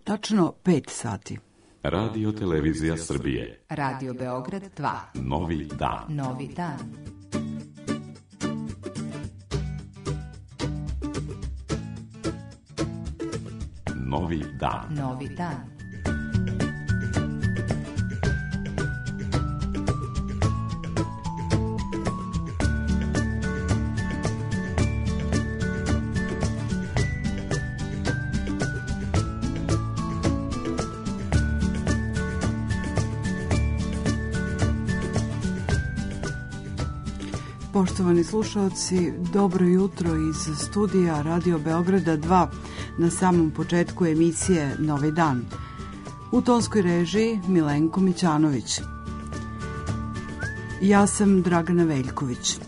Tačno 5 sati. Radio Televizija Srbije. Radio Beograd 2. Novi dan. Novi dan. Novi dan. Novi dan. Poštovani slušalci, dobro jutro iz studija Radio Beograda 2 na samom početku emisije Novi dan. U tonskoj režiji Milenko Mićanović. Ja sam Dragana Veljković.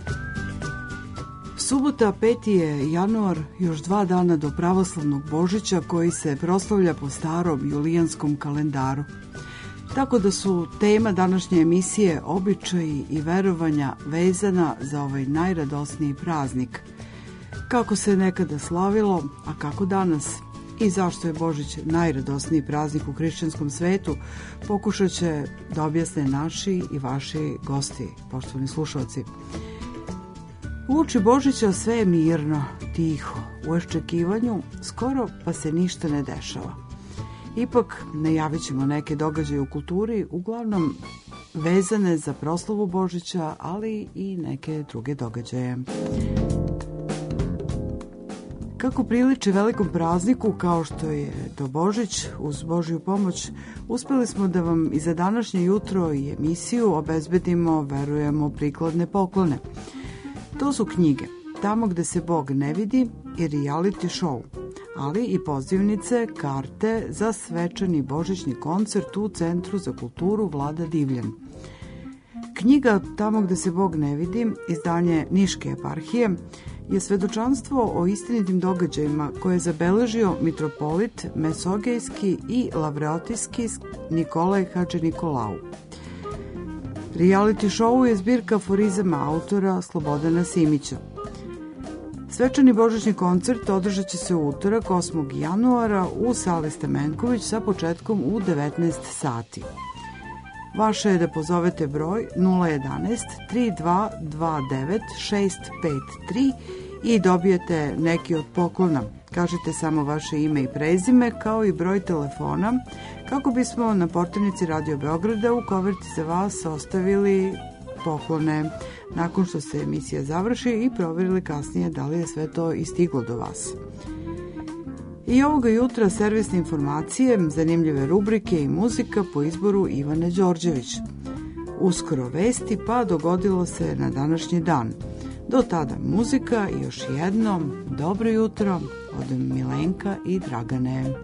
Subota 5. je januar, još 2 dana do pravoslavnog Božića koji se proslavlja po starom julijanskom kalendaru. Tako da su tema današnje emisije običaji i verovanja vezana za ovaj najradosniji praznik. Kako se nekada slavilo, a kako danas i zašto je Božić najradosniji praznik u hrišćanskom svetu, pokušat će da objasne naši i vaši gosti, poštovani slušalci. Uoči Božića sve je mirno, tiho, u očekivanju skoro pa se ništa ne dešava. Ipak najavit ćemo neke događaje u kulturi, uglavnom vezane za proslavu Božića, ali i neke druge događaje. Kako priliči velikom prazniku kao što je to Božić, uz Božju pomoć, uspeli smo da vam i za današnje jutro i emisiju obezbedimo, verujemo, prikladne poklone. To su knjige Tamo gde se Bog ne vidi i reality show, ali i pozivnice, karte za svečani božićni koncert u Centru za kulturu Vlada Divljan. Knjiga Tamo gde se Bog ne vidi, izdanje Niške eparhije, je svedočanstvo o istinitim događajima koje je zabeležio mitropolit Mesogejski i Lavreotijski Nikolaj Hadži Nikolau. Reality show je zbirka aforizama autora Slobodana Simića. Svečani božićni koncert održat će se u utorak 8. januara u sali Stamenković sa početkom u 19 sati. Vaše je da pozovete broj 011 3229 653 i dobijete neki od poklona. Kažite samo vaše ime i prezime kao i broj telefona kako bismo na portirnici Radio Beograda u koverti za vas ostavili poklone nakon što se emisija završi i provjerili kasnije da li je sve to i stiglo do vas. I ovoga jutra servisne informacije, zanimljive rubrike i muzika po izboru Ivane Đorđević. Uskoro vesti, pa dogodilo se na današnji dan. Do tada muzika i još jednom dobro jutro od Milenka i Dragane.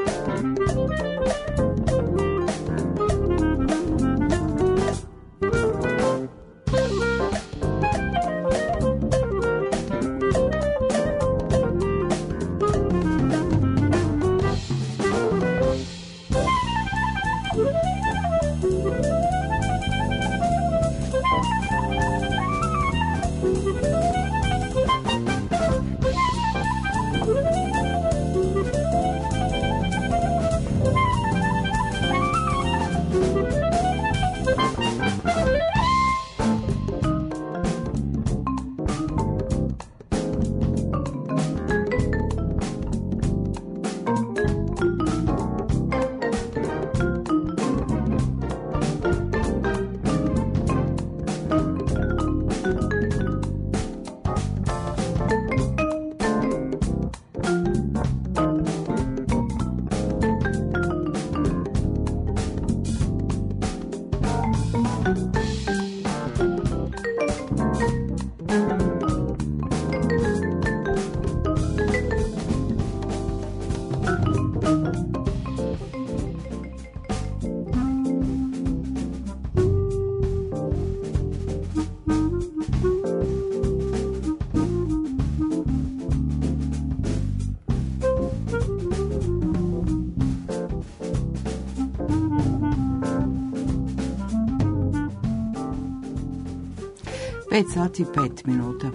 Pet sati 5 minuta.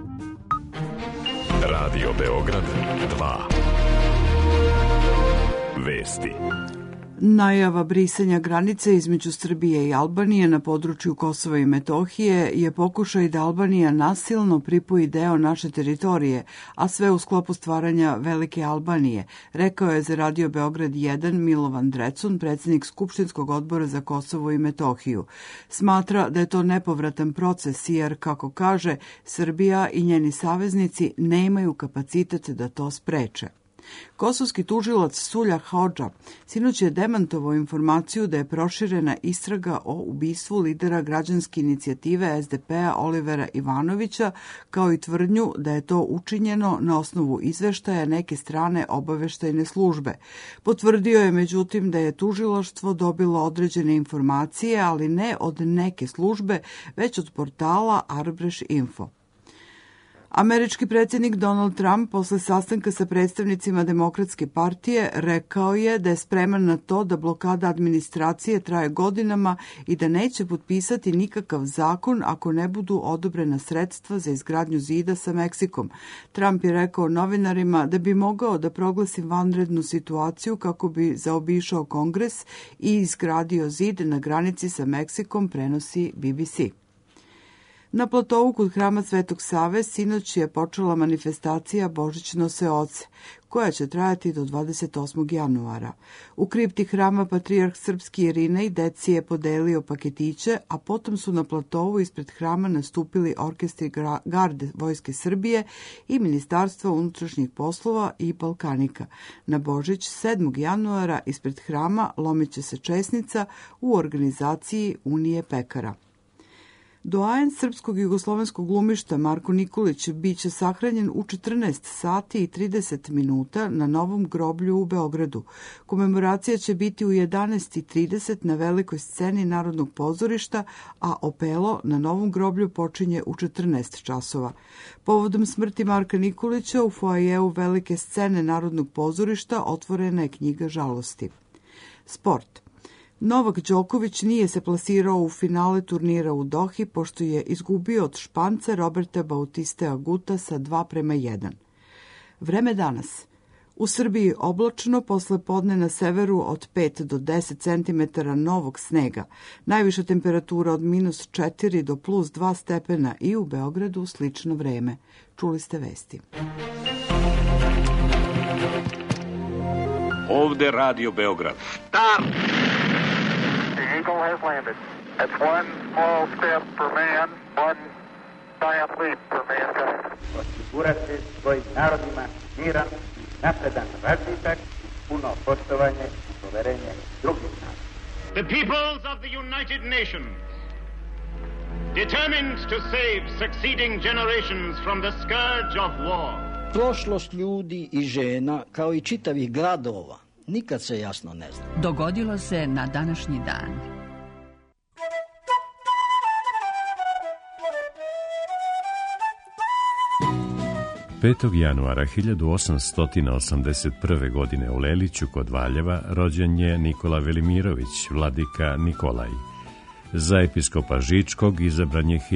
Radio Beograd 2. vesti. Najava brisanja granice između Srbije i Albanije na području Kosova i Metohije je pokušaj da Albanija nasilno pripoji deo naše teritorije, a sve u sklopu stvaranja Velike Albanije, rekao je za Radio Beograd 1 Milovan Drecun, predsjednik Skupštinskog odbora za Kosovo i Metohiju. Smatra da je to nepovratan proces jer, kako kaže, Srbija i njeni saveznici nemaju kapacitet da to spreče. Kosovski tužilac Sulja Hodža sinoć je demantovao informaciju da je proširena istraga o ubistvu lidera građanske inicijative SDP-a Olivera Ivanovića, kao i tvrdnju da je to učinjeno na osnovu izveštaja neke strane obaveštajne službe. Potvrdio je međutim da je tužilaštvo dobilo određene informacije, ali ne od neke službe, već od portala Arbreš Info. Američki predsjednik Donald Trump posle sastanka sa predstavnicima Demokratske partije rekao je da je spreman na to da blokada administracije traje godinama i da neće potpisati nikakav zakon ako ne budu odobrena sredstva za izgradnju zida sa Meksikom. Trump je rekao novinarima da bi mogao da proglasi vanrednu situaciju kako bi zaobišao Kongres i izgradio zid na granici sa Meksikom, prenosi BBC. Na platovu kod hrama Svetog Save sinoć je počela manifestacija Božić nose oce, koja će trajati do 28. januara. U kripti hrama patrijarh srpski Irinej deci je podelio paketiće, a potom su na platovu ispred hrama nastupili orkestri garde Vojske Srbije i Ministarstva unutrašnjih poslova i Balkanika. Na Božić 7. januara ispred hrama lomit će se česnica u organizaciji Unije pekara. Doajen srpskog i jugoslovenskog glumišta Marko Nikolić biće sahranjen u 14 sati i 30 minuta na Novom groblju u Beogradu. Komemoracija će biti u 11:30 na velikoj sceni Narodnog pozorišta, a opelo na Novom groblju počinje u 14 časova. Povodom smrti Marka Nikolića u foajeu velike scene Narodnog pozorišta otvorena je knjiga žalosti. Sport. Novak Đoković nije se plasirao u finale turnira u Dohi pošto je izgubio od Španca Roberta Bautiste Aguta sa 2:1. Vreme danas. U Srbiji oblačno, posle podne na severu od 5 do 10 cm novog snega. Najviša temperatura od -4 do +2 stepena i u Beogradu slično vreme. Čuli ste vesti. Ovde Radio Beograd. Start! The Eagle has landed. That's one small step for man, one giant leap for mankind. Osigurati svojim narodima miran, napredan razvitak, puno poštovanje i poverenje drugih naroda. The peoples of the United Nations, determined to save succeeding generations from the scourge of war. Prošlost ljudi i žena, kao i čitavih gradova, nikad se jasno ne zna. Dogodilo se na današnji dan. Petog januara 1881. godine u Leliću kod Valjeva rođen je Nikola Velimirović, vladika Nikolaj. Za episkopa Žičkog izabran je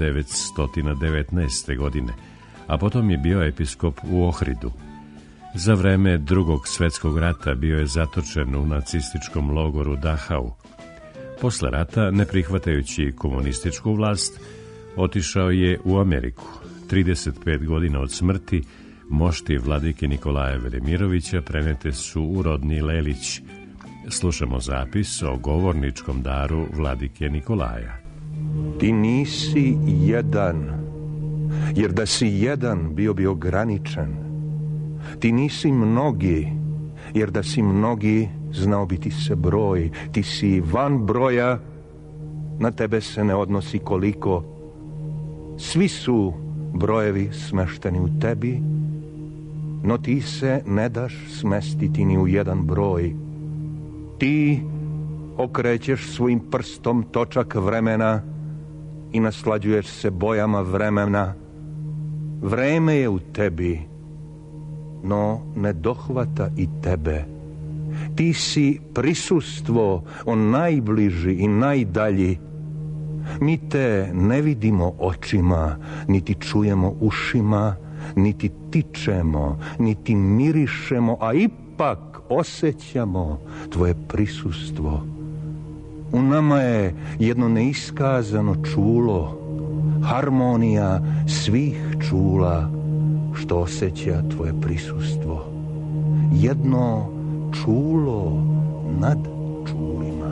1919. godine, a potom je bio episkop u Ohridu. Za vreme Drugog svjetskog rata bio je zatočen u nacističkom logoru Dachau. Posle rata, ne prihvatajući komunističku vlast, otišao je u Ameriku. 35 godina od smrti mošti vladike Nikolaja Velimirovića prenete su u rodni Lelić. Slušamo zapis o govorničkom daru vladike Nikolaja. Ti nisi jedan, jer da si jedan bio bi ograničen. Ti nisi mnogi, jer da si mnogi znao bi ti se broj. Ti si van broja, na tebe se ne odnosi koliko. Svi su brojevi smešteni u tebi, no ti se ne daš smestiti ni u jedan broj. Ti okrećeš svojim prstom točak vremena i naslađuješ se bojama vremena. Vreme je u tebi, no ne dohvata i tebe. Ti si prisustvo, on najbliži i najdalji. Mi te ne vidimo očima, niti čujemo ušima, niti tičemo, niti mirišemo, a ipak osjećamo tvoje prisustvo. U nama je jedno neiskazano čulo, harmonija svih čula što osjeća tvoje prisustvo. Jedno čulo nad čulima.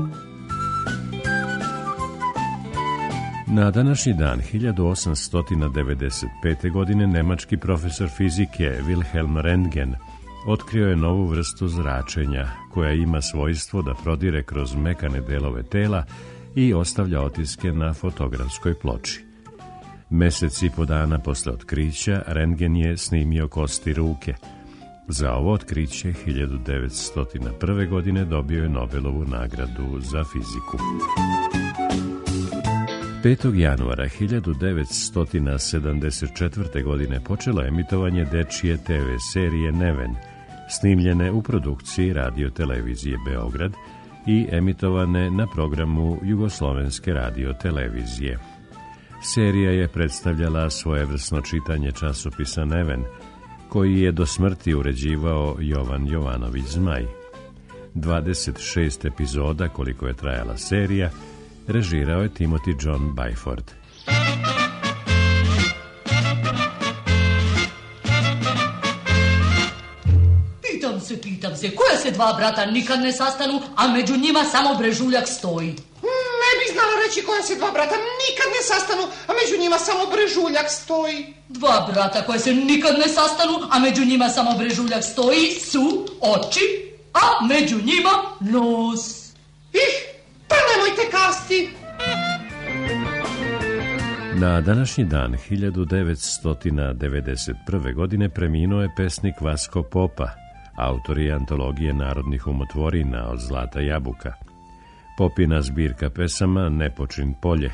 Na današnji dan 1895. godine nemački profesor fizike Wilhelm Röntgen otkrio je novu vrstu zračenja koja ima svojstvo da prodire kroz mekane delove tela i ostavlja otiske na fotografskoj ploči. Mesec i po dana posle otkrića Röntgen je snimio kosti ruke. Za ovo otkriće 1901. godine dobio je Nobelovu nagradu za fiziku. 5. januara 1974. godine počelo je emitovanje dečije TV serije Neven, snimljene u produkciji Radio-televizije Beograd i emitovane na programu Jugoslovenske radio-televizije. Serija je predstavljala svojevrsno čitanje časopisa Neven, koji je do smrti uređivao Jovan Jovanović Zmaj. 26 epizoda, koliko je trajala serija, režirao je Timothy John Byford. Pitam se, koja se dva brata nikad ne sastanu, a među njima samo brežuljak stoji? Ne bih znala reći koja se dva brata nikad ne sastanu, a među njima samo brežuljak stoji. Dva brata koja se nikad ne sastanu, a među njima samo brežuljak stoji su oči, a među njima nos. Pa nemojte kasti. Na današnji dan 1991. godine preminuo je pesnik Vasko Popa, autor je antologije narodnih umotvorina Od zlata jabuka. Popina zbirka pesama Nepočin polje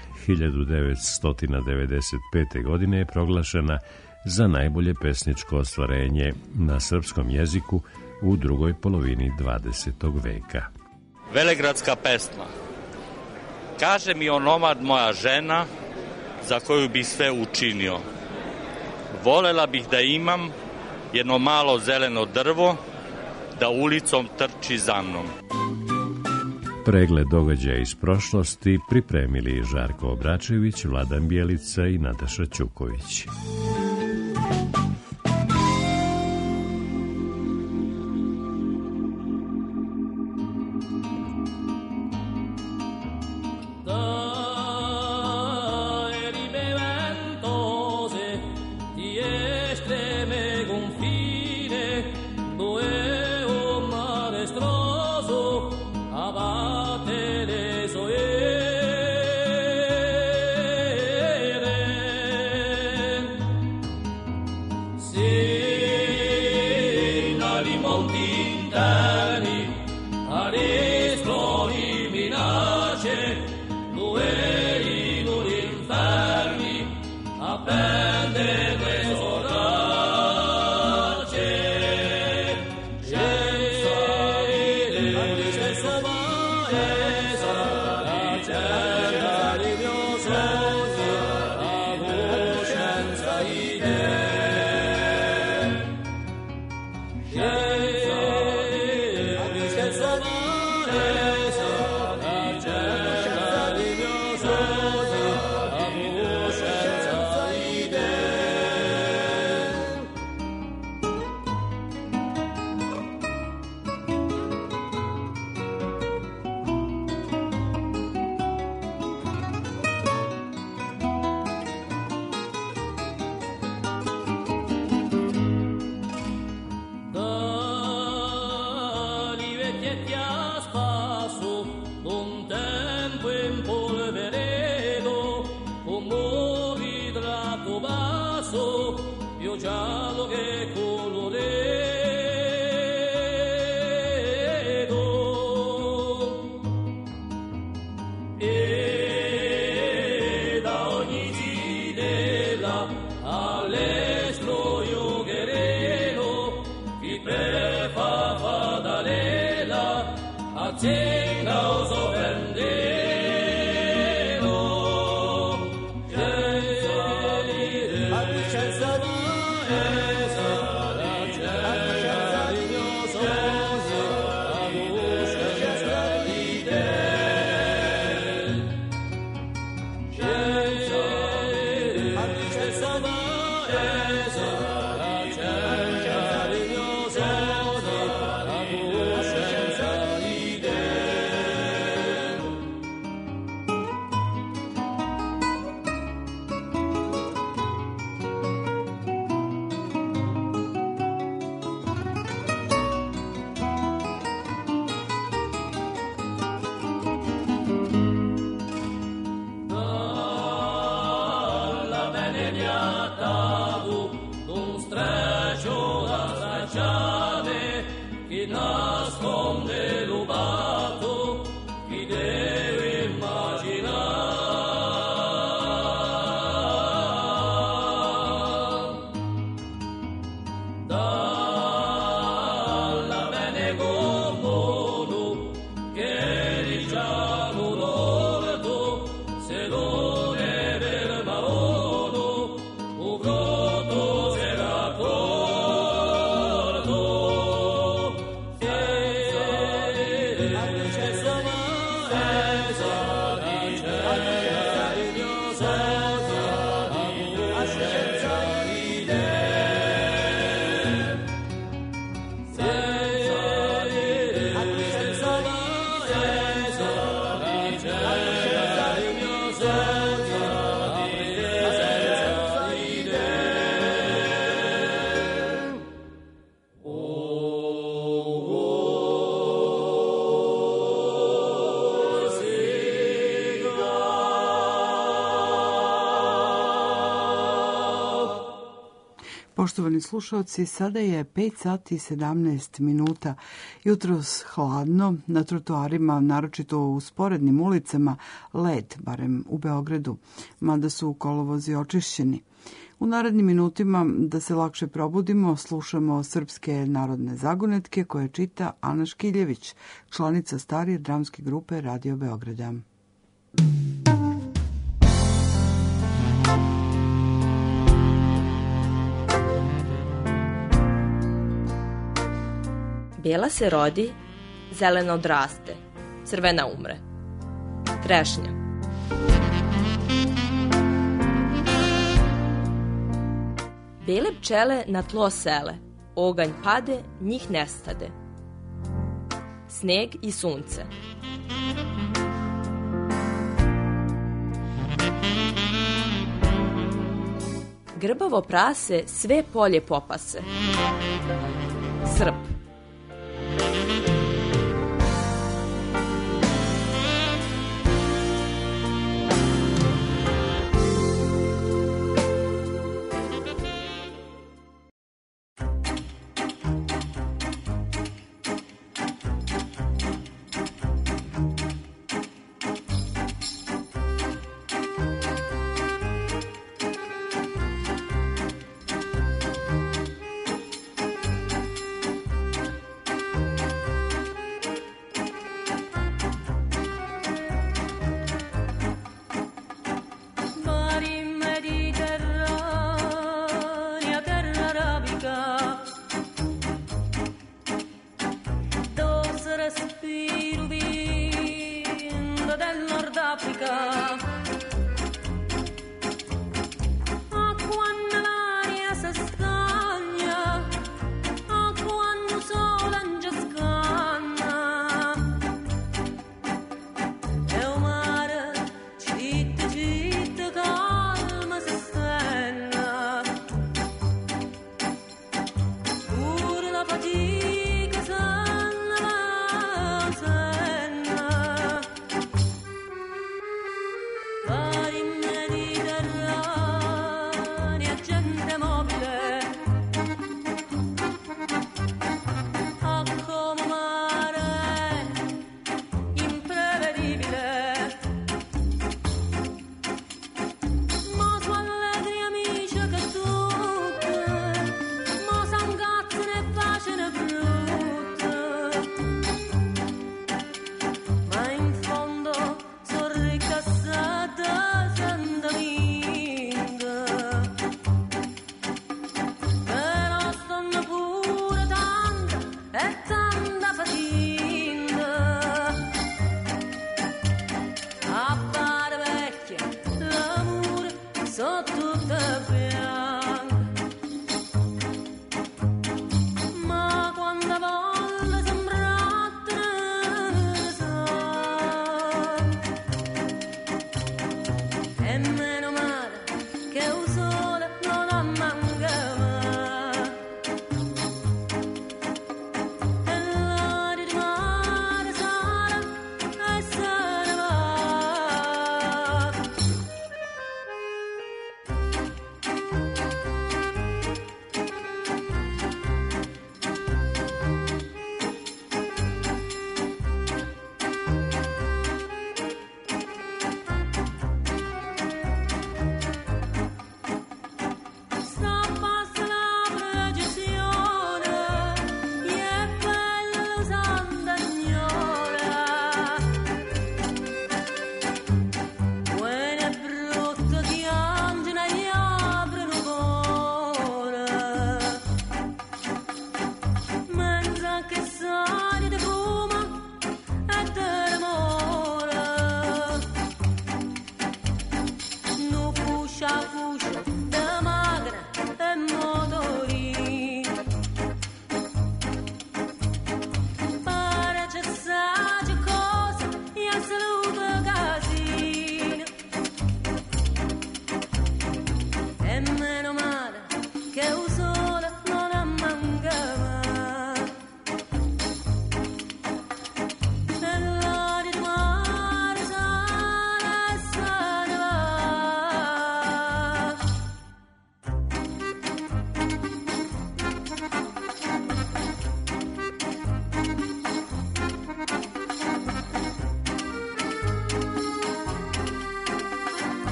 1995. godine je proglašena za najbolje pesničko ostvarenje na srpskom jeziku u drugoj polovini 20. veka. Velegradska pesma. Kaže mi onomad moja žena, za koju bi sve učinio. Volela bih da imam jedno malo zeleno drvo, da ulicom trči za mnom. Pregled događaja iz prošlosti pripremili Žarko Obračević, Vladan Bjelica i Nataša Ćuković. nasconde rubato, chi deve immaginare. Dalla bene gombolo che diciamo l'orto, se non è per maono, un brotto se raccordo. Poštovani slušalci, sada je 5 sati i 17 minuta. Jutros hladno, na trotoarima, naročito u sporednim ulicama, led, barem u Beogradu, mada su kolovozi očišćeni. U narednim minutima, da se lakše probudimo, slušamo srpske narodne zagonetke koje čita Ana Škiljević, članica starije dramske grupe Radio Beograda. Bijela se rodi, zelena odraste, crvena umre. Trešnja. Bele pčele na tlo sele, oganj pade, njih nestade. Sneg i sunce. Grbavo prase sve polje popase. Srp.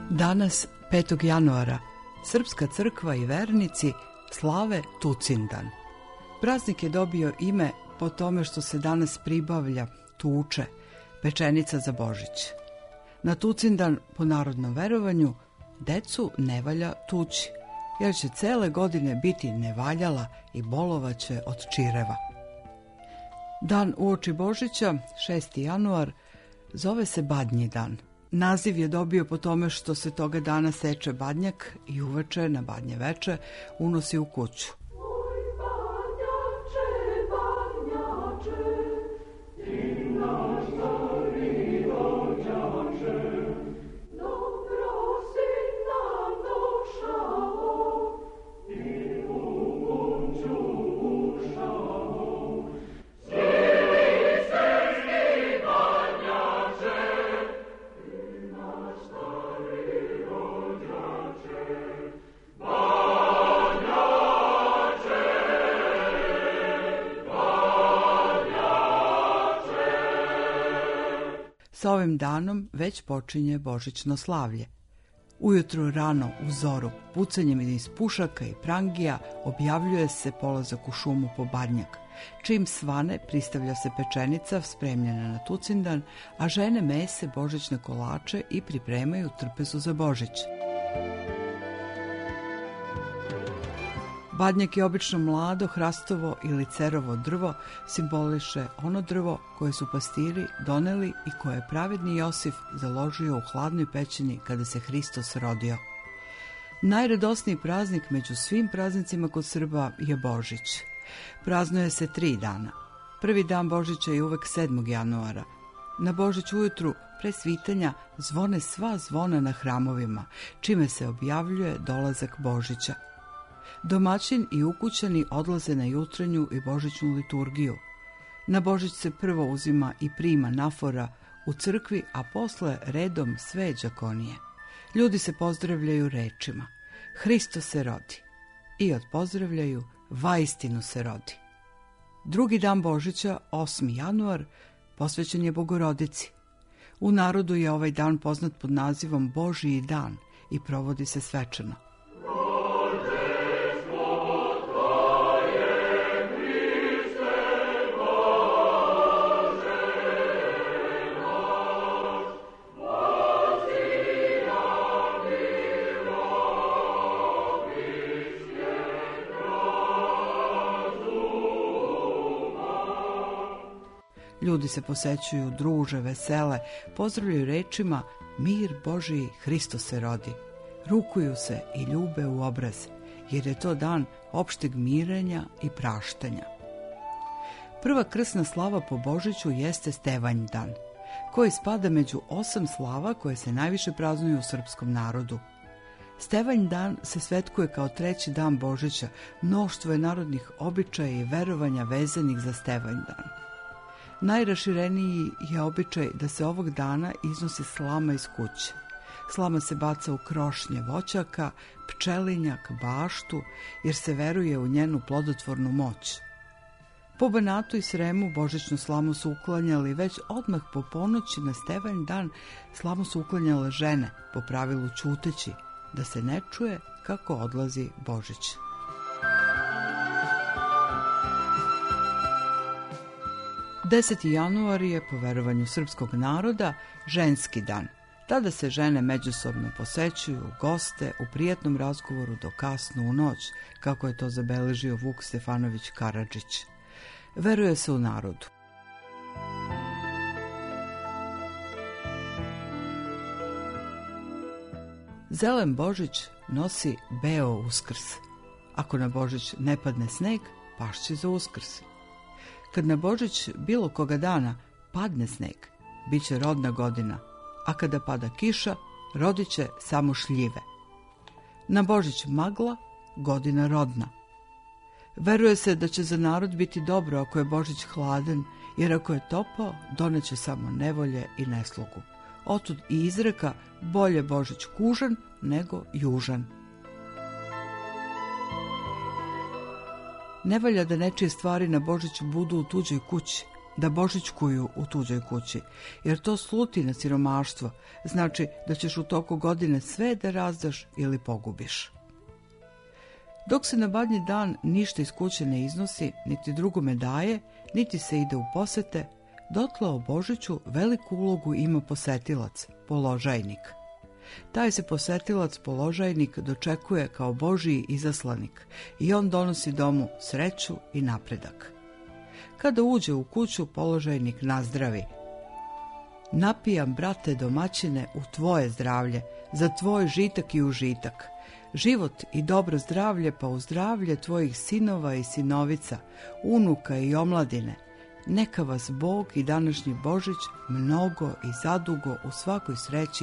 Danas, 5. januara, Srpska crkva i vernici slave Tucindan. Praznik je dobio ime po tome što se danas pribavlja, tuče, pečenica za Božić. Na Tucindan, po narodnom verovanju, decu ne valja tući, jer će cele godine biti nevaljala i bolovaće od čireva. Dan uoči Božića, 6. januar, zove se Badnji dan. Naziv je dobio po tome što se toga dana seče badnjak i uveče na Badnje veče unosi u kuću. Sa ovim danom već počinje božićno slavlje. Ujutru rano u zoru, pucanjem iz pušaka i prangija, objavljuje se polazak u šumu po badnjak. Čim svane, pristavlja se pečenica spremljena na Tucindan, a žene mese božićne kolače i pripremaju trpezu za Božić. Badnjak je obično mlado, hrastovo ili cerovo drvo, simboliše ono drvo koje su pastiri doneli i koje je pravedni Josif založio u hladnoj pećini kada se Hristos rodio. Najradosniji praznik među svim praznicima kod Srba je Božić. Praznuje se 3 dana. Prvi dan Božića je uvek 7. januara. Na Božić ujutru, pre svitanja, zvone sva zvona na hramovima, čime se objavljuje dolazak Božića. Domaćin i ukućani odlaze na jutrenju i božićnu liturgiju. Na Božić se prvo uzima i prima nafora u crkvi, a posle redom sve đakonije. Ljudi se pozdravljaju rečima: Hristos se rodi. I odpozdravljaju: vaistinu se rodi. Drugi dan Božića, 8. januar, posvećen je Bogorodici. U narodu je ovaj dan poznat pod nazivom Božiji dan i provodi se svečano. Ljudi se posećuju, druže, vesele, pozdravljaju rečima: mir Božiji, Hristos se rodi. Rukuju se i ljube u obraz, jer je to dan opšteg mirenja i praštanja. Prva krsna slava po Božiću jeste Stevanj dan, koji spada među 8 slava koje se najviše praznuju u srpskom narodu. Stevanj dan se svetkuje kao 3. dan Božića, mnoštvo je narodnih običaja i verovanja vezanih za Stevanj dan. Najrašireniji je običaj da se ovog dana iznosi slama iz kuće. Slama se baca u krošnje voćaka, pčelinjak, baštu, jer se veruje u njenu plodotvornu moć. Po Banatu i Sremu božićnu slamu su uklanjali već odmah po ponoći. Na Stevanj dan slamu su uklanjale žene, po pravilu ćuteći, da se ne čuje kako odlazi Božić. Deseti januar je, po verovanju srpskog naroda, ženski dan. Tada se žene međusobno posećuju, goste u prijatnom razgovoru do kasno u noć, kako je to zabeležio Vuk Stefanović Karadžić. Veruje se u narodu. Zelen Božić nosi beo Uskrs. Ako na Božić ne padne sneg, pašće za Uskrs. Kad na Božić bilo koga dana padne sneg, bit će rodna godina, a kada pada kiša, rodit će samo šljive. Na Božić magla, godina rodna. Veruje se da će za narod biti dobro ako je Božić hladan, jer ako je topao, doneće samo nevolje i neslogu. Otud i izreka: bolje Božić kužan nego južan. Ne valja da nečije stvari na Božić budu u tuđoj kući, da božićkuju u tuđoj kući, jer to sluti na siromaštvo, znači da ćeš u toku godine sve da razdaš ili pogubiš. Dok se na Badnji dan ništa iz kuće ne iznosi, niti drugome daje, niti se ide u posete, dotle o Božiću veliku ulogu ima posetilac, položajnik. Taj se posetilac, položajnik, dočekuje kao Božiji izaslanik i on donosi domu sreću i napredak. Kada uđe u kuću, položajnik nazdravi. Napijam, brate domaćine, u tvoje zdravlje, za tvoj žitak i užitak. Život i dobro zdravlje, pa u zdravlje tvojih sinova i sinovica, unuka i omladine. Neka vas Bog i današnji Božić mnogo i zadugo u svakoj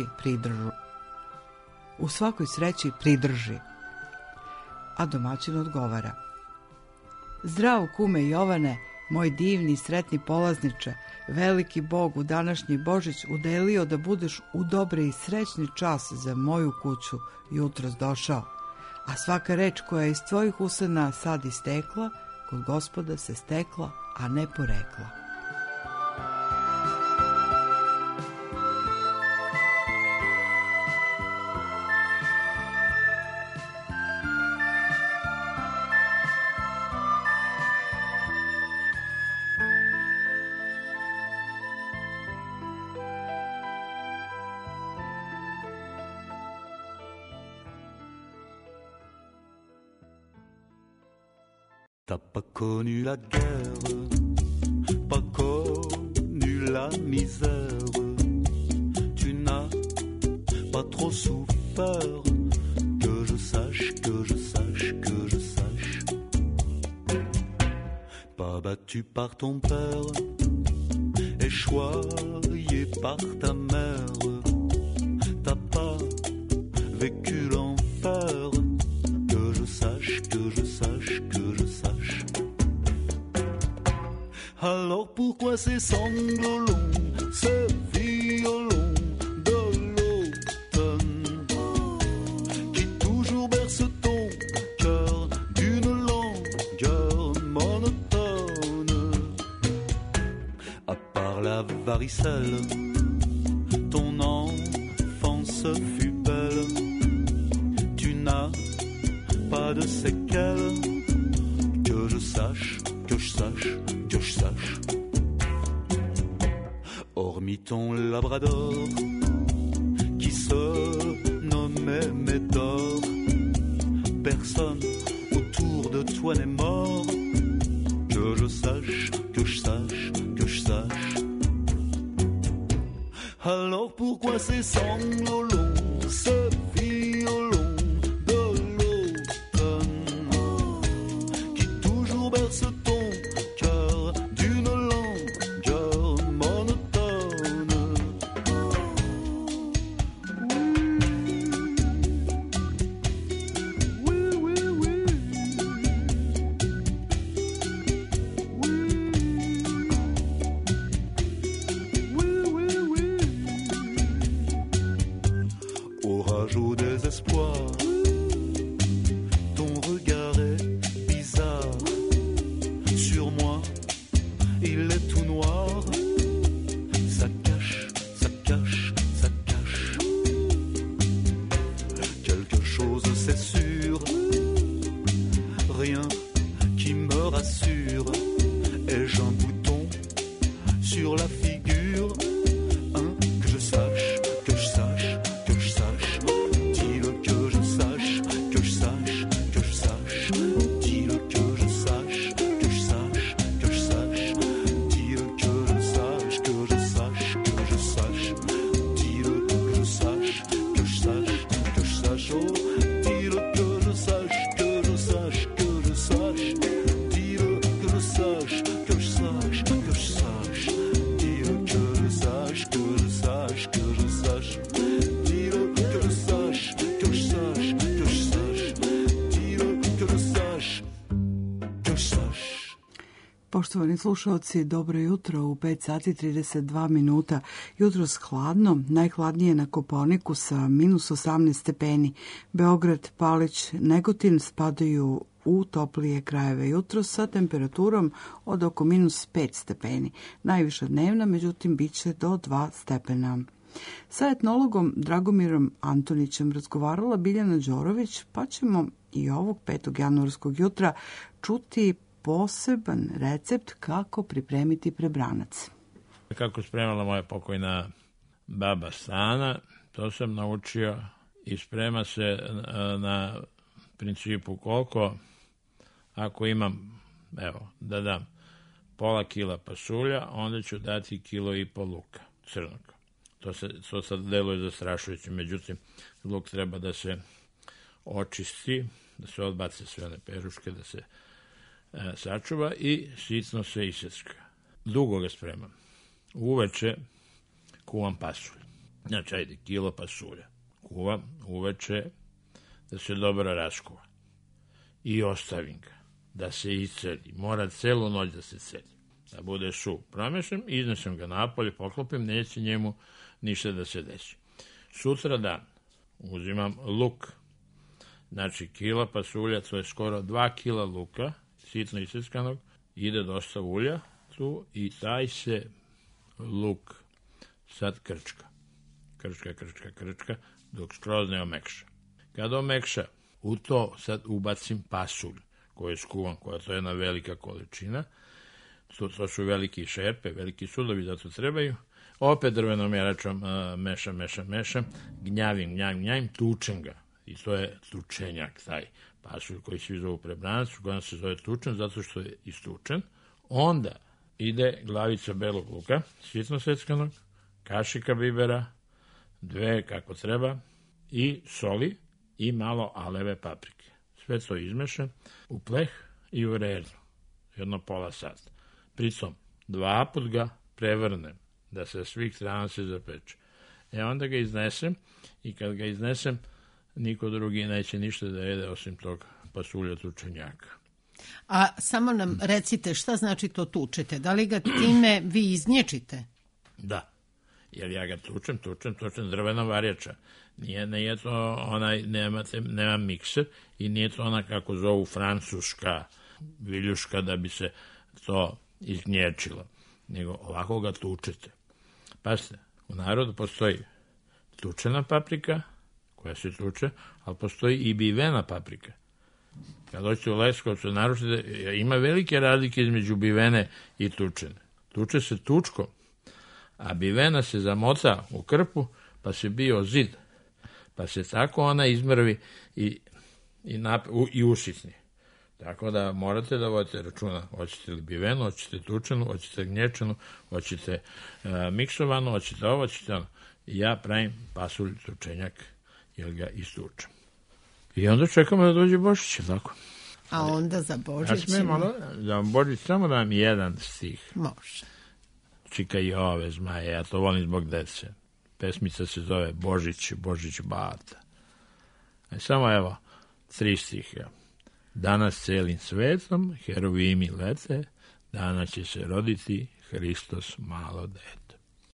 sreći pridrži. A domaćin odgovara: Zdrav kume Jovane, moj divni i sretni polazniče, veliki Bog u današnji Božić udelio da budeš u dobre i srećni čas za moju kuću jutros došao, a svaka reč koja je iz tvojih usana sad istekla, kod Gospoda se stekla, a ne porekla. T'as pas connu la guerre, pas connu la misère, tu n'as pas trop souffert, que je sache, que je sache, que je sache. Pas battu par ton père, et choyé par ta mère, t'as pas vécu l'enfer, que je sache, que je sache, que je sache. Alors pourquoi ces sanglots longs, ce violon de l'automne qui toujours berce ton cœur d'une langueur monotone? À part la varicelle, ton enfance fut belle, tu n'as pas de séquelles, que je sache, que je sache, que je sache. Hormis ton labrador qui se nommait Médor, personne autour de toi n'est mort, que je sache, que je sache, que je sache. Alors pourquoi ces sanglots longs, ce violon de l'automne qui toujours berce ton cœur d'une langueur monotone? Oui, oui, oui. Orage au désespoir, ton regard est bizarre. Sur moi, il est tout noir. Ça cache, ça cache, ça cache quelque chose, c'est sûr. Rien qui me rassure. Ai-je un bouton sur la figure? Que je sache, que je sache, que je sache. Dis-le que je sache, que je sache, que je sache. Dis-le que je sache, que je sache, que je sache. Dis-le que je sache, que je sache, que je sache. Dis-le que je sache, que je sache, que je sache. Oh, dis-le que je sache, que je sache, que je sache. Dis-le que je sache, que je sache, que je sache. Dis-le que je sache, que je sache, que je sache. Dis-le que je sache, que je sache, que je sache. Dis-le que je sache, que je sache. Poštovani slušalci, dobro jutro u 5 sati 32 minuta. Jutros hladno, najhladnije na Kopaoniku sa -18 stepeni. Beograd, Palić, Negotin spadaju u toplije krajeve jutro sa temperaturom od oko -5 stepeni. Najviša dnevna, međutim, bit će do 2 stepena. Sa etnologom Dragomirom Antonićem razgovarala Biljana Đorović, pa ćemo i ovog 5. januarskog jutra čuti poseban recept kako pripremiti prebranac. Kako spremala moja pokojna baba Stana, to sam naučio i sprema se na principu koliko, ako imam, evo, da dam pola kila pasulja, onda ću dati 1,5 kila luka crnog. To sad deluje zastrašujuće, međutim, luk treba da se očisti, da se odbace sve one peruške, da se sačuva i sitno se isecka. Dugo ga spremam. Uveče kuvam pasulj. Znači, ajde, 1 kilo pasulja. Kuvam uveče da se dobro raskuva. I ostavim ga da se iscedi. Mora celu noć da se cedi. Da bude suv. Promešam, iznesem ga napolje, poklopim, neće njemu ništa da se desi. Sutra dan uzimam luk. Znači, kila pasulja, to je skoro 2 kila luka, sitno iseckanog, ide dosta ulja tu i taj se luk sad krčka, dok skroz ne omekša. Kada omekša, u to sad ubacim pasulj koji je skuvan, koja to je jedna velika količina, to su veliki šerpe, veliki sudovi, zato trebaju. Opet drvenom mjeračom mešam, gnjavim, tučem ga. I to je tučenjak, taj pasulj koji svi zovu prebranac, koji se zove tučen, zato što je istučen. Onda ide glavica belog luka, sitno seckanog, kašika bibera, 2 kako treba, i soli i malo aleve paprike. Sve to izmešam u pleh i u redu, jedno pola sata. Pritom 2 put ga prevrnem, da se svih strana se zapeče. Onda ga iznesem i kad ga iznesem, niko drugi neće ništa da jede osim tog pasulja tučenjaka. A samo nam recite šta znači to tučete? Da li ga time vi iznječite? Da, jer ja ga tučem drvenom varjača. Nije to onaj, nema mikser i nije to ona kako zovu francuska viljuška da bi se to iznječilo. Nego ovako ga tučete. Pazite, u narodu postoji tučena paprika, koja se tuče, ali postoji i bivena paprika. Kad dođete u Leskovcu, naručite, ima velike razlike između bivene i tučene. Tuče se tučkom, a bivena se zamota u krpu, pa se bio zid, pa se tako ona izmrvi i usitni. Tako da morate da vodite računa, hoćete li bivenu, hoćete tučenu, hoćete gnječenu, hoćete miksovanu, hoćete ovo, hoćete ono. Ja pravim pasulj tučenjak, jer ga istučem. I onda čekamo da dođe Božić, tako? A onda za Božić... Ja smijem za Božić samo da vam jedan stih. Može. Čika i ove zmaje, ja to volim zbog dece. Pesmica se zove Božić bata. Samo evo, 3 stiha. Danas celim svetom heruvimi lete, danas će se roditi Hristos malo dete.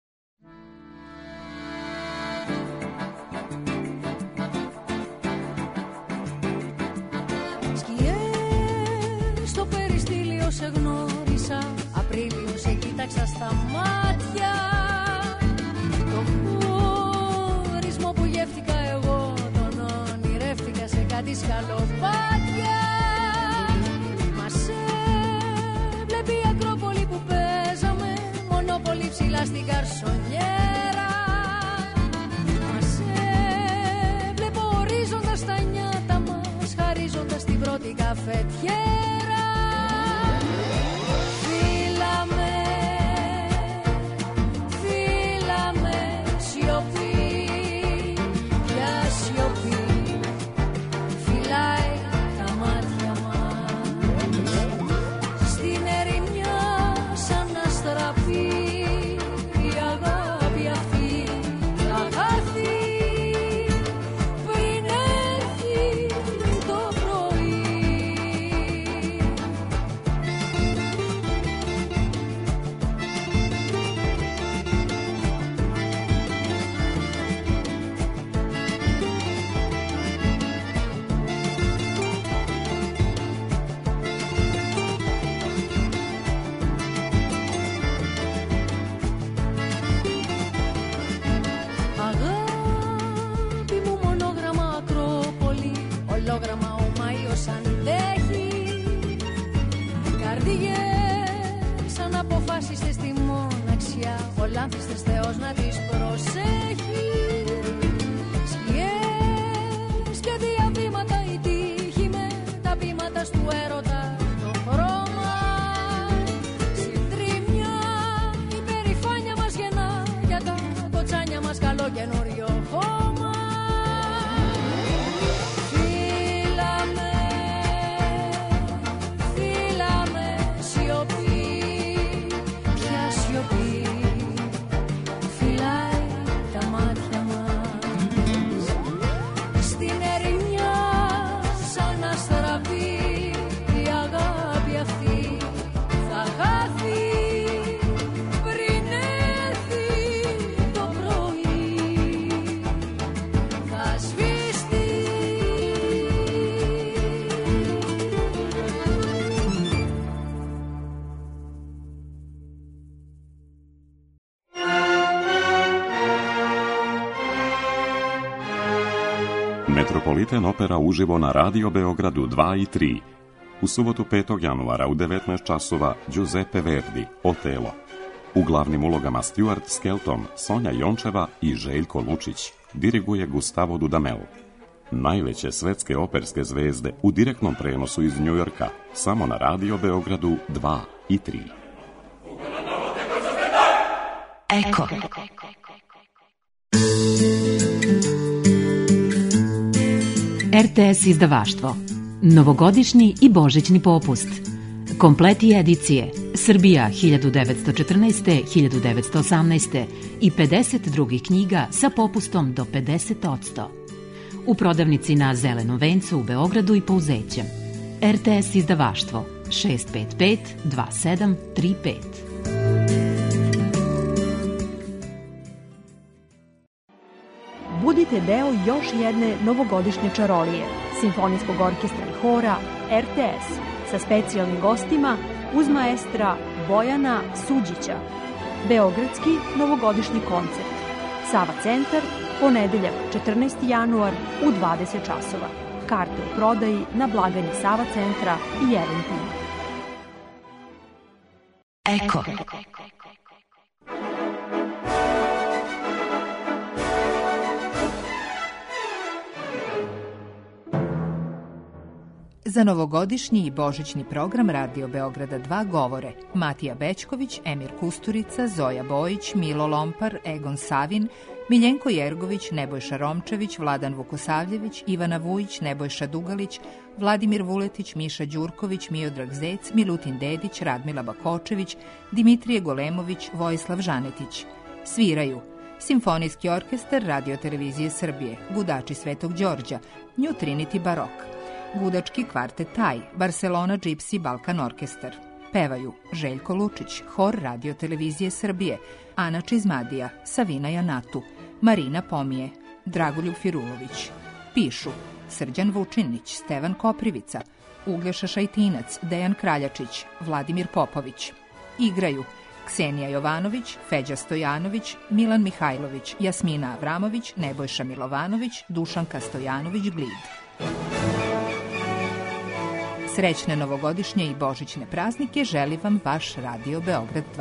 Στο περιστήλιο σε γνώρισα, Απρίλιο σε κοίταξα στα μάτια. Το χωρισμό που γεύτηκα εγώ, τον ονειρεύτηκα σε κάτι σκαλοπάτια. Μας έβλεπε η Ακρόπολη που παίζαμε, μονόπολη ψηλά στην καρσονιέρα. Μας έβλεπε ορίζοντας τα νιάτα μας, χαρίζοντας την πρώτη καφετιέρα. Φύλαμε, σιωπή, για σιωπή, φυλάει τα μάτια μας. Στην ερημιά σαν να στραπεί η αγάπη. χιλιόγραμμα ο Μάιος αντέχει. Καρδιές σαν αποφάσισες στη μοναξιά, ο λάμφιστες Θεός να τις προσέχει. Σκιές και διαβήματα η τύχη με τα βήματα του έρωτα το χρώμα. Συντρίμμια η περηφάνεια μας γεννά, για τα κοτσάνια μας καλό καινούριο χώμα. Φύλαμε, φύλαμε σιωπή, ποια σιωπή φυλάει τα μάτια μας. Στην ερημιά σαν αστραπή η αγάπη αυτή θα χάθει πριν έρθει το πρωί, θα σβήσει. Metropolitan Opera uživo na Radio Beogradu 2 i 3. U subotu 5. januara u 19 časova Giuseppe Verdi, Otelo. U glavnim ulogama Stuart Skelton, Sonja Jončeva i Željko Lučić. Diriguje Gustavo Dudamel. Najveće svetske operske zvezde u direktnom prenosu iz Njujorka, samo na Radio Beogradu 2 i 3. Eko. RTS izdavaštvo. Novogodišnji i božićni popust. Kompleti edicije Srbija 1914-1918 i 50 drugih knjiga sa popustom do 50%. U prodavnici na Zelenom vencu u Beogradu i Pouzećem. RTS izdavaštvo 655 2735. Budite deo još jedne novogodišnje čarolije, simfonijskog orkestra i hora RTS sa specijalnim gostima uz maestra Bojana Suđića. Beogradski novogodišnji koncert. Sava centar, ponedeljak 14. januar u 20 časova. Karte u prodaji na blagajni Sava centra i Eventim. Eko. Za novogodišnji i božićni program Radio Beograda 2 govore Matija Bećković, Emir Kusturica, Zoja Bojić, Milo Lompar, Egon Savin, Miljenko Jergović, Nebojša Romčević, Vladan Vukosavljević, Ivana Vujić, Nebojša Dugalić, Vladimir Vuletić, Miša Đurković, Miodrag Zec, Milutin Dedić, Radmila Bakočević, Dimitrije Golemović, Vojislav Žanetić. Sviraju Simfonijski orkestar Radio-televizije Srbije, Gudači Svetog Đorđa, New Trinity Barok, Gudački kvartet Taj, Barcelona Gypsy Balkan Orkestar. Pevaju Željko Lučić, Hor Radio-televizije Srbije, Ana Čizmadija, Savina Janatu, Marina Pomije, Dragoljub Firulović. Pišu Srđan Vučinić, Stevan Koprivica, Uglješa Šajtinac, Dejan Kraljačić, Vladimir Popović. Igraju Ksenija Jovanović, Feđa Stojanović, Milan Mihajlović, Jasmina Avramović, Nebojša Milovanović, Dušanka Stojanović Glid. Srećne novogodišnje i božićne praznike želi vam vaš Radio Beograd 2.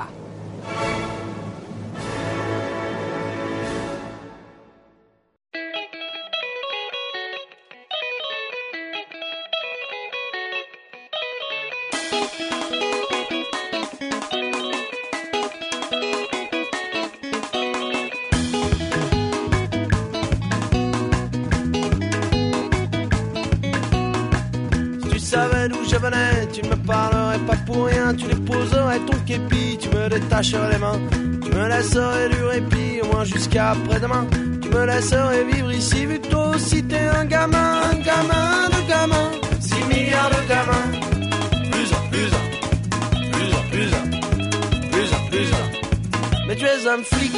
Tu ne me parlerais pas pour rien, tu déposerais ton képi, tu me détacherais les mains, tu me laisserais du répit, au moins jusqu'à après-demain. Tu me laisserais vivre ici, vu que toi aussi t'es un gamin de gamins, 6 milliards de gamins. Plus un. Mais tu es un flic,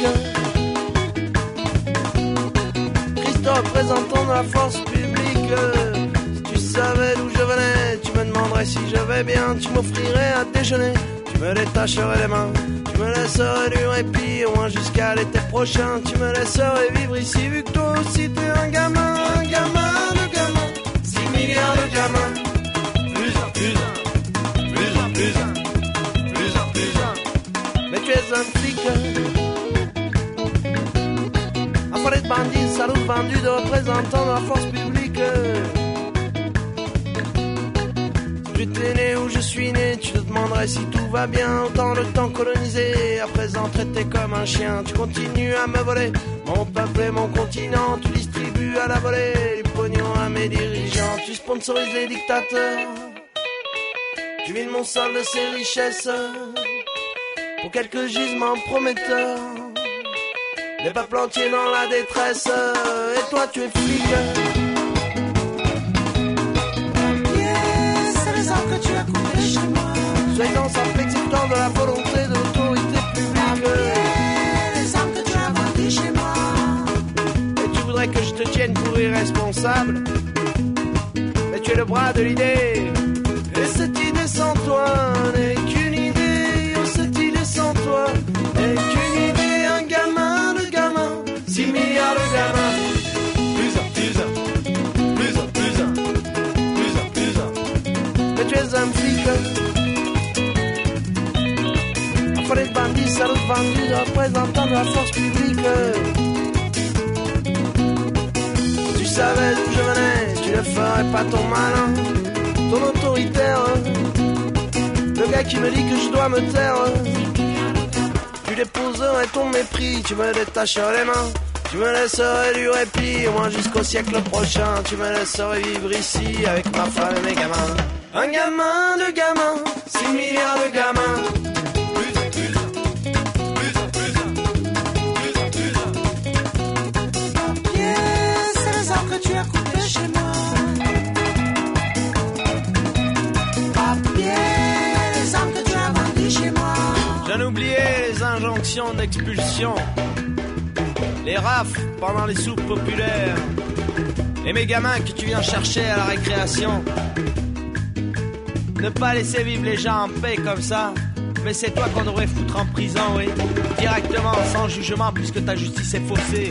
Christophe, représentant de la force publique. Si tu savais d'où je venais, tu me demanderais si je vais bien, tu m'offrirais à déjeuner, tu me détacherais les mains, tu me laisserais du répit, au moins jusqu'à l'été prochain, tu me laisserais vivre ici, vu que toi aussi t'es un gamin de gamins, 6 milliards milliards de gamins. Plus un, plus un, plus un, plus un, plus un, plus un. Mais tu es un flic. Affolé de bandits, salauds vendus de représentants de la force publique. Si j'étais né où je suis né, tu te demanderais si tout va bien. Autant le temps colonisé, à présent traité comme un chien. Tu continues à me voler mon peuple et mon continent. Tu distribues à la volée du pognon à mes dirigeants. Tu sponsorises les dictateurs. Tu vides mon sol de ses richesses pour quelques gisements prometteurs. Des peuples entiers dans la détresse. Et toi tu es flic. C'est les arbres que tu as coupés chez moi. Soyons simples exécutants de la volonté de l'autorité publique. Les armes que tu as vendées chez moi. Et tu voudrais que je te tienne pour irresponsable. Mais tu es le bras de l'idée. Et cette idée sans toi n'est qu'une idée. Oh, cette idée sans toi n'est qu'une idée. Un gamin de gamin, 6 milliards de gamins. Plus un, plus un, plus un, plus un, plus un, plus un. Mais tu es un flic. Affolé de bandits, salauds vendus, représentants de la force publique. Tu savais d'où je venais, tu ne ferais pas ton malin. Ton autoritaire, le gars qui me dit que je dois me taire. Tu déposerais ton mépris, tu me détacherais les mains. Tu me laisserais du répit, au moins jusqu'au siècle prochain. Tu me laisserais vivre ici avec ma femme et mes gamins. Un gamin de gamins, 6 milliards de gamins. Plus un, plus un, plus un, plus un, plus un, plus un. Papier, c'est les arbres que tu as coupés chez moi. J'en oubliais les injonctions d'expulsion, les rafles pendant les soupes populaires, et mes gamins que tu viens chercher à la récréation. Ne pas laisser vivre les gens en paix comme ça, mais c'est toi qu'on devrait foutre en prison, oui, directement, sans jugement, puisque ta justice est faussée.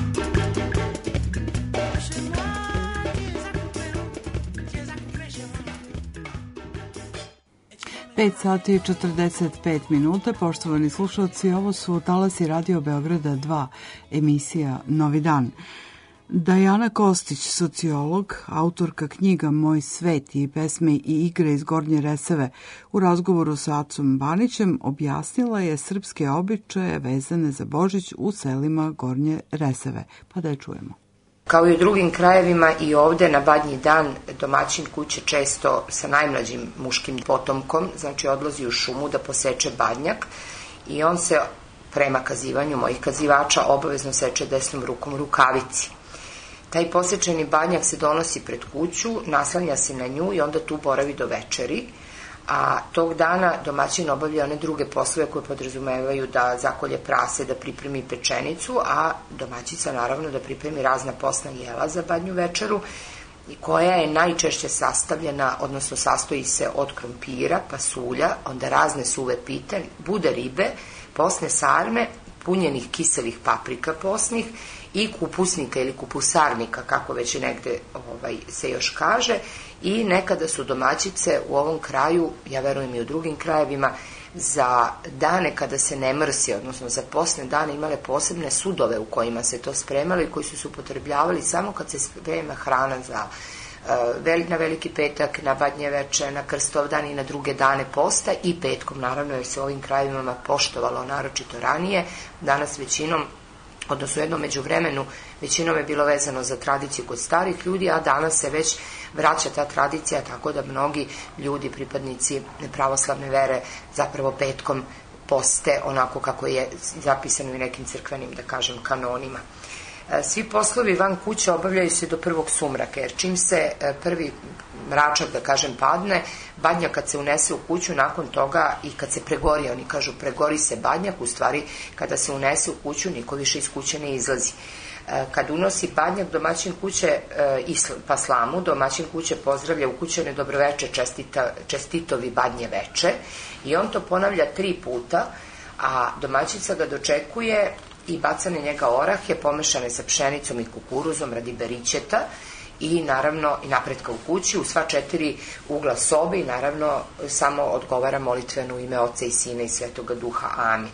5 sati i 45 minuta, poštovani slušalci, ovo su talasi Radio Beograda 2, emisija Novi dan. Dajana Kostić, sociolog, autorka knjiga Moj svet i pesme i igre iz Gornje Resave, u razgovoru sa Acom Banićem objasnila je srpske običaje vezane za Božić u selima Gornje Resave. Pa da je čujemo. Kao i u drugim krajevima i ovde na Badnji dan domaćin kuće često sa najmlađim muškim potomkom, znači odlazi u šumu da poseče badnjak i on se prema kazivanju mojih kazivača obavezno seče desnom rukom rukavici. Taj posečeni badnjak se donosi pred kuću, naslanja se na nju i onda tu boravi do večeri, a tog dana domaćin obavlja one druge poslove koje podrazumevaju da zakolje prase, da pripremi pečenicu, a domaćica naravno da pripremi razna posna jela za badnju večeru, koja je najčešće sastavljena, odnosno sastoji se od krompira, pasulja, onda razne suve pite, bude ribe, posne sarme, punjenih kiselih paprika posnih i kupusnika ili kupusarnika, kako već negde se još kaže, i nekada su domaćice u ovom kraju, ja verujem i u drugim krajevima, za dane kada se ne mrsi, odnosno za posne dane imale posebne sudove u kojima se to spremalo i koji su se upotrebljavali samo kad se sprema hrana za na Veliki petak, na Badnje veče, na Krstovdan i na druge dane posta i petkom, naravno, jer se ovim krajevima poštovalo naročito ranije. Danas većinom, odnosno u jednom međuvremenu, većinom je bilo vezano za tradiciju kod starih ljudi, a danas se već vraća ta tradicija, tako da mnogi ljudi, pripadnici pravoslavne vere, zapravo petkom poste onako kako je zapisano i nekim crkvenim, da kažem, kanonima. Svi poslovi van kuće obavljaju se do prvog sumraka, jer čim se prvi mračak, da kažem, padne, badnjak kad se unese u kuću, nakon toga i kad se pregori, oni kažu pregori se badnjak, u stvari kada se unese u kuću niko više iz kuće ne izlazi. Kad unosi badnjak domaćin kuće pa slamu, domaćin kuće pozdravlja ukućane dobroveče, čestitovi badnje veče, i on to ponavlja 3 puta, a domaćica ga dočekuje i baca na njega orahe pomešane sa pšenicom i kukuruzom radi beričeta, i naravno i napretka u kući, u sva 4 ugla sobe i naravno samo odgovara molitveno ime Oca i Sina i Svetoga Duha. Amin.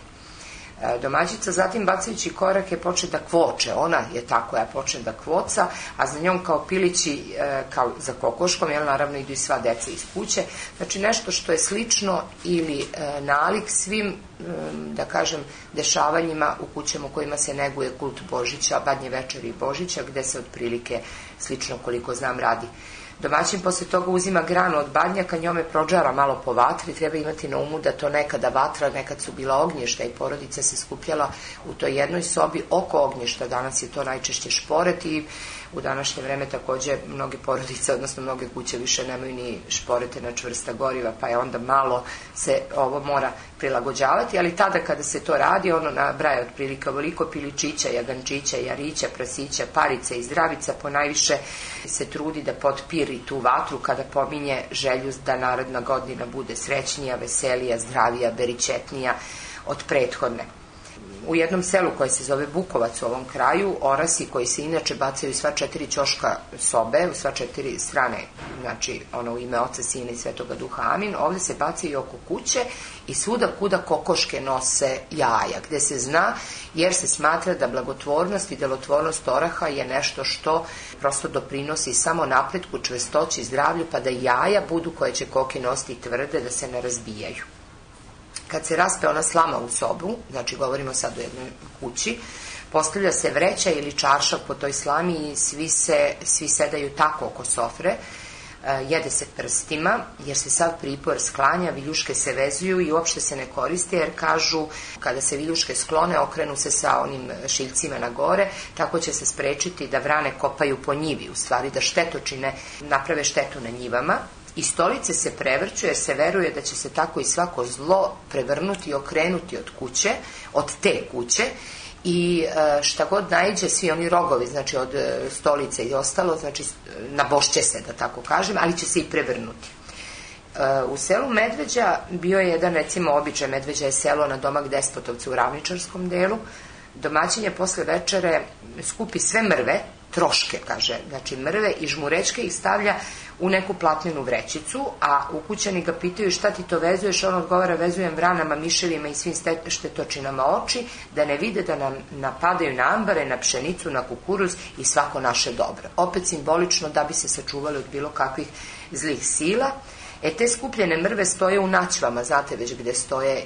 Domaćica zatim bacajući korake počne da kvoče, ona je ta koja počne da kvoca, a za njom kao pilići, kao za kokoškom, naravno idu i sva deca iz kuće. Znači nešto što je slično ili nalik svim, da kažem, dešavanjima u kućama u kojima se neguje kult Božića, Badnje večeri i Božića, gde se otprilike slično, koliko znam, radi. Domaćin posle toga uzima granu od badnjaka, njome prođara malo po vatri, treba imati na umu da to nekada vatra, nekad su bila ognjišta i porodica se skupljala u toj jednoj sobi oko ognjišta, danas je to najčešće šporet i u današnje vreme takođe mnoge porodice, odnosno mnoge kuće više nemaju ni šporete na čvrsta goriva, pa je onda malo se ovo mora prilagođavati, ali tada kada se to radi, ono nabraja otprilike ovoliko piličića, jagančića, jarića, prasića, parica i zdravica, ponajviše se trudi da potpiri tu vatru kada pominje želju da naredna godina bude srećnija, veselija, zdravija, beričetnija od prethodne. U jednom selu koje se zove Bukovac u ovom kraju, orasi koji se inače bacaju u sva 4 ćoška sobe, u sva 4 strane, znači ono u ime Oca, Sina i Svetoga Duha, amin, ovde se bacaju oko kuće i svuda kuda kokoške nose jaja, gde se zna, jer se smatra da blagotvornost i delotvornost oraha je nešto što prosto doprinosi samo napretku, čvrstoći, zdravlju, pa da jaja budu koje će koke nositi tvrde, da se ne razbijaju. Kad se raspe ona slama u sobu, znači govorimo sad o jednoj kući, postavlja se vreća ili čaršaf po toj slami i svi sedaju tako oko sofre, jede se prstima, jer se sav pripor sklanja, viljuške se vezuju i uopšte se ne koriste, jer kažu kada se viljuške sklone, okrenu se sa onim šiljcima na gore, tako će se sprečiti da vrane kopaju po njivi, u stvari da štetočine naprave štetu na njivama. I stolice se prevrću jer se veruje da će se tako i svako zlo prevrnuti i okrenuti od kuće, od te kuće, i šta god naiđe, svi oni rogovi, znači od stolice i ostalo, znači nabošće se, da tako kažem, ali će se i prevrnuti. U selu Medveđa bio je jedan, recimo, običaj. Medveđa je selo na domak Despotovca u Ravničarskom delu. Domaćin je posle večere skupi sve mrve, troške, kaže, znači mrve i žmurečke, ih stavlja u neku platnenu vrećicu, a ukućani ga pitaju šta ti to vezuješ, on odgovara, vezujem vranama, miševima i svim štetočinama oči, da ne vide da nam napadaju na ambare, na pšenicu, na kukuruz i svako naše dobro. Opet simbolično da bi se sačuvali od bilo kakvih zlih sila. Te skupljene mrve stoje u Naćvama, znate već gde stoje,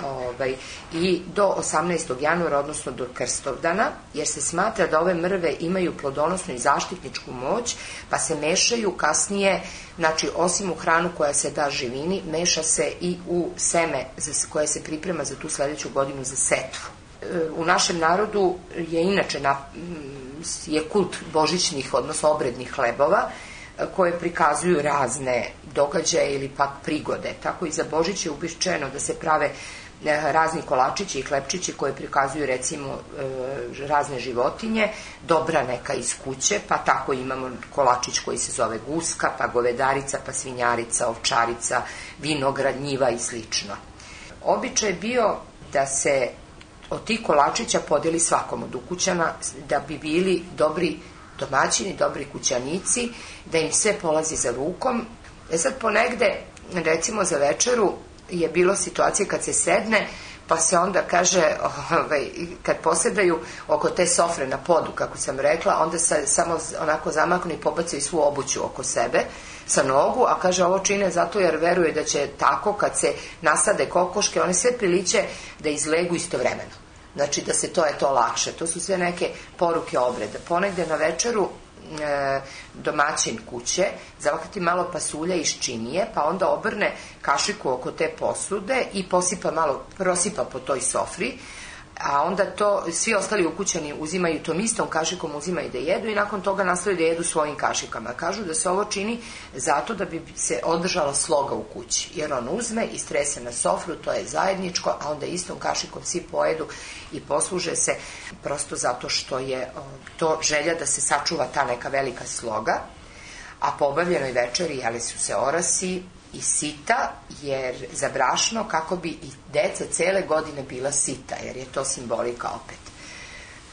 i do 18. januara, odnosno do Krstovdana, jer se smatra da ove mrve imaju plodonosnu i zaštitničku moć, pa se mešaju kasnije, znači osim u hranu koja se da živini, meša se i u seme koje se priprema za tu sledeću godinu za setvu. U našem narodu je inače je kult božićnih, odnosno obrednih hlebova, koje prikazuju razne događaje ili pak prigode. Tako i za Božić je uobičajeno da se prave razni kolačići i hlebčići koje prikazuju, recimo, razne životinje, dobra neka iz kuće, pa tako imamo kolačić koji se zove guska, pa govedarica, pa svinjarica, ovčarica, vinograd, njiva i slično. Običaj je bio da se od tih kolačića podeli svakom od ukućana, da bi bili dobri domaćini, dobri kućanici, da im sve polazi za rukom. Sad ponegde, recimo za večeru, je bilo situacije kad se sedne, pa se onda kaže, kad posedaju oko te sofre na podu, kako sam rekla, onda se samo onako zamaknu i pobacaju svu obuću oko sebe sa nogu, a kaže ovo čine zato jer veruje da će tako kad se nasade kokoške, one sve priliče da izlegu istovremeno. Znači da se to lakše. To su sve neke poruke obreda. Ponegde na večeru domaćin kuće zavakati malo pasulja iz činije, pa onda obrne kašiku oko te posude i prosipa po toj sofri, a onda to svi ostali ukućani uzimaju tom istom kašikom, uzimaju da jedu i nakon toga nastavljaju da jedu svojim kašikama. Kažu da se ovo čini zato da bi se održala sloga u kući, jer on uzme i strese na sofru, to je zajedničko, a onda istom kašikom svi pojedu i posluže se, prosto zato što je to želja da se sačuva ta neka velika sloga. A po obavljenoj večeri jeli su se orasi i sita, jer za brašno, kako bi i deca cele godine bila sita, jer je to simbolika opet.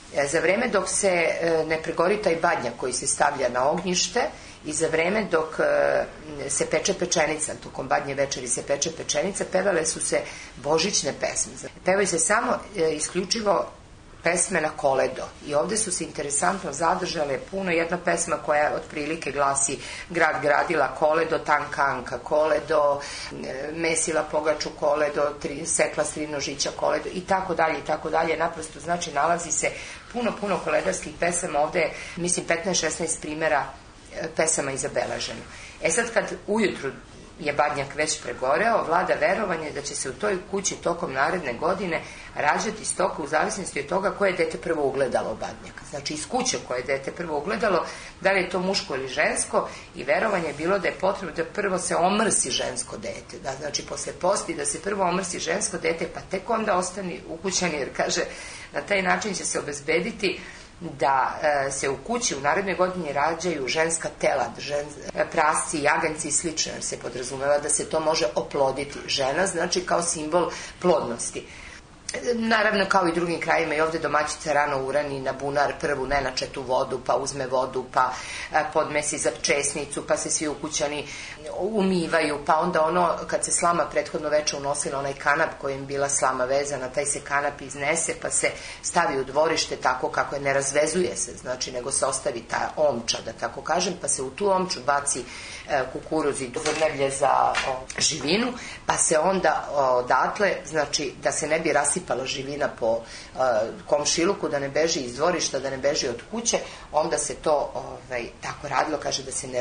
Za vreme dok se ne pregori taj badnjak koji se stavlja na ognjište i za vreme dok se peče pečenica, tokom badnje večeri se peče pečenica, pevale su se božićne pesme. Pevaju se samo isključivo pesme na koledo i ovde su se interesantno zadržale puno. Jedna pesma koja otprilike glasi: grad gradila koledo, tanka Anka koledo, mesila pogaču koledo, sekla strinožića koledo i tako dalje i tako dalje. Naprosto znači nalazi se puno koledarskih pesama. Ovde je, mislim, 15-16 primjera pesama i zabeleženo. Sad kad ujutru je badnjak već pregoreo, vlada verovanje da će se u toj kući tokom naredne godine rađati stoka u zavisnosti od toga koje je dete prvo ugledalo badnjaka. Znači iz kuće koje je dete prvo ugledalo, da li je to muško ili žensko, i verovanje je bilo da je potrebno da prvo se omrsi žensko dete. Da, znači posle posti da se prvo omrsi žensko dete, pa tek onda ostani ukućani, jer kaže na taj način će se obezbediti da se u kući u narednoj godini rađaju ženska telad, prasci, jaganjci i slično, jer se podrazumeva da se to može oploditi. Žena znači kao simbol plodnosti. Naravno, kao i drugim krajima, i ovde domaćica rano urani na bunar prvu nenačetu vodu, pa uzme vodu, pa podmesi za česnicu, pa se svi ukućani umivaju, pa onda ono, kad se slama prethodno veče unosila onaj kanap kojim bila slama vezana, taj se kanap iznese, pa se stavi u dvorište tako kako je, ne razvezuje se, znači, nego se ostavi ta omča, da tako kažem, pa se u tu omču baci kukuruz i zrnevlje za živinu, pa se onda odatle, znači, da se ne bi rasipala živina po komšiluku, da ne beži iz dvorišta, da ne beži od kuće, onda se to tako radilo, kaže,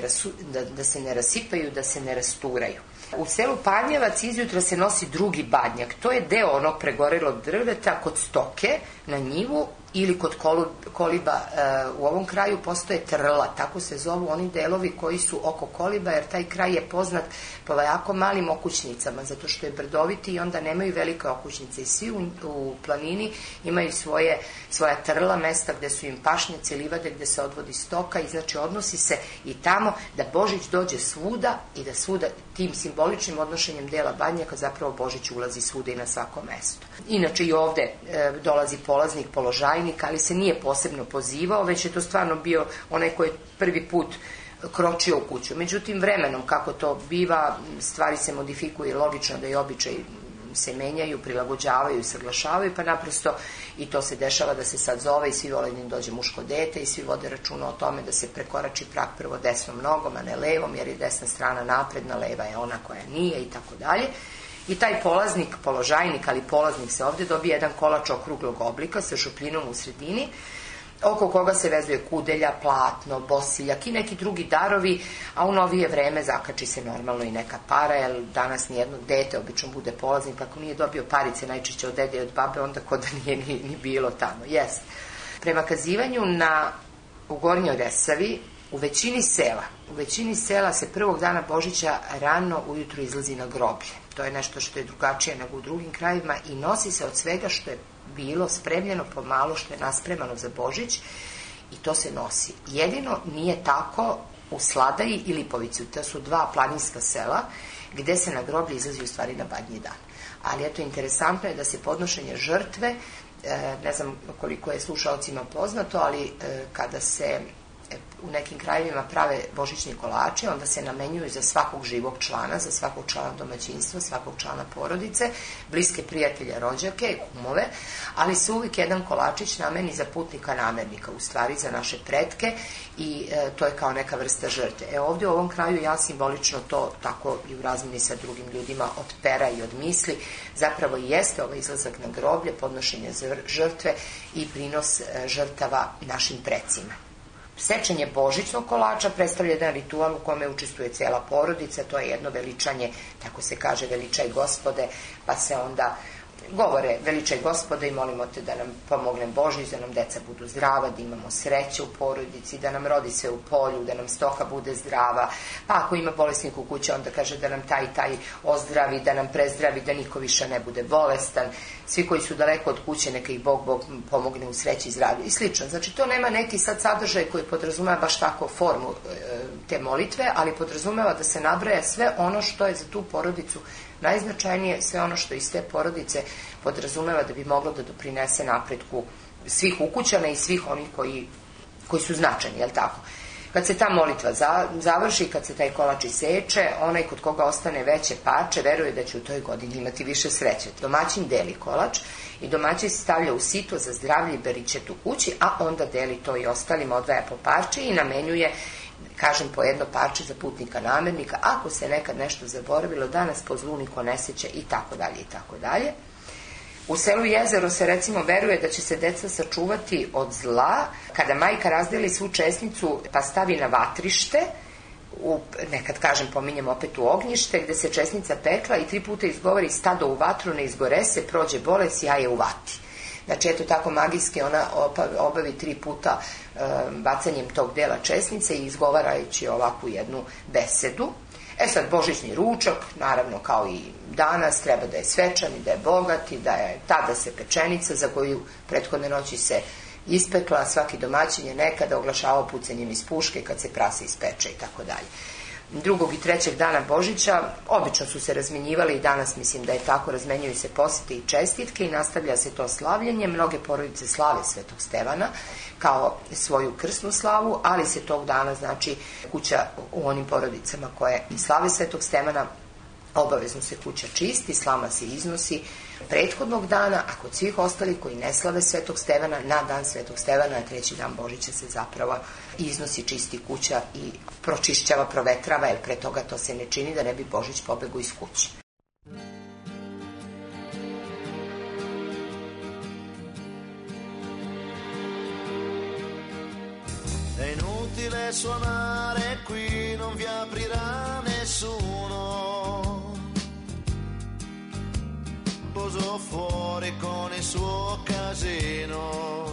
da se ne rasipaju, da se ne rasturaju. U selu Panjevac izjutra se nosi drugi badnjak. To je deo onog pregorelog drveta kod stoke na njivu ili kod koliba. U ovom kraju postoje trla, tako se zovu oni delovi koji su oko koliba, jer taj kraj je poznat po jako malim okućnicama, zato što je brdoviti i onda nemaju velike okućnice. I svi u planini imaju svoja trla, mesta gde su im pašnjaci, livade gde se odvodi stoka, i znači odnosi se i tamo da Božić dođe svuda i da svuda tim simboličnim odnošenjem dela badnjaka zapravo Božić ulazi svuda i na svako mesto. Inače i ovde dolazi polaznik, položajnik, ali se nije posebno pozivao, već je to stvarno bio onaj koji je prvi put kročio u kuću. Međutim, vremenom, kako to biva, stvari se modifikuju, logično da i običaj se menjaju, prilagođavaju i saglašavaju, pa naprosto i to se dešava da se sad zove i svi vole da im dođe muško dete i svi vode računa o tome da se prekorači prag prvo desnom nogom, a ne levom, jer je desna strana napredna, leva je ona koja nije i tako dalje. I taj polaznik, položajnik, ali polaznik se ovde dobije jedan kolač okruglog oblika sa šupljinom u sredini, oko koga se vezuje kudelja, platno, bosiljak i neki drugi darovi, a u novije vreme zakači se normalno i neka para, jer danas nijedno dete obično bude polaznik, ako nije dobio parice najčešće od dede i od babe, onda kod da nije ni bilo tamo. Jest. Prema kazivanju u Gornjoj Resavi, u većini sela se prvog dana Božića rano ujutru izlazi na groblje. To je nešto što je drugačije nego u drugim krajevima i nosi se od svega što je bilo spremljeno pomalo, što je naspremano za Božić, i to se nosi. Jedino nije tako u Sladaji i Lipovicu. To su dva planinska sela gde se na groblje izlazi u stvari na badnji dan. Ali eto, interesantno je da se podnošenje žrtve, ne znam koliko je slušalcima poznato, ali kada se u nekim krajevima prave božićni kolači, onda se namenjuju za svakog živog člana, za svakog člana domaćinstva, svakog člana porodice, bliske prijatelje, rođake, kumove, ali se uvijek jedan kolačić nameni za putnika namernika, u stvari za naše pretke, i to je kao neka vrsta žrtve. Ovdje u ovom kraju ja simbolično to tako i u razmeni sa drugim ljudima od pera i od misli, zapravo i jeste ovaj izlazak na groblje, podnošenje žrtve i prinos žrtava našim precima. Sečenje božićnog kolača predstavlja jedan ritual u kome učestvuje cijela porodica, to je jedno veličanje, tako se kaže, veličaj Gospode, pa se onda govore veličaj Gospode i molimo te da nam pomogne Božić, da nam deca budu zdrava, da imamo sreće u porodici, da nam rodi se u polju, da nam stoka bude zdrava, pa ako ima bolesnik u kući, onda kaže da nam taj ozdravi, da nam prezdravi, da niko više ne bude bolestan, svi koji su daleko od kuće, neka ih Bog pomogne u sreći i zdravlju i slično. Znači, to nema neki sad sadržaj koji podrazumeva baš tako formu te molitve, ali podrazumeva da se nabraja sve ono što je za tu porodicu najznačajnije sve ono što iz te porodice podrazumeva da bi moglo da doprinese napretku svih ukućana i svih onih koji su značajni, jel tako? Kad se ta molitva završi, kad se taj kolač iseče, onaj kod koga ostane veće parče veruje da će u toj godini imati više sreće. Domaćin deli kolač i domaćin se stavlja u sito za zdravlje i beričet u kući, a onda deli to i ostalima, odvaja po parče i namenjuje, kažem, po jedno parče za putnika namernika, ako se nekad nešto zaboravilo, da nas po zlu niko ne seća i tako dalje i tako dalje. U selu Jezero se recimo veruje da će se deca sačuvati od zla kada majka razdeli svu česnicu pa stavi na vatrište, nekad kažem pominjem opet u ognjište, gde se česnica pekla i 3 puta izgovori stado u vatru, ne izgore se, prođe bolest, jaje u vati. Znači, eto tako magijski ona obavi 3 puta bacanjem tog dela česnice i izgovarajući ovakvu jednu besedu. Sad, božićni ručak, naravno kao i danas, treba da je svečan i da je bogat i da je tada se pečenica za koju prethodne noći se ispekla, svaki domaćin je nekada oglašavao pucanjem iz puške kad se prase ispeče i tako dalje. 2. i 3. dana Božića obično su se razmenjivali i danas mislim da je tako, razmenjuju se posete i čestitke i nastavlja se to slavljenje. Mnoge porodice slave Svetog Stevana kao svoju krsnu slavu, ali se tog dana, znači, kuća u onim porodicama koje slave Svetog Stevana, obavezno se kuća čisti, slama se iznosi prethodnog dana, a kod svih ostalih koji ne slave Svetog Stevana, na dan Svetog Stevana, 3. dan Božića se zapravo iznosi, čisti kuća i pročišćava, provetrava, jer pre toga to se ne čini da ne bi Božić pobegao iz kuće. È inutile suonare qui, non vi aprirà nessuno. Poso fuori con il suo casino.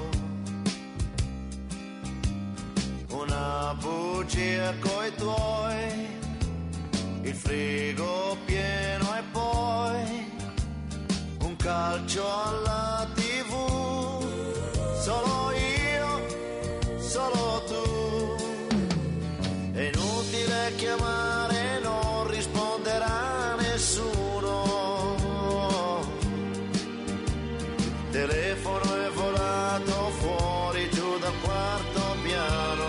Una bugia coi tuoi, il frigo pieno e poi un calcio alla TV. Solo io, solo tu. È inutile chiamare, non risponderà nessuno. Telefono è volato fuori giù dal quarto piano.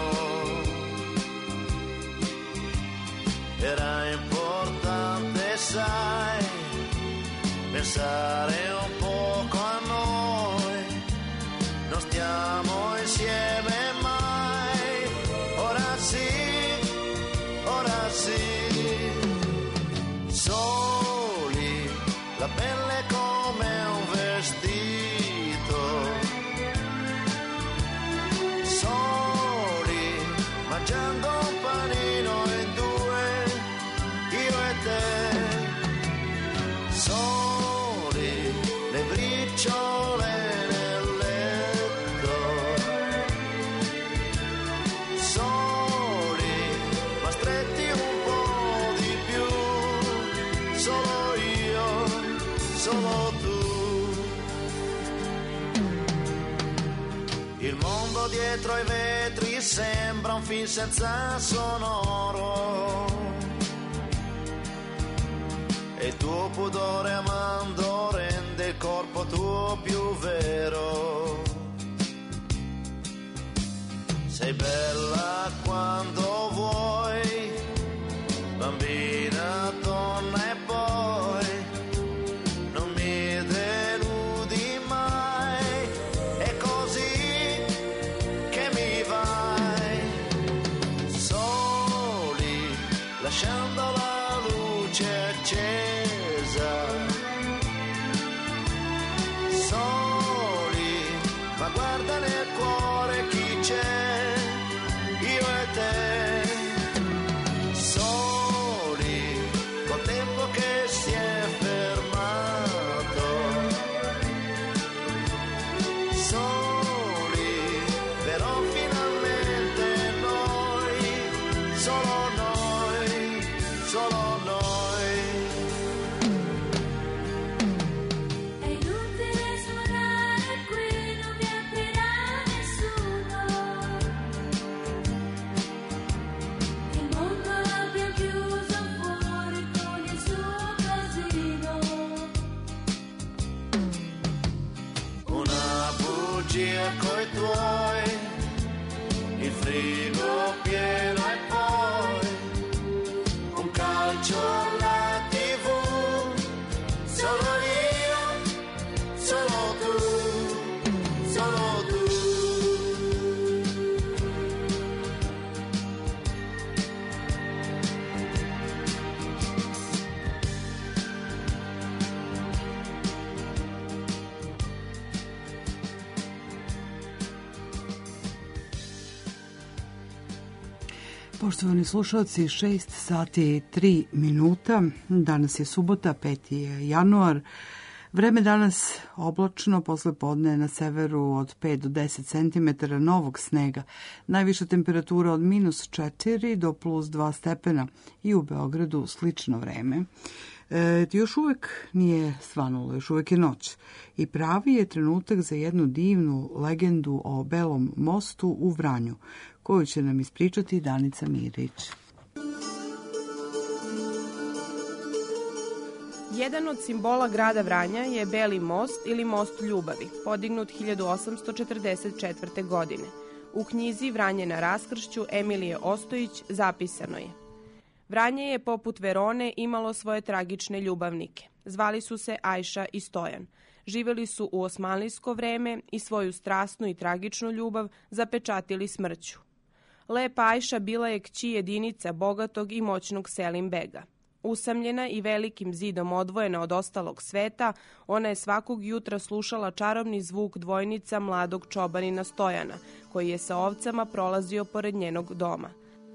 Era importante, sai, pensare un poco a noi. Non stiamo insieme mai. Ora sì, ora sì. Soli, la pelle come un vestito. Soli, mangiando un panino in 2, io e te. Soli, le briciole nel letto. Soli, ma stretti un po' di più. Solo io, solo tu. Il mondo dietro ai vetri sembra un film senza sonoro. E il tuo pudore amando rende il corpo tuo più vero. Sei bella quando vuoi, bambina, donna e poi non mi deludi mai. È così che mi vai. Soli, lasciando la luce accesa. Soli, ma guarda nel cuore chi c'è, io e te. Soli, col tempo che si è fermato. Soli, però finalmente noi, solo noi, solo noi. È inutile suonare qui, non vi aprirà nessuno. tuoi, il frigo pieno e poi un calcio alla TV, solo io, solo tu, solo tu. Poštovani slušalci, 6 sati i 3 minuta. Danas je subota, 5. je januar. Vreme danas oblačno, posle podne na severu od 5 do 10 cm novog snega. Najviša temperatura od -4 do +2 stepena i u Beogradu slično vreme. Još uvek nije svanulo, još uvek je noć i pravi je trenutak za jednu divnu legendu o Belom mostu u Vranju, koju će nam ispričati Danica Mirić. Jedan od simbola grada Vranja je Beli most ili most ljubavi, podignut 1844. godine. U knjizi Vranje na raskršću Emilije Ostojić zapisano je: Vranje je poput Verone imalo svoje tragične ljubavnike. Zvali su se Ajša i Stojan. Živeli su u osmanlijsko vreme i svoju strasnu i tragičnu ljubav zapečatili smrću. Lepa Ajša bila je kći jedinica bogatog i moćnog Selim Bega. Usamljena i velikim zidom odvojena od ostalog sveta, ona je svakog jutra slušala čarobni zvuk dvojnica mladog čobanina Stojana, koji je sa ovcama prolazio pored njenog doma.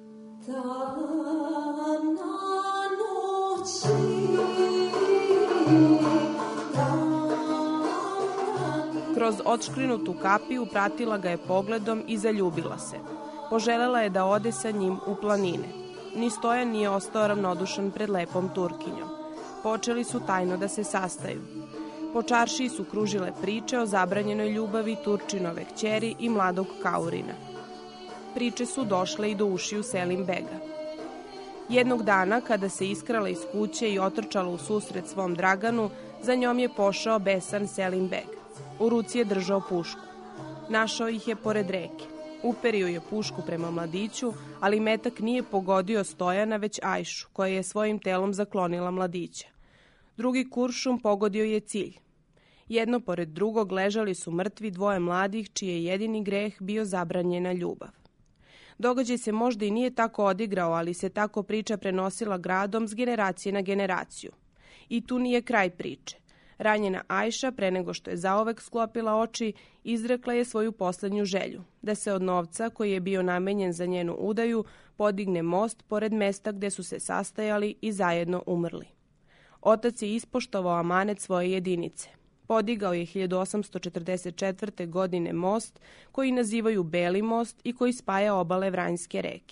Kroz odškrinutu kapiju pratila ga je pogledom i zaljubila se. Poželela je da ode sa njim u planine. Ni Stojan nije ostao ravnodušan pred lepom Turkinjom. Počeli su tajno da se sastaju. Po čaršiji su kružile priče o zabranjenoj ljubavi Turčinove kćeri i mladog Kaurina. Priče su došle i do ušiju Selim Bega. Jednog dana, kada se iskrala iz kuće i otrčala u susret svom Draganu, za njom je pošao besan Selim Beg. U ruci je držao pušku. Našao ih je pored reke. Uperio je pušku prema mladiću, ali metak nije pogodio Stojana, već Ajšu, koja je svojim telom zaklonila mladića. Drugi kuršum pogodio je cilj. Jedno pored drugog ležali su mrtvi dvoje mladih, čiji je jedini greh bio zabranjena ljubav. Događaj se možda i nije tako odigrao, ali se tako priča prenosila gradom s generacije na generaciju. I tu nije kraj priče. Ranjena Ajša, pre nego što je zaovek sklopila oči, izrekla je svoju poslednju želju, da se od novca koji je bio namenjen za njenu udaju podigne most pored mesta gde su se sastajali i zajedno umrli. Otac je ispoštovao amanet svoje jedinice. Podigao je 1844. godine most koji nazivaju Beli most i koji spaja obale Vranjske reke.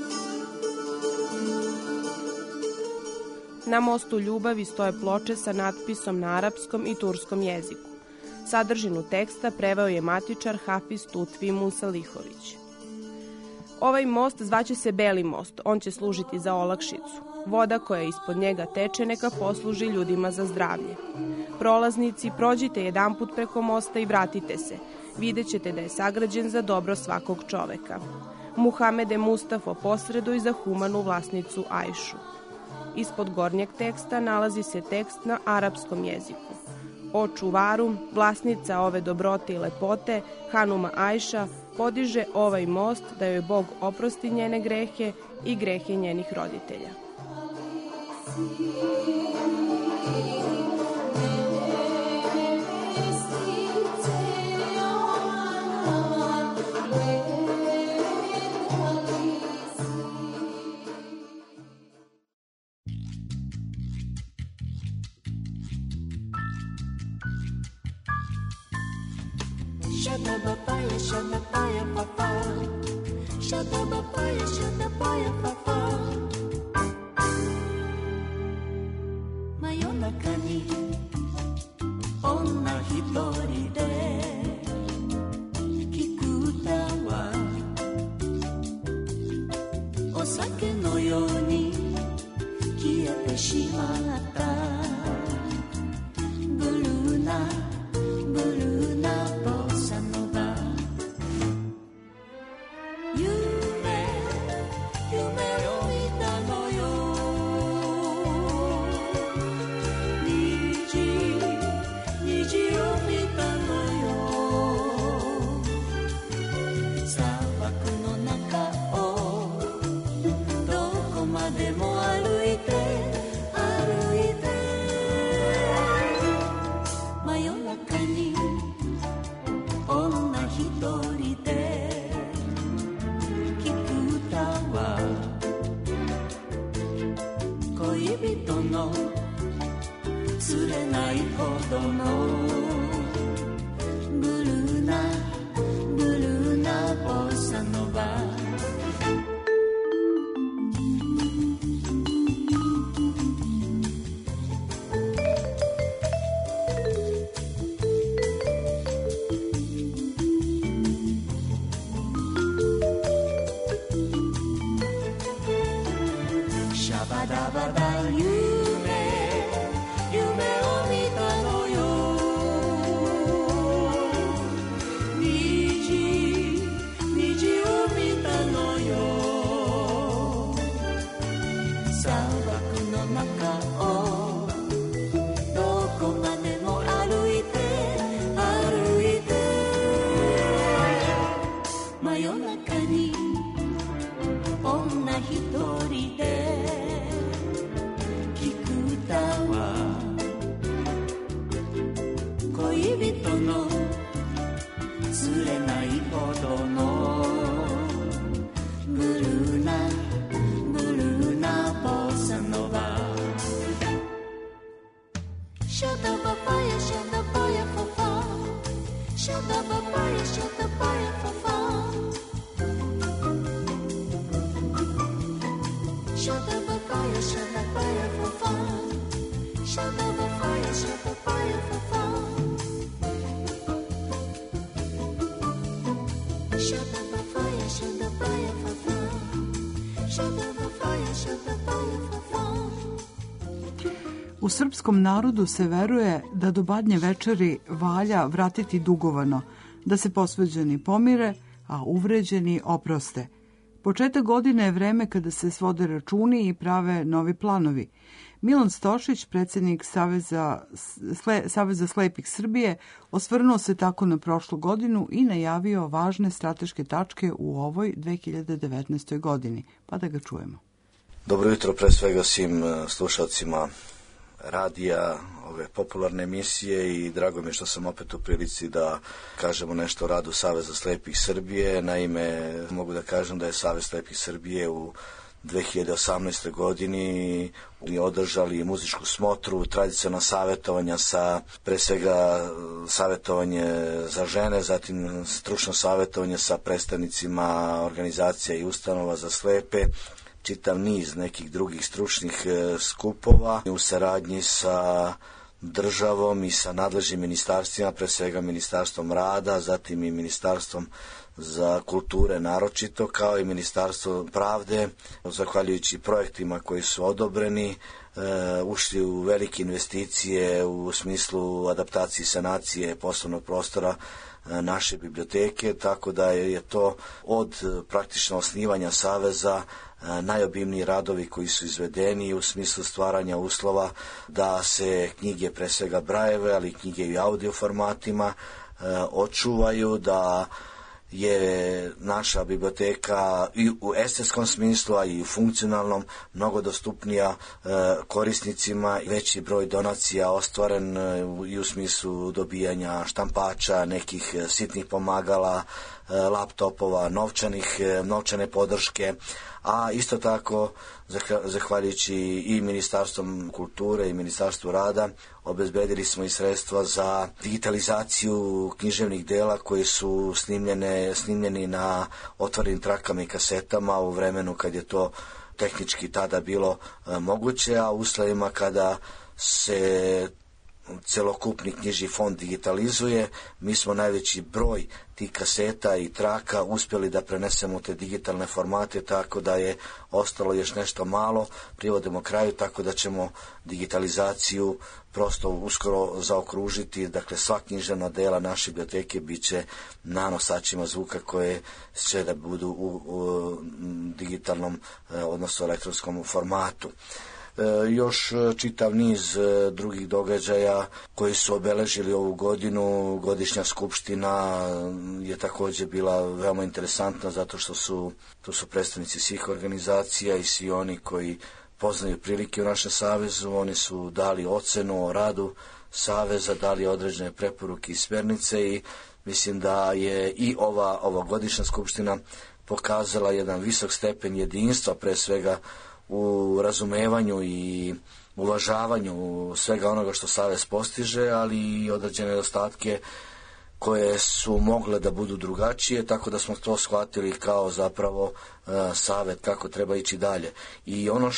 Na mostu ljubavi stoje ploče sa natpisom na arapskom i turskom jeziku. Sadržinu teksta preveo je matičar Hafiz Tutvi Musalihović. Ovaj most zvaće se Beli most, on će služiti za olakšicu. Voda koja ispod njega teče neka posluži ljudima za zdravlje. Prolaznici, prođite jedanput preko mosta i vratite se. Vidjet ćete da je sagrađen za dobro svakog čoveka. Muhamede Mustafo posreduj za humanu vlasnicu Ajšu. Ispod gornjeg teksta nalazi se tekst na arapskom jeziku. O čuvaru, vlasnica ove dobrote i lepote, Hanuma Ajša, podiže ovaj most da joj Bog oprosti njene grehe i grehe njenih roditelja. Shada papaya papa. Shada papaya papa. Mayonaka ni onna hitori de kikuta wa osake no yoni kiete shimata. Blue na bossa nova. に女一人で聞く歌は恋人の釣れないほどのブルーなボサノバシャバダバダ夢を見たのよ虹を見たのよ砂漠の中をどこまでも歩いて真夜中に女一人で聞く歌は恋人の釣れないほどのブルーなボサノバシャダババヤシャダバヤファファシャダババヤシャダバヤファファシャダババヤシャダバヤファファシャダババヤシャダバヤファファシャダババヤシャダバヤファファシャダババヤシャダバヤファファ U srpskom narodu se veruje da do Badnje večeri valja vratiti dugovano, da se posveđeni pomire, a uvređeni oproste. Početak godine je vreme kada se svode računi i prave novi planovi. Milan Stošić, predsjednik Saveza slepih Srbije, osvrnuo se tako na prošlu godinu i najavio važne strateške tačke u ovoj 2019. godini. Pa da ga čujemo. Dobro jutro pre svega svim slušalcima radija, ove popularne emisije i drago mi je što sam opet u prilici da kažemo nešto o radu Saveza slepih Srbije. Naime, mogu da kažem da je Savez slepih Srbije u 2018. godini održali muzičku smotru, tradicionalna savjetovanja sa, pre svega, savjetovanje za žene, zatim stručno savjetovanje sa predstavnicima organizacija i ustanova za slepe, čitav niz nekih drugih stručnih skupova u saradnji sa državom i sa nadležnim ministarstvima, pre svega Ministarstvom rada, zatim i Ministarstvom za kulture naročito, kao i Ministarstvo pravde, zahvaljujući projektima koji su odobreni, ušli u velike investicije u smislu adaptacije i sanacije poslovnog prostora naše biblioteke, tako da je to od praktično osnivanja Saveza najobimniji radovi koji su izvedeni u smislu stvaranja uslova da se knjige, pre svega Brajeve, ali i knjige i audio formatima očuvaju, da je naša biblioteka i u estetskom smislu, a i u funkcionalnom mnogo dostupnija korisnicima. Veći broj donacija ostvaren i u smislu dobijanja štampača, nekih sitnih pomagala, laptopova, novčane podrške, a isto tako zahvaljujući i Ministarstvom kulture i Ministarstvu rada obezbedili smo i sredstva za digitalizaciju književnih dela koji su snimljeni na otvorenim trakama i kasetama u vremenu kad je to tehnički tada bilo moguće, a u uslovima kada se celokupni knjižni fond digitalizuje, mi smo najveći broj tih kaseta i traka uspjeli da prenesemo u te digitalne formate, tako da je ostalo još nešto malo, privodimo kraju, tako da ćemo digitalizaciju prosto uskoro zaokružiti. Dakle, sva književna dela naše biblioteke bit će na nosačima zvuka koje će da budu u digitalnom, odnosno elektronskom formatu. Još čitav niz drugih događaja koji su obeležili ovu godinu. Godišnja skupština je također bila veoma interesantna zato što tu su predstavnici svih organizacija i svi oni koji poznaju prilike u našem savezu. Oni su dali ocenu o radu saveza dali određene preporuke i smjernice i mislim da je i ova ovogodišnja skupština pokazala jedan visok stepen jedinstva, pre svega u razumevanju i uvažavanju svega onoga što savez postiže, ali i određene nedostatke koje su mogle da budu drugačije, tako da smo to shvatili kao zapravo savjet kako treba ići dalje. I ono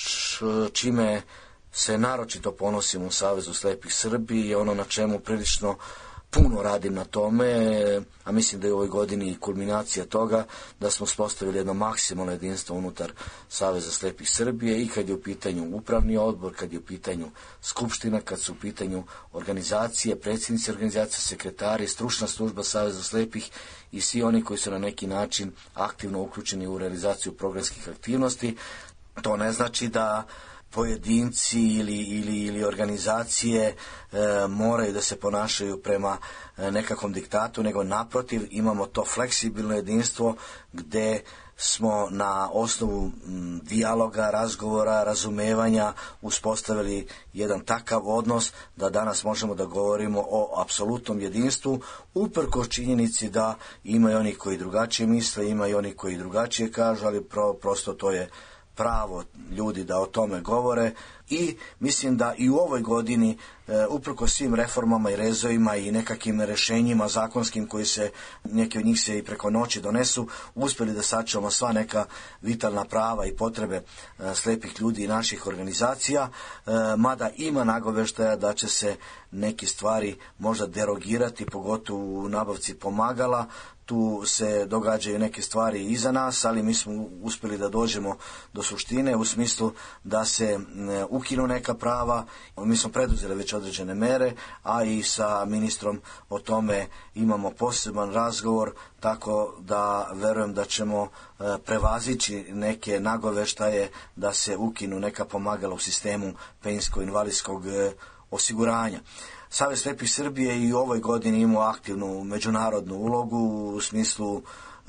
čime se naročito ponosim u Savezu slepih Srbije je ono na čemu prilično puno radim na tome, a mislim da je u ovoj godini kulminacija toga da smo uspostavili jedno maksimalno jedinstvo unutar Saveza slepih Srbije i kad je u pitanju upravni odbor, kad je u pitanju skupština, kad su u pitanju organizacije, predsjednici organizacije, sekretari, stručna služba Saveza slepih i svi oni koji su na neki način aktivno uključeni u realizaciju programskih aktivnosti. To ne znači da pojedinci ili organizacije moraju da se ponašaju prema nekakvom diktatu, nego naprotiv imamo to fleksibilno jedinstvo gde smo na osnovu dijaloga, razgovora, razumevanja uspostavili jedan takav odnos da danas možemo da govorimo o apsolutnom jedinstvu, uprkos činjenici da ima i oni koji drugačije misle, ima i oni koji drugačije kažu, ali prosto to je pravo ljudi da o tome govore i mislim da i u ovoj godini uprkos svim reformama i rezovima i nekakvim rešenjima zakonskim koji se, neki od njih se i preko noći donesu, uspjeli da sačuvamo sva neka vitalna prava i potrebe slepih ljudi i naših organizacija, mada ima nagoveštaja da će se neke stvari možda derogirati, pogotovo u nabavci pomagala. Tu se događaju neke stvari iza nas, ali mi smo uspjeli da dođemo do suštine u smislu da se ukinu neka prava. Mi smo preduzeli već određene mere, a i sa ministrom o tome imamo poseban razgovor, tako da verujem da ćemo prevazići neke nagoveštaje da se ukinu neka pomagala u sistemu penzijsko-invalidskog osiguranja. Savez slepih Srbije i u ovoj godini imao aktivnu međunarodnu ulogu u smislu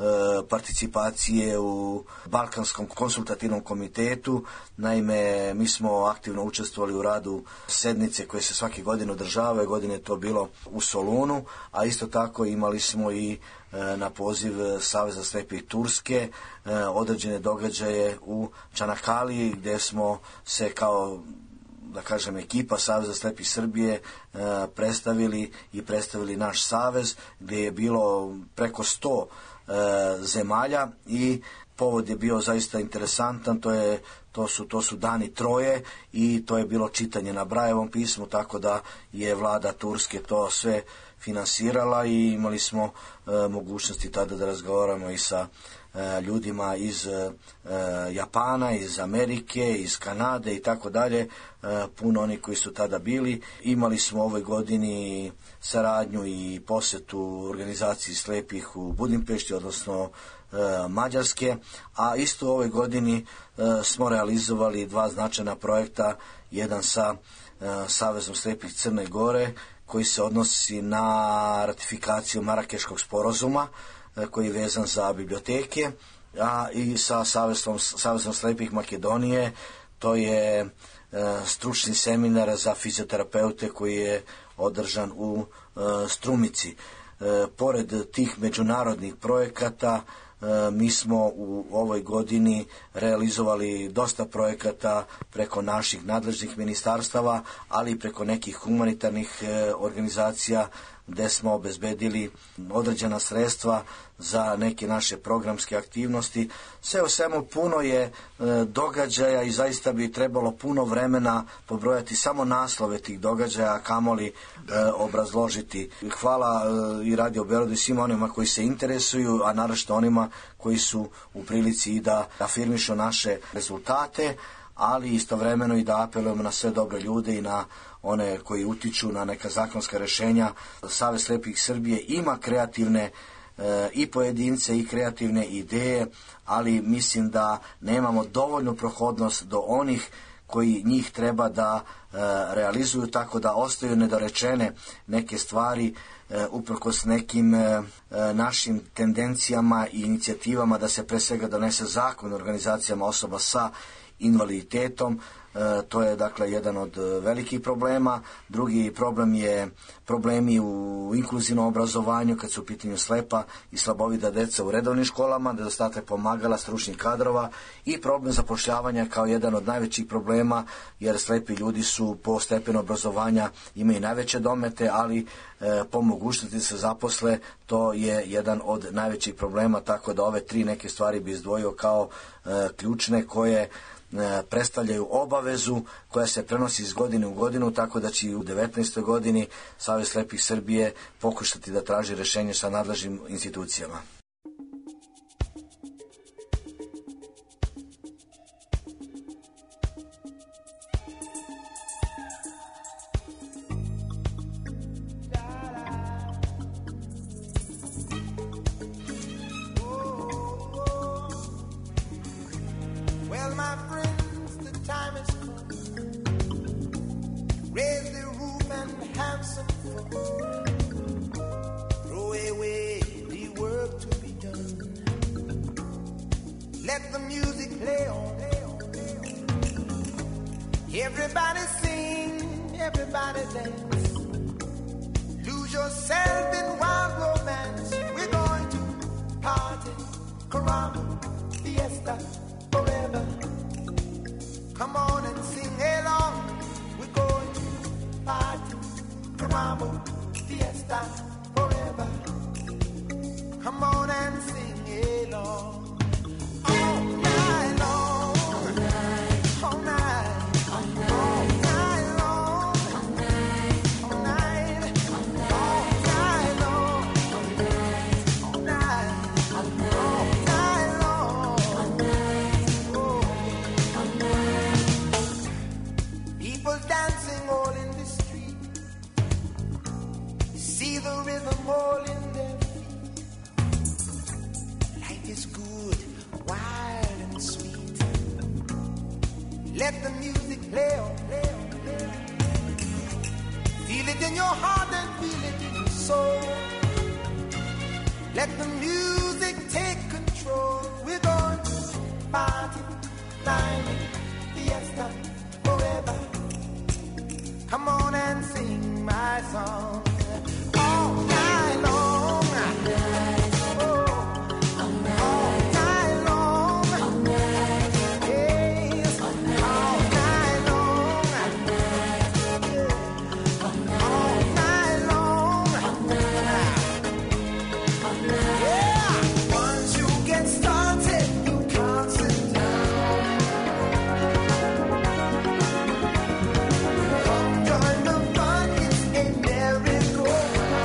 participacije u Balkanskom konsultativnom komitetu. Naime, mi smo aktivno učestvovali u radu sednice koje se svake godine održavaju. Godine je to bilo u Solunu, a isto tako imali smo i na poziv Saveza slepih Turske određene događaje u Čanakkali, gdje smo se kao, da kažem, ekipa Saveza slepih Srbije predstavili naš savez, gdje je bilo preko 100 zemalja i povod je bio zaista interesantan. To su dani Troje i to je bilo čitanje na Brajevom pismu, tako da je vlada Turske to sve finansirala i imali smo mogućnosti tada da razgovaramo i sa ljudima iz Japana, iz Amerike, iz Kanade i tako dalje, puno oni koji su tada bili. Imali smo u ovoj godini saradnju i posjetu organizaciji slepih u Budimpešti, odnosno Mađarske, a isto u ovoj godini smo realizovali 2 značajna projekta, jedan sa Savezom slepih Crne Gore, koji se odnosi na ratifikaciju Marakeškog sporazuma, koji je vezan za biblioteke, a i sa Savezom slepih Makedonije, to je stručni seminar za fizioterapeute koji je održan u Strumici. Pored tih međunarodnih projekata, mi smo u ovoj godini realizovali dosta projekata preko naših nadležnih ministarstava, ali i preko nekih humanitarnih organizacija gde smo obezbedili određena sredstva za neke naše programske aktivnosti. Sve u svemu puno je događaja i zaista bi trebalo puno vremena pobrojati samo naslove tih događaja, a kamoli obrazložiti. Hvala i Radio Beogradu i svima onima koji se interesuju, a naročito onima koji su u prilici i da afirmišu naše rezultate, ali istovremeno i da apelujemo na sve dobre ljude i na one koji utiču na neka zakonska rešenja. Savez slepih Srbije ima kreativne i pojedince i kreativne ideje, ali mislim da nemamo dovoljnu prohodnost do onih koji njih treba da realizuju, tako da ostaju nedorečene neke stvari uprkos nekim našim tendencijama i inicijativama da se pre svega donese zakon o organizacijama osoba sa invaliditetom. To je dakle jedan od velikih problema. Drugi problem je problemi u inkluzivnom obrazovanju kad su u pitanju slepa i slabovida deca u redovnim školama, nedostatak pomagala, stručnih kadrova i problem zapošljavanja kao jedan od najvećih problema, jer slepi ljudi su po stepenu obrazovanja imaju najveće domete, ali po mogućnosti se zaposle, to je jedan od najvećih problema, tako da ove 3 neke stvari bi izdvojio kao ključne koje predstavljaju obavezu koja se prenosi iz godine u godinu, tako da će i u 19. godini Savez slepih Srbije pokušati da traži rešenje sa nadležnim institucijama. Everybody sing, everybody dance. Lose yourself in wild romance. We're going to party, caramba, fiesta, forever. Come on and sing along. We're going to party, caramba, fiesta, forever. Come on and sing along. All night long, all night, all night. All in their feet. Life is good, wild and sweet. Let the music play on, play on, play on. Feel it in your heart and feel it in your soul. Let the music take control. We're going to party, climbing, fiesta, forever. Come on and sing my song. All night long, all night, all night long, all night, yes, all night long, all night long, yeah. Once you get started, you can't sit down. Come join the fun, it's a miracle.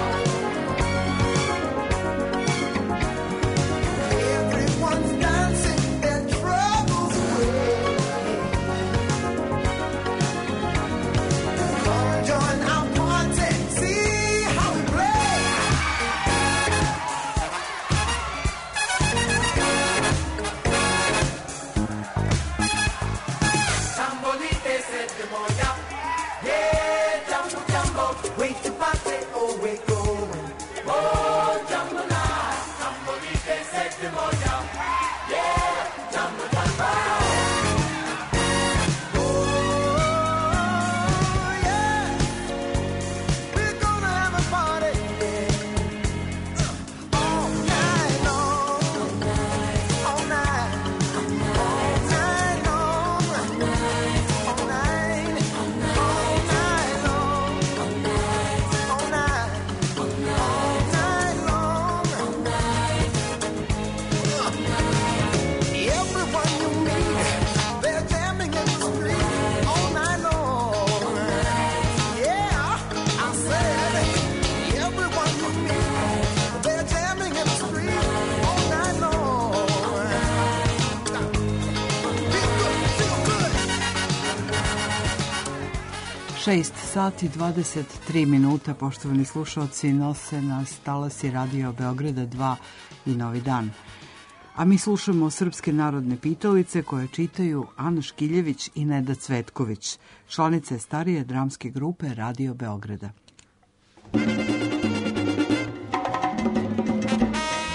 Šest sati 23 minuta, poštovani slušalci, nose nas talasi Radio Beograda 2 i Novi dan. A mi slušamo srpske narodne pitalice koje čitaju Ana Škiljević i Neda Cvetković, članice starije dramske grupe Radio Beograda.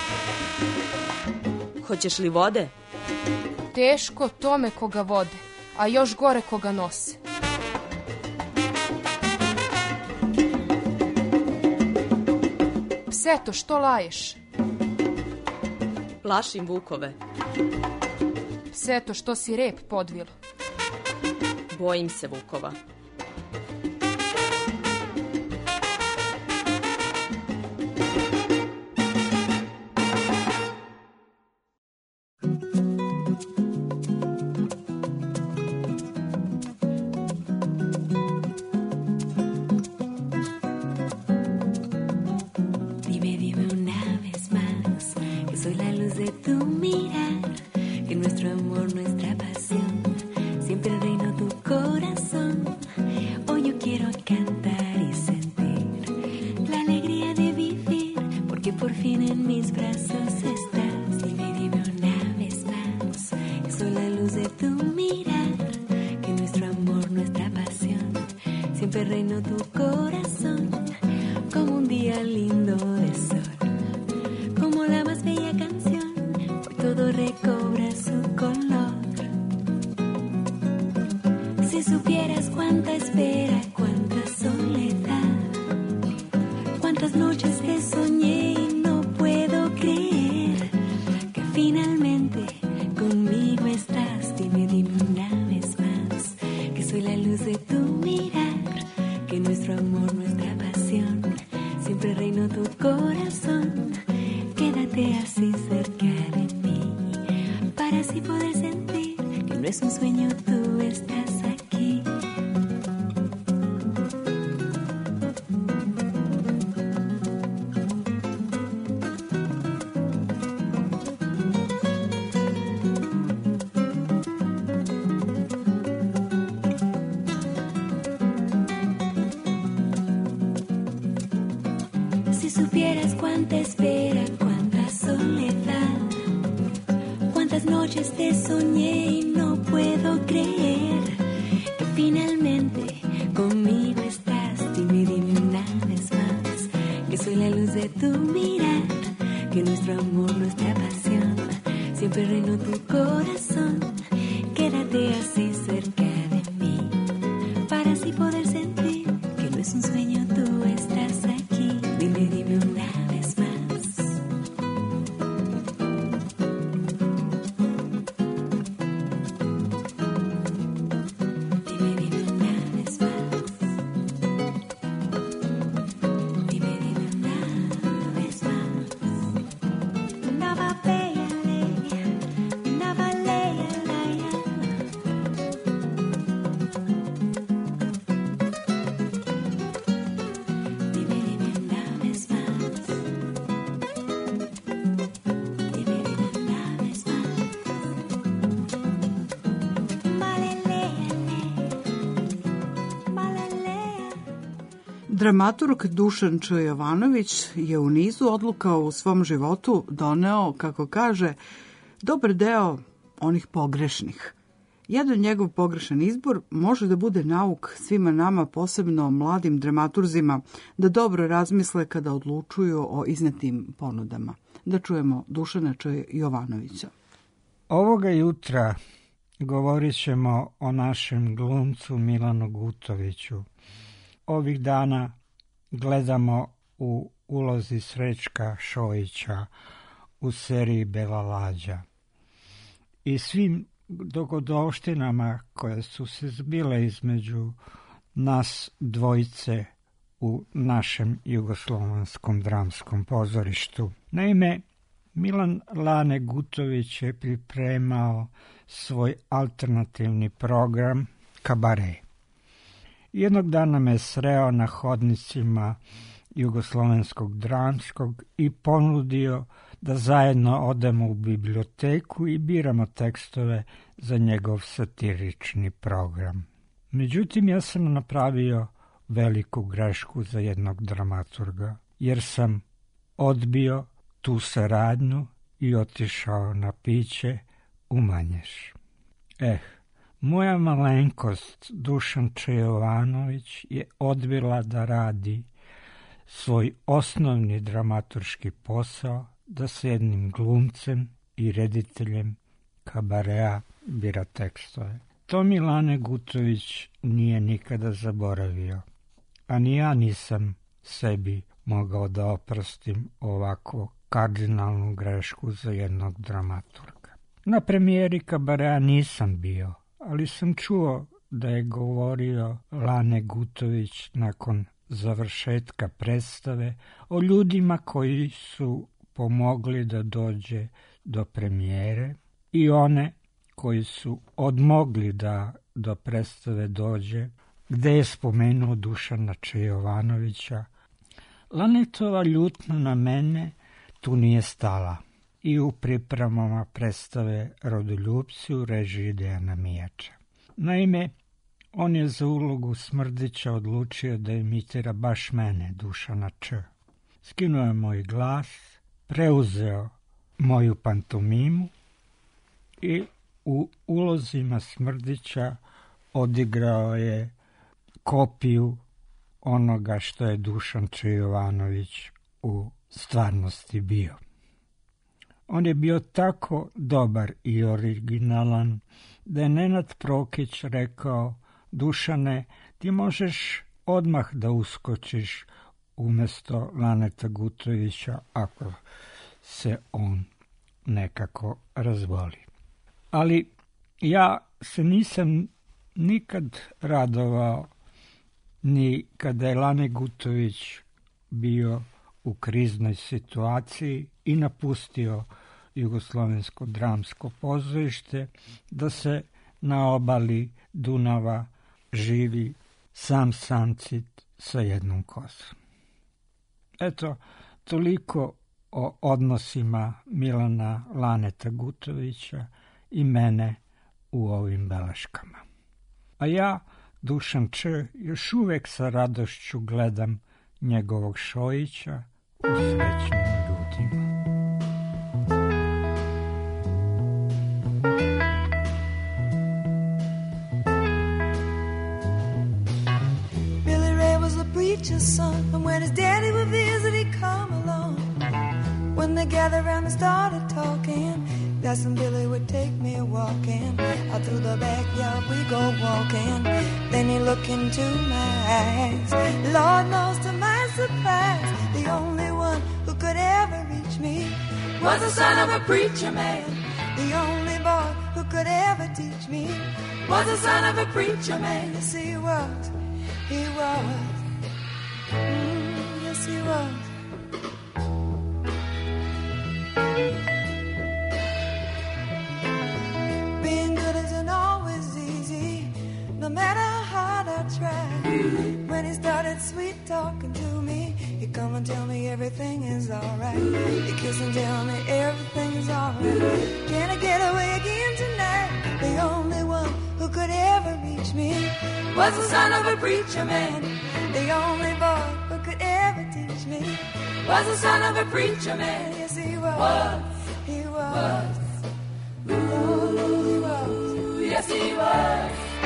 Hoćeš li vode? Teško tome koga vode. a još gore koga nose. Pseto, što laješ? Plašim vukove. Pseto, što si rep podvilo? Bojim se vukova. Dramaturg Dušan Č. Jovanović je u nizu odluka u svom životu doneo, kako kaže, dobar deo onih pogrešnih. Jedan njegov pogrešan izbor može da bude nauk svima nama, posebno mladim dramaturzima, da dobro razmisle kada odlučuju o iznetim ponudama. Da čujemo Dušana Č. Jovanovića. Ovoga jutra govorit ćemo o našem glumcu Milanu Gutoviću. Ovih dana gledamo u ulozi Srećka Šojića u seriji Bela lađa. I svim dogodovštinama koje su se zbile između nas dvojice u našem jugoslovenskom dramskom pozorištu. Naime, Milan Lane Gutović je pripremao svoj alternativni program Kabare. Jednog dana me sreo na hodnicima Jugoslovenskog dramskog i ponudio da zajedno odemo u biblioteku i biramo tekstove za njegov satirični program. Međutim, ja sam napravio veliku grešku za jednog dramaturga, jer sam odbio tu saradnju i otišao na piće u Manješ. Moja malenkost Dušan Č. Jovanović je odbila da radi svoj osnovni dramaturški posao, da s jednim glumcem i rediteljem Kabarea bira tekstove. To mi Lane Gutović nije nikada zaboravio, a ni ja nisam sebi mogao da oprostim ovako kardinalnu grešku za jednog dramaturga. Na premijeri Kabarea nisam bio, ali sam čuo da je govorio Lane Gutović nakon završetka predstave o ljudima koji su pomogli da dođe do premijere i one koji su odmogli da do predstave dođe, gde je spomenuo Dušana Čejovanovića. Lanetova ljutna na mene tu nije stala i u pripremama predstave Rodoljupci u režiji Dejana Mijača. Naime, on je za ulogu Smrdića odlučio da imitira baš mene, Dušana Č. Skinuo je moj glas, preuzeo moju pantomimu i u ulozima Smrdića odigrao je kopiju onoga što je Dušan Čejovanović u stvarnosti bio. On je bio tako dobar i originalan da je Nenad Prokić rekao: Dušane, ti možeš odmah da uskočiš umjesto Laneta Gutovića ako se on nekako razvoli. Ali ja se nisam nikad radovao ni kada je Lane Gutović bio u kriznoj situaciji i napustio Jugoslovensko dramsko pozorište, da se na obali Dunava živi sam samcit sa jednom kozom. Eto, toliko o odnosima Milana Laneta Gutovića i mene u ovim beleškama. A ja, Dušan Č, još uvek sa radošću gledam njegovog Šojića u Srećnim ljudima. Billy Ray was a preacher's son, and when his daddy would visit, he'd come along. When they gathered around and started talking, that's when Billy would take me walking. Out through the backyard we go walking. Then he looked into my eyes. Lord knows to my surprise, the only one who could ever reach me was the son of a preacher man. The only boy who could ever teach me was the son of a preacher man. Yes, he was. He was. Yes, he was. Being good isn't always easy, no matter how hard I try. When he started sweet talking to me, he'd come and tell me everything is alright. He'd kiss and tell me everything is alright. Can I get away again tonight? The only one who could ever reach me was the son of a preacher man. The only boy who could ever teach me was the son of a preacher man. Yes, he was. He was. Ooh, he was. Yes, he was.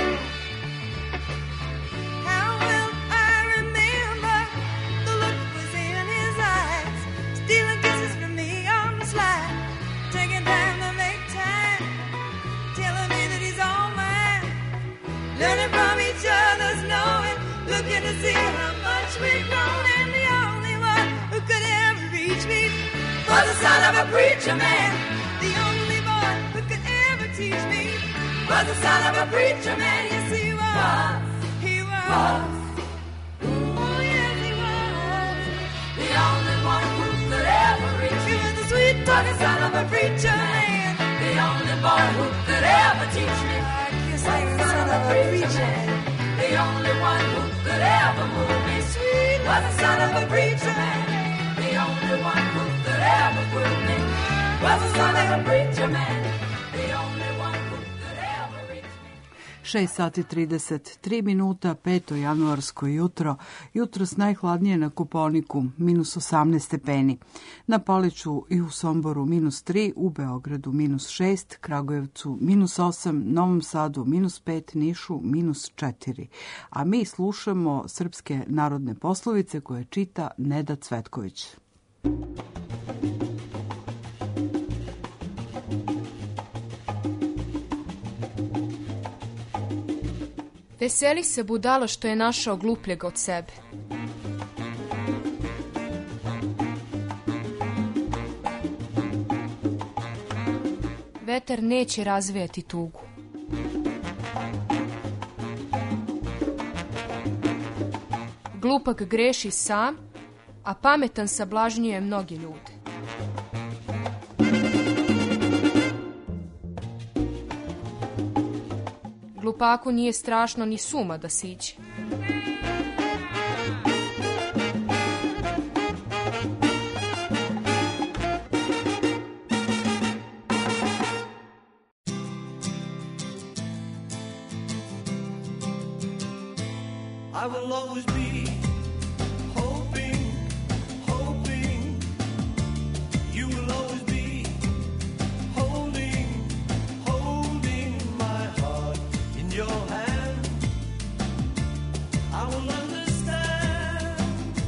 How will I remember the look was in his eyes, stealing kisses from me on the slide, taking time to make time, telling me that he's all mine, learning from each other's knowing, looking to see how much we've grown, and the only one who could ever reach me was the son of a preacher man. The only boy who could ever teach me was the son of a preacher man. Yes, he was. He was. Oh, yes, he was. The only one who could ever reach me was the sweet talking son of a preacher man. The only boy who could ever teach me was the son of a preacher man. The only one who could ever move me sweet was the son of a preacher man. The only one who could ever prove me was the son of a preacher man. The only one who could ever reach me. 6 sati 33 minuta, 5. januarsko jutro. Jutros najhladnije na Kopaoniku, minus 18 stepeni. Na Paliću i u Somboru minus 3, u Beogradu minus 6, Kragujevcu minus 8, Novom Sadu minus 5, Nišu minus 4. A mi slušamo srpske narodne poslovice koje čita Neda Cvetković. Veseli se budala što je našao glupljeg od sebe. Vetar neće razvijati tugu. Glupak greši sam, a pametan sablažnjuje mnogi ljude. Glupaku nije strašno ni suma da siđe. I will always be hoping, hoping. You will always be holding, holding my heart in your hand. I will understand.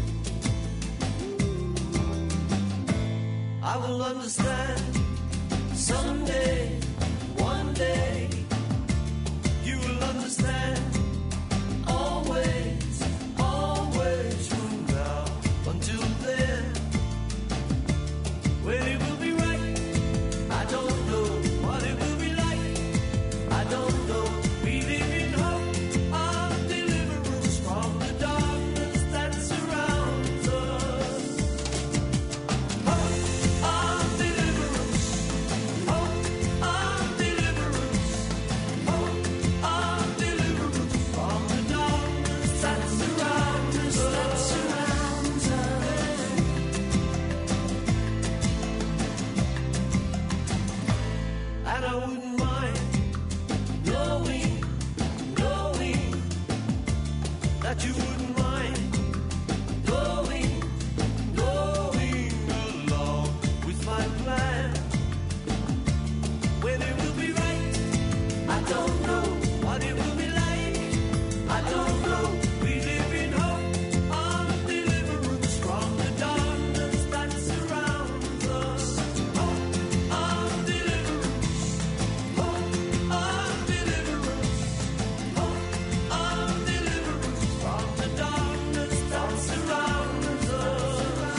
I will understand someday, one day. You will understand. Always, always from now until then. When it will be right, I don't know. What it will be like, I don't know. We live in hope of deliverance from the darkness that surrounds us. Hope of deliverance. Hope of deliverance. Hope of deliverance from the darkness that surrounds us. And I wouldn't mind knowing that you wouldn't mind going along with my plan. When it will be right, I don't know. What it will be like, I don't know. We live in hope of deliverance from the darkness that surrounds us. Hope of deliverance. Hope of deliverance. Hope of deliverance from the darkness that surrounds us.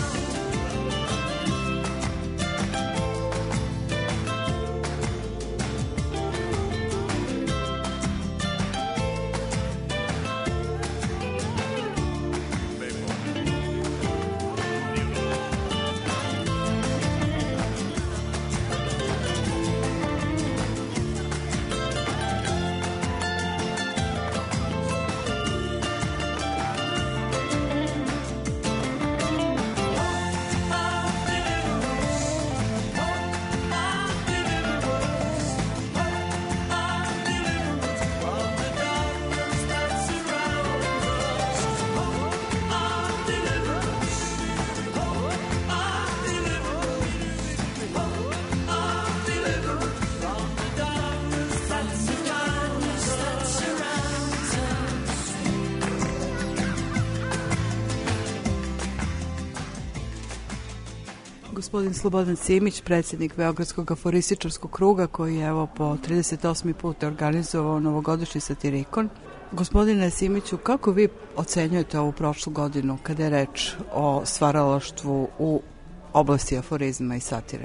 Gospodin Slobodan Simić, predsjednik Beogradskog aforističarskog kruga, koji je evo po 38. put organizovao novogodišnji satirikon. Gospodine Simiću, kako vi ocenjujete ovu prošlu godinu kada je reč o stvaralaštvu u oblasti aforizma i satire?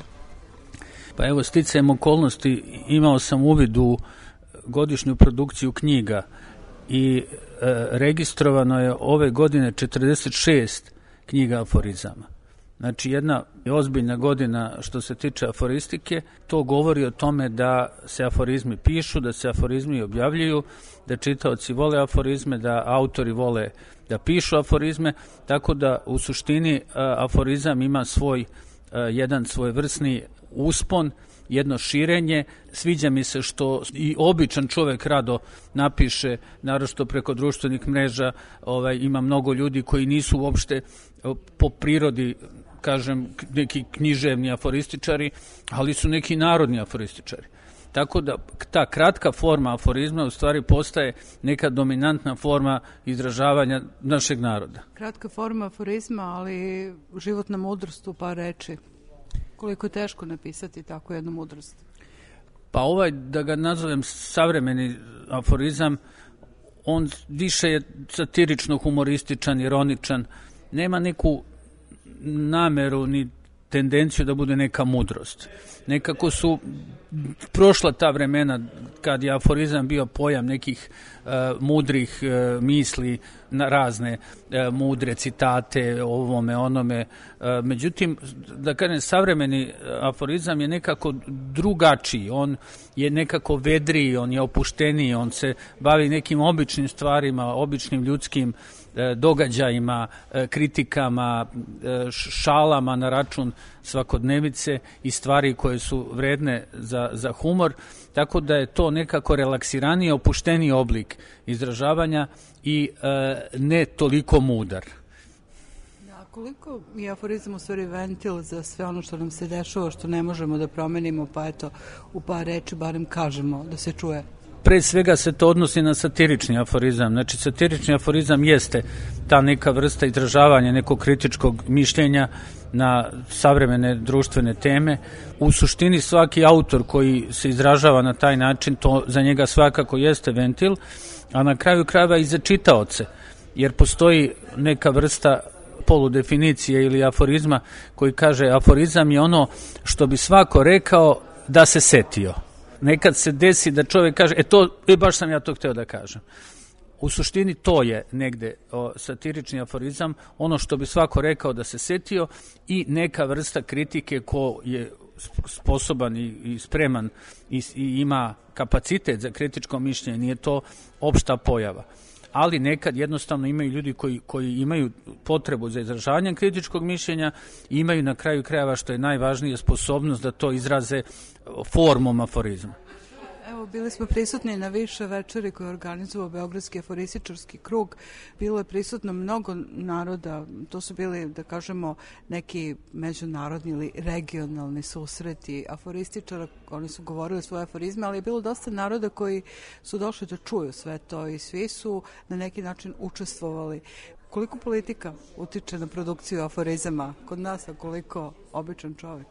Pa evo, sticajem okolnosti imao sam uvid u godišnju produkciju knjiga i registrovano je ove godine 46 knjiga aforizama. Znači, jedna ozbiljna godina što se tiče aforistike. To govori o tome da se aforizmi pišu, da se aforizmi objavljuju, da čitaoci vole aforizme, da autori vole da pišu aforizme, tako da u suštini aforizam ima jedan svojevrsni uspon, jedno širenje. Sviđa mi se što i običan čovek rado napiše, naročito preko društvenih mreža. Ima mnogo ljudi koji nisu uopšte po prirodi, kažem, neki književni aforističari, ali su neki narodni aforističari. Tako da ta kratka forma aforizma u stvari postaje neka dominantna forma izražavanja našeg naroda. Kratka forma aforizma, ali životna mudrost u par reči. Koliko je teško napisati tako jednu mudrost? Pa da ga nazovem savremeni aforizam, on više je satirično humorističan, ironičan, nema neku nameru ni tendenciju da bude neka mudrost. Nekako su prošla ta vremena kad je aforizam bio pojam nekih mudrih misli na razne mudre citate, ovome, onome. Međutim, da kažem, savremeni aforizam je nekako drugačiji, on je nekako vedriji, on je opušteniji, on se bavi nekim običnim stvarima, običnim ljudskim događajima, kritikama, šalama na račun svakodnevice i stvari koje su vredne za humor, tako da je to nekako relaksiraniji, opušteniji oblik izražavanja i ne toliko mudar. A koliko je aforizam u stvari ventil za sve ono što nam se dešava, što ne možemo da promenimo, pa eto, u par reči barem kažemo da se čuje? Pre svega se to odnosi na satirični aforizam. Znači, satirični aforizam jeste ta neka vrsta izražavanja nekog kritičkog mišljenja na savremene društvene teme. U suštini svaki autor koji se izražava na taj način, to za njega svakako jeste ventil, a na kraju krajeva i za čitaoce, jer postoji neka vrsta poludefinicije ili aforizma koji kaže aforizam je ono što bi svako rekao da se setio. Nekad se desi da čovjek kaže, baš sam ja to hteo da kažem. U suštini to je negde satirični aforizam, ono što bi svako rekao da se setio i neka vrsta kritike ko je sposoban i spreman i ima kapacitet za kritičko mišljenje, nije to opšta pojava. Ali nekad jednostavno imaju ljudi koji imaju potrebu za izražavanjem kritičkog mišljenja i imaju na kraju krajeva, što je najvažnije, sposobnost da to izraze formom aforizma. Evo, bili smo prisutni na više večeri koje je organizovao Beogradski aforističarski krug. Bilo je prisutno mnogo naroda, to su bili, da kažemo, neki međunarodni ili regionalni susreti aforističara, oni su govorili svoje aforizme, ali je bilo dosta naroda koji su došli da čuju sve to i svi su na neki način učestvovali. Koliko politika utiče na produkciju aforizama kod nas, a koliko običan čovjek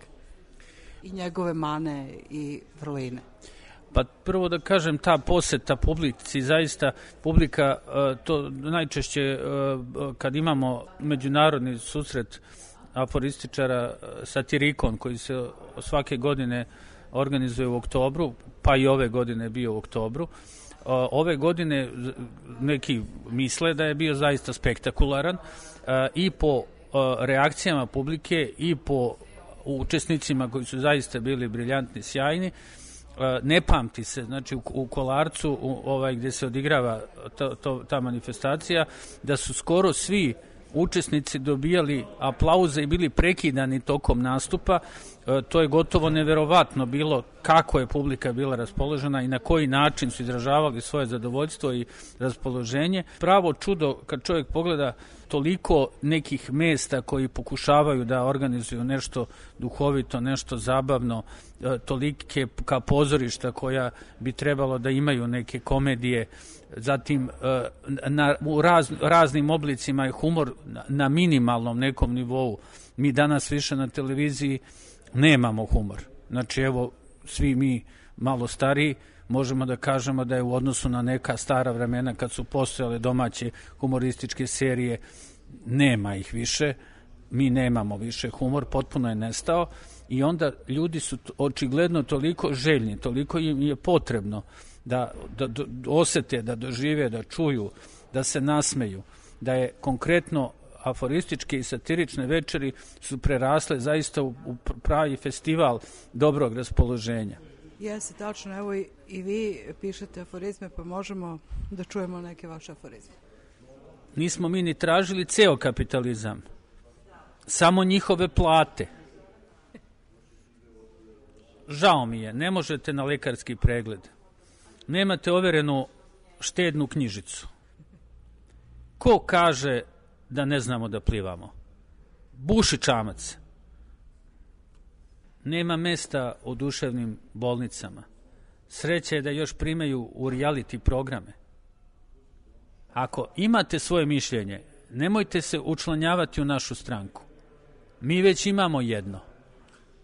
i njegove mane i vrline? Pa prvo da kažem, ta poseta publici, zaista publika, to najčešće kad imamo međunarodni susret aforističara Satirikon koji se svake godine organizuje u oktobru, pa i ove godine je bio u oktobru. Ove godine neki misle da je bio zaista spektakularan i po reakcijama publike i po učesnicima koji su zaista bili briljantni, sjajni. Ne pamti se, znači u Kolarcu gdje se odigrava ta manifestacija, da su skoro svi učesnici dobijali aplauze i bili prekidani tokom nastupa. To je gotovo neverovatno bilo kako je publika bila raspoložena i na koji način su izražavali svoje zadovoljstvo i raspoloženje. Pravo čudo kad čovjek pogleda toliko nekih mesta koji pokušavaju da organizuju nešto duhovito, nešto zabavno, tolike ka pozorišta koja bi trebalo da imaju neke komedije, zatim u raznim oblicima je humor na minimalnom nekom nivou. Mi danas više na televiziji nemamo humor. Znači, evo, svi mi malo stariji možemo da kažemo da je u odnosu na neka stara vremena kad su postojale domaće humorističke serije, nema ih više, mi nemamo više humor, potpuno je nestao i onda ljudi su očigledno toliko željni, toliko im je potrebno da osete, da dožive, da čuju, da se nasmeju, da je konkretno aforističke i satirične večeri su prerasle zaista u pravi festival dobrog raspoloženja. Jeste, tačno, evo i vi pišete aforizme, pa možemo da čujemo neke vaše aforizme. Nismo mi ni tražili ceo kapitalizam, samo njihove plate. Žao mi je, ne možete na lekarski pregled. Nemate overenu štednu knjižicu. Ko kaže da ne znamo da plivamo? Buši čamac. Nema mesta u duševnim bolnicama. Sreća je da još primaju u reality programe. Ako imate svoje mišljenje, nemojte se učlanjavati u našu stranku. Mi već imamo jedno.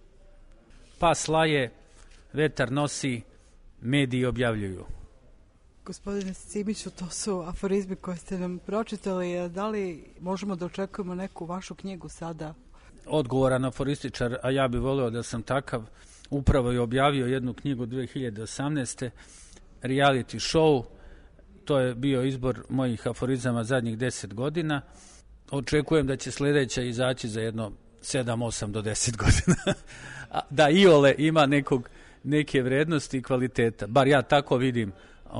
Pas laje, vetar nosi, mediji objavljuju. Gospodine Simiću, to su aforizmi koje ste nam pročitali. Da li možemo da očekujemo neku vašu knjigu sada? Odgovoran aforističar, a ja bih voleo da sam takav, upravo je objavio jednu knjigu 2018. Reality show. To je bio izbor mojih aforizama zadnjih 10 godina. Očekujem da će sljedeća izaći za jedno 7, 8 do 10 godina. Da iole ima neke vrednosti i kvaliteta. Bar ja tako vidim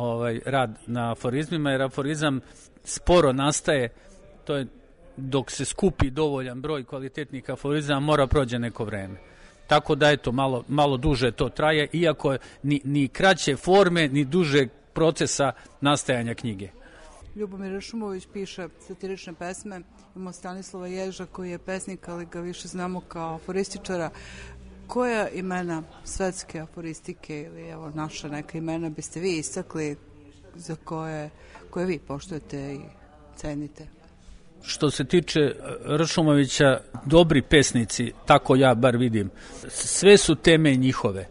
rad na aforizmima, jer aforizam sporo nastaje. To je dok se skupi dovoljan broj kvalitetnih aforizama, mora prođe neko vreme. Tako da eto, malo duže to traje, iako ni kraće forme, ni duže procesa nastajanja knjige. Ljubomir Ršumović piše satirične pesme. Imamo Stanislava Ježa koji je pesnik, ali ga više znamo kao aforističara. Koja imena svetske aforistike ili evo naša neka imena biste vi istakli za koje vi poštujete i cenite? Što se tiče Ršumovića, dobri pesnici, tako ja bar vidim, sve su teme njihove.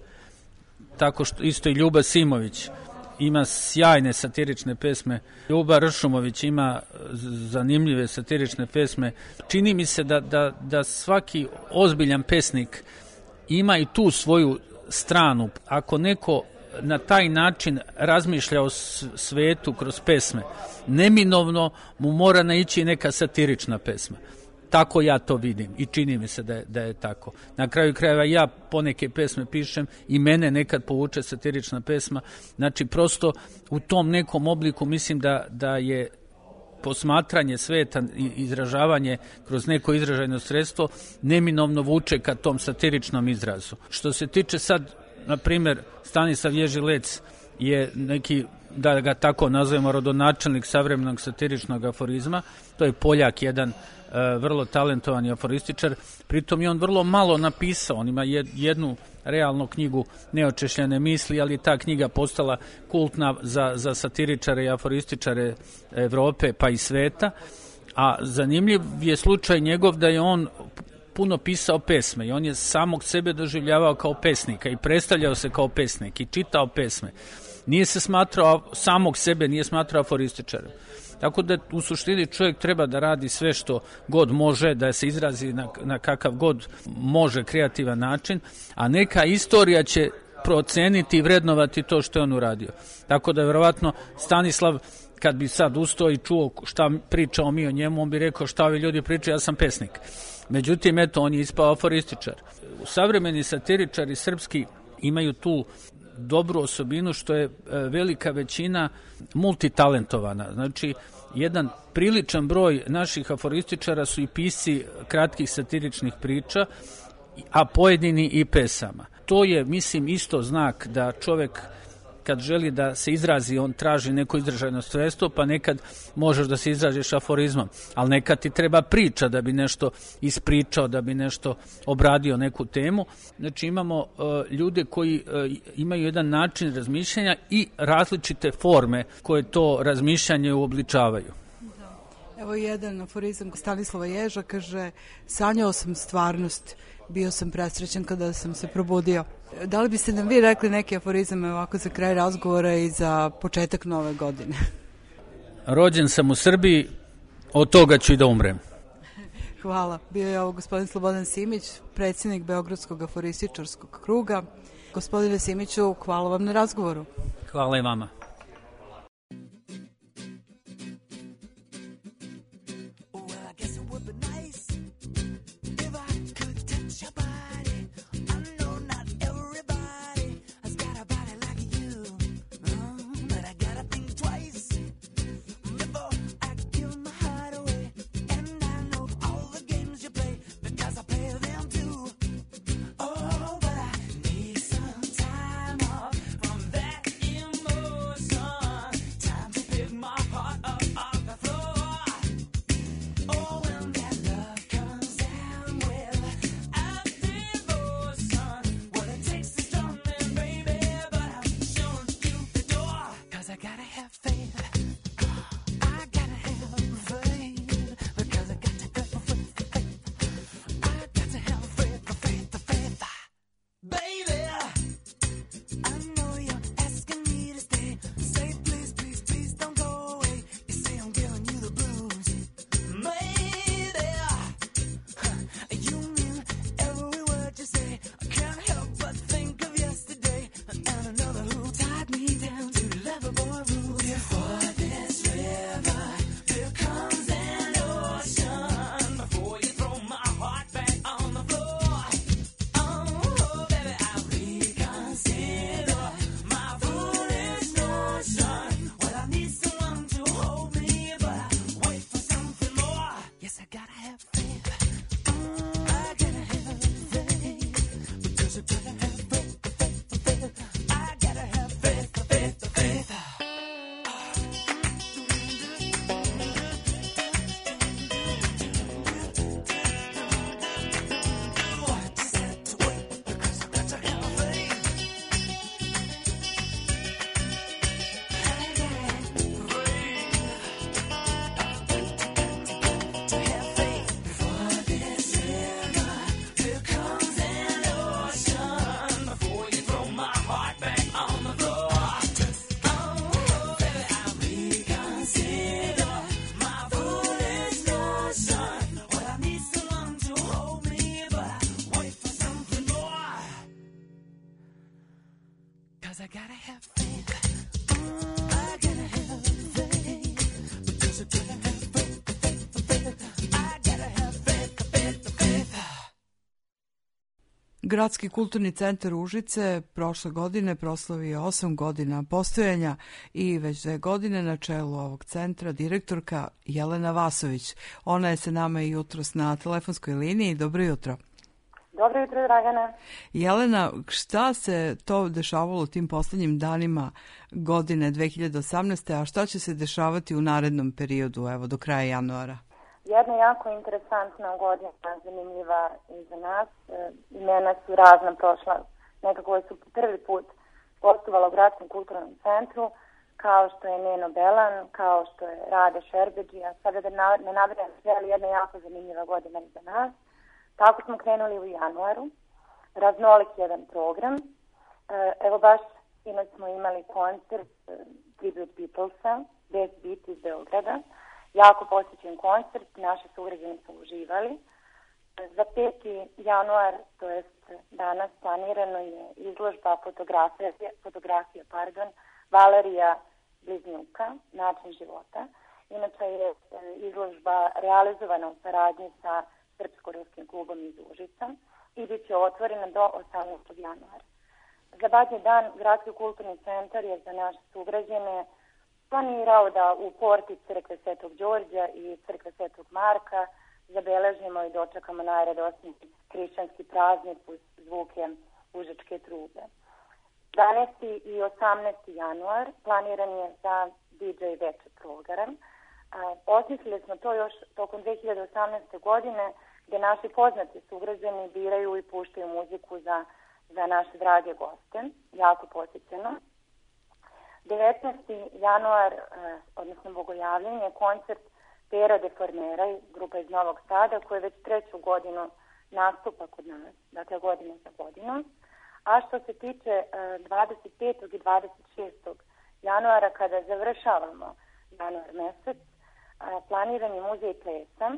Tako što isto i Ljuba Simović ima sjajne satirične pesme. Ljuba Ršumović ima zanimljive satirične pesme. Čini mi se da svaki ozbiljan pesnik ima i tu svoju stranu. Ako neko na taj način razmišlja o svetu kroz pesme, neminovno mu mora naići neka satirična pesma. Tako ja to vidim i čini mi se da je tako. Na kraju krajeva ja poneke pesme pišem i mene nekad povuče satirična pesma. Znači prosto u tom nekom obliku mislim da je posmatranje sveta i izražavanje kroz neko izražajno sredstvo neminovno vuče ka tom satiričnom izrazu. Što se tiče sad, na primjer, Stanislav Ježi Lec je neki, da ga tako nazovemo, rodonačelnik savremenog satiričnog aforizma. To je Poljak, jedan vrlo talentovan aforističar. Pritom je on vrlo malo napisao. On ima jednu realnu knjigu Neočešljene misli, ali ta knjiga postala kultna za satiričare i aforističare Evrope pa i sveta. A zanimljiv je slučaj njegov da je on puno pisao pesme i on je samog sebe doživljavao kao pesnika i predstavljao se kao pesnik i čitao pesme. Nije se smatrao, samog sebe nije smatrao aforističarem. Tako da u suštini čovjek treba da radi sve što god može, da se izrazi na kakav god može kreativan način, a neka istorija će proceniti i vrednovati to što je on uradio. Tako da vjerovatno Stanislav, kad bi sad ustao i čuo šta pričao mi o njemu, on bi rekao šta ovi ljudi pričaju, ja sam pesnik. Međutim, eto, on je ispao aforističar. Savremeni satiričari srpski imaju tu dobru osobinu što je velika većina multitalentovana. Znači, jedan priličan broj naših aforističara su i pisci kratkih satiričnih priča, a pojedini i pesama. To je, mislim, isto znak da čovjek kad želi da se izrazi, on traži neko izražajno sredstvo, pa nekad možeš da se izražiš aforizmom, ali nekad ti treba priča da bi nešto ispričao, da bi nešto obradio neku temu. Znači imamo ljude koji imaju jedan način razmišljanja i različite forme koje to razmišljanje uobličavaju. Evo jedan aforizam Stanislava Ježa, kaže: sanjao sam stvarnost, bio sam presrećan kada sam se probudio. Da li biste nam vi rekli neki aforizam ovako za kraj razgovora i za početak nove godine? Rođen sam u Srbiji, od toga ću i da umrem. Hvala. Bio je ovo gospodin Slobodan Simić, predsjednik Beogradskog aforističarskog kruga. Gospodine Simiću, hvala vam na razgovoru. Hvala i vama. Oh, but I need some time off from that emotion. 'cause I gotta have faith. I gotta have faith, because I gotta have faith. I gotta have faith. Gradski kulturni centar Užice prošle godine proslavio 8 godina postojanja i već 2 godine na čelu ovog centra direktorka Jelena Vasović. Ona je sa nama i jutros na telefonskoj liniji. Dobro jutro. Dobro jutro, Dragana. Jelena, šta se to dešavalo tim poslednjim danima godine 2018. a šta će se dešavati u narednom periodu, evo do kraja januara? Jedna jako interesantna godina, zanimljiva i za nas. Imena su razna prošla. Nekako su prvi put gostovala u Gradskom kulturnom centru, kao što je Neno Belan, kao što je Rade Šerbeđija. Sada da ne nabrajam sve, ali jedna jako zanimljiva godina i za nas. Tako smo krenuli u januaru. Raznolik jedan program. Evo baš sinoć smo imali koncert Tribute Beatlesa, Best Beat iz Beograda. Jako posjećen koncert, naši sugrađani su uživali. Za 5. januar, to jest danas, planirano je izložba fotografija Valerija Bliznjuka, način života. Inače je izložba realizovana u saradnji sa Srpsko-ruskim klubom iz Užica i bit će otvorena do 18. januara. Za Badnji dan Gradski kulturni centar je za naše sugrađane planirao da u porti crkve Svetog Đorđa i crkve Svetog Marka zabeležimo i dočekamo najradosniji hrišćanski praznik uz zvuke užičke trube. 12. i 18. januar planiran je za DJ večer program. Osmislili smo to još tokom 2018. godine gdje naši poznati sugrađani biraju i puštaju muziku za naše drage goste. Jako posjećeno. 19. januar, odnosno bogojavljenje, koncert Pera Deformera, grupa iz Novog Sada, koja već 3. godinu nastupa kod nas, dakle godinu za godinu. A što se tiče 25. i 26. januara, kada završavamo januar mesec, planiran je muzej plesa.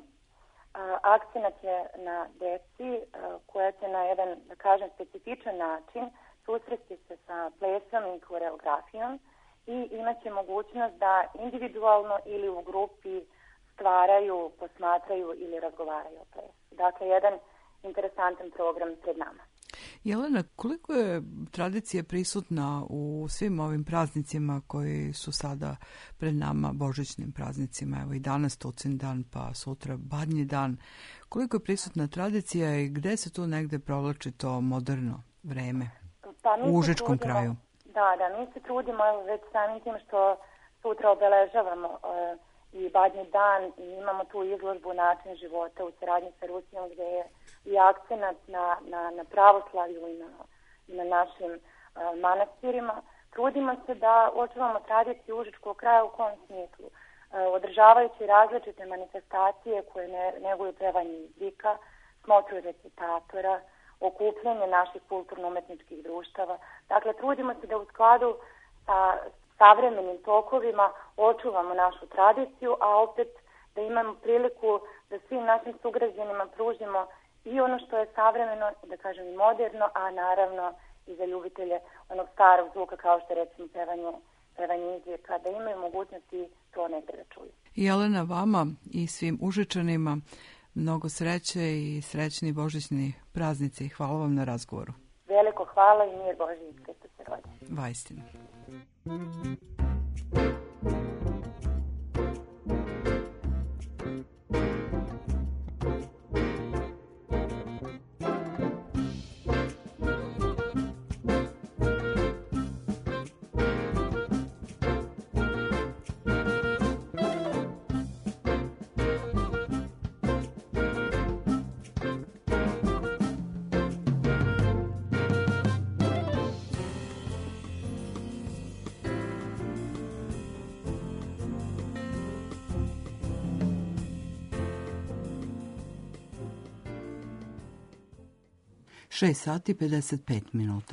Akcenat je na deci koja će na jedan, da kažem, specifičan način susresti se sa plesom i koreografijom i imat će mogućnost da individualno ili u grupi stvaraju, posmatraju ili razgovaraju o plesu. Dakle, jedan interesantan program pred nama. Jelena, koliko je tradicija prisutna u svim ovim praznicima koji su sada pred nama, božićnim praznicima, evo i danas Tucindan, pa sutra Badnji dan, koliko je prisutna tradicija i gde se tu negde provlači to moderno vreme u Užičkom kraju? Da, mi se trudimo već samim tim što sutra obeležavamo i Badnji dan i imamo tu izložbu način života u saradnji sa Rusijom gdje je i akcenat na pravoslavlju i na našim manastirima. Trudimo se da očuvamo tradiciju Užičkog kraja u kom smislu. Održavajući različite manifestacije koje neguju pevanje jezika, smotru recitatora, okupljanje naših kulturno-umetničkih društava. Dakle, trudimo se da u skladu sa savremenim tokovima očuvamo našu tradiciju, a opet da imamo priliku da svim našim sugrađanima pružimo i ono što je savremeno, da kažem i moderno, a naravno i za ljubitelje onog starog zvuka kao što je recimo pevanje izvijeka, da imaju mogućnosti to negdje da čuju. Jelena, vama i svim Užičanima mnogo sreće i srećni božićni praznici. Hvala vam na razgovoru. Veliko hvala i mir Božji iz Krista se rodi. Vaistinu. Šest sati 55 minuta.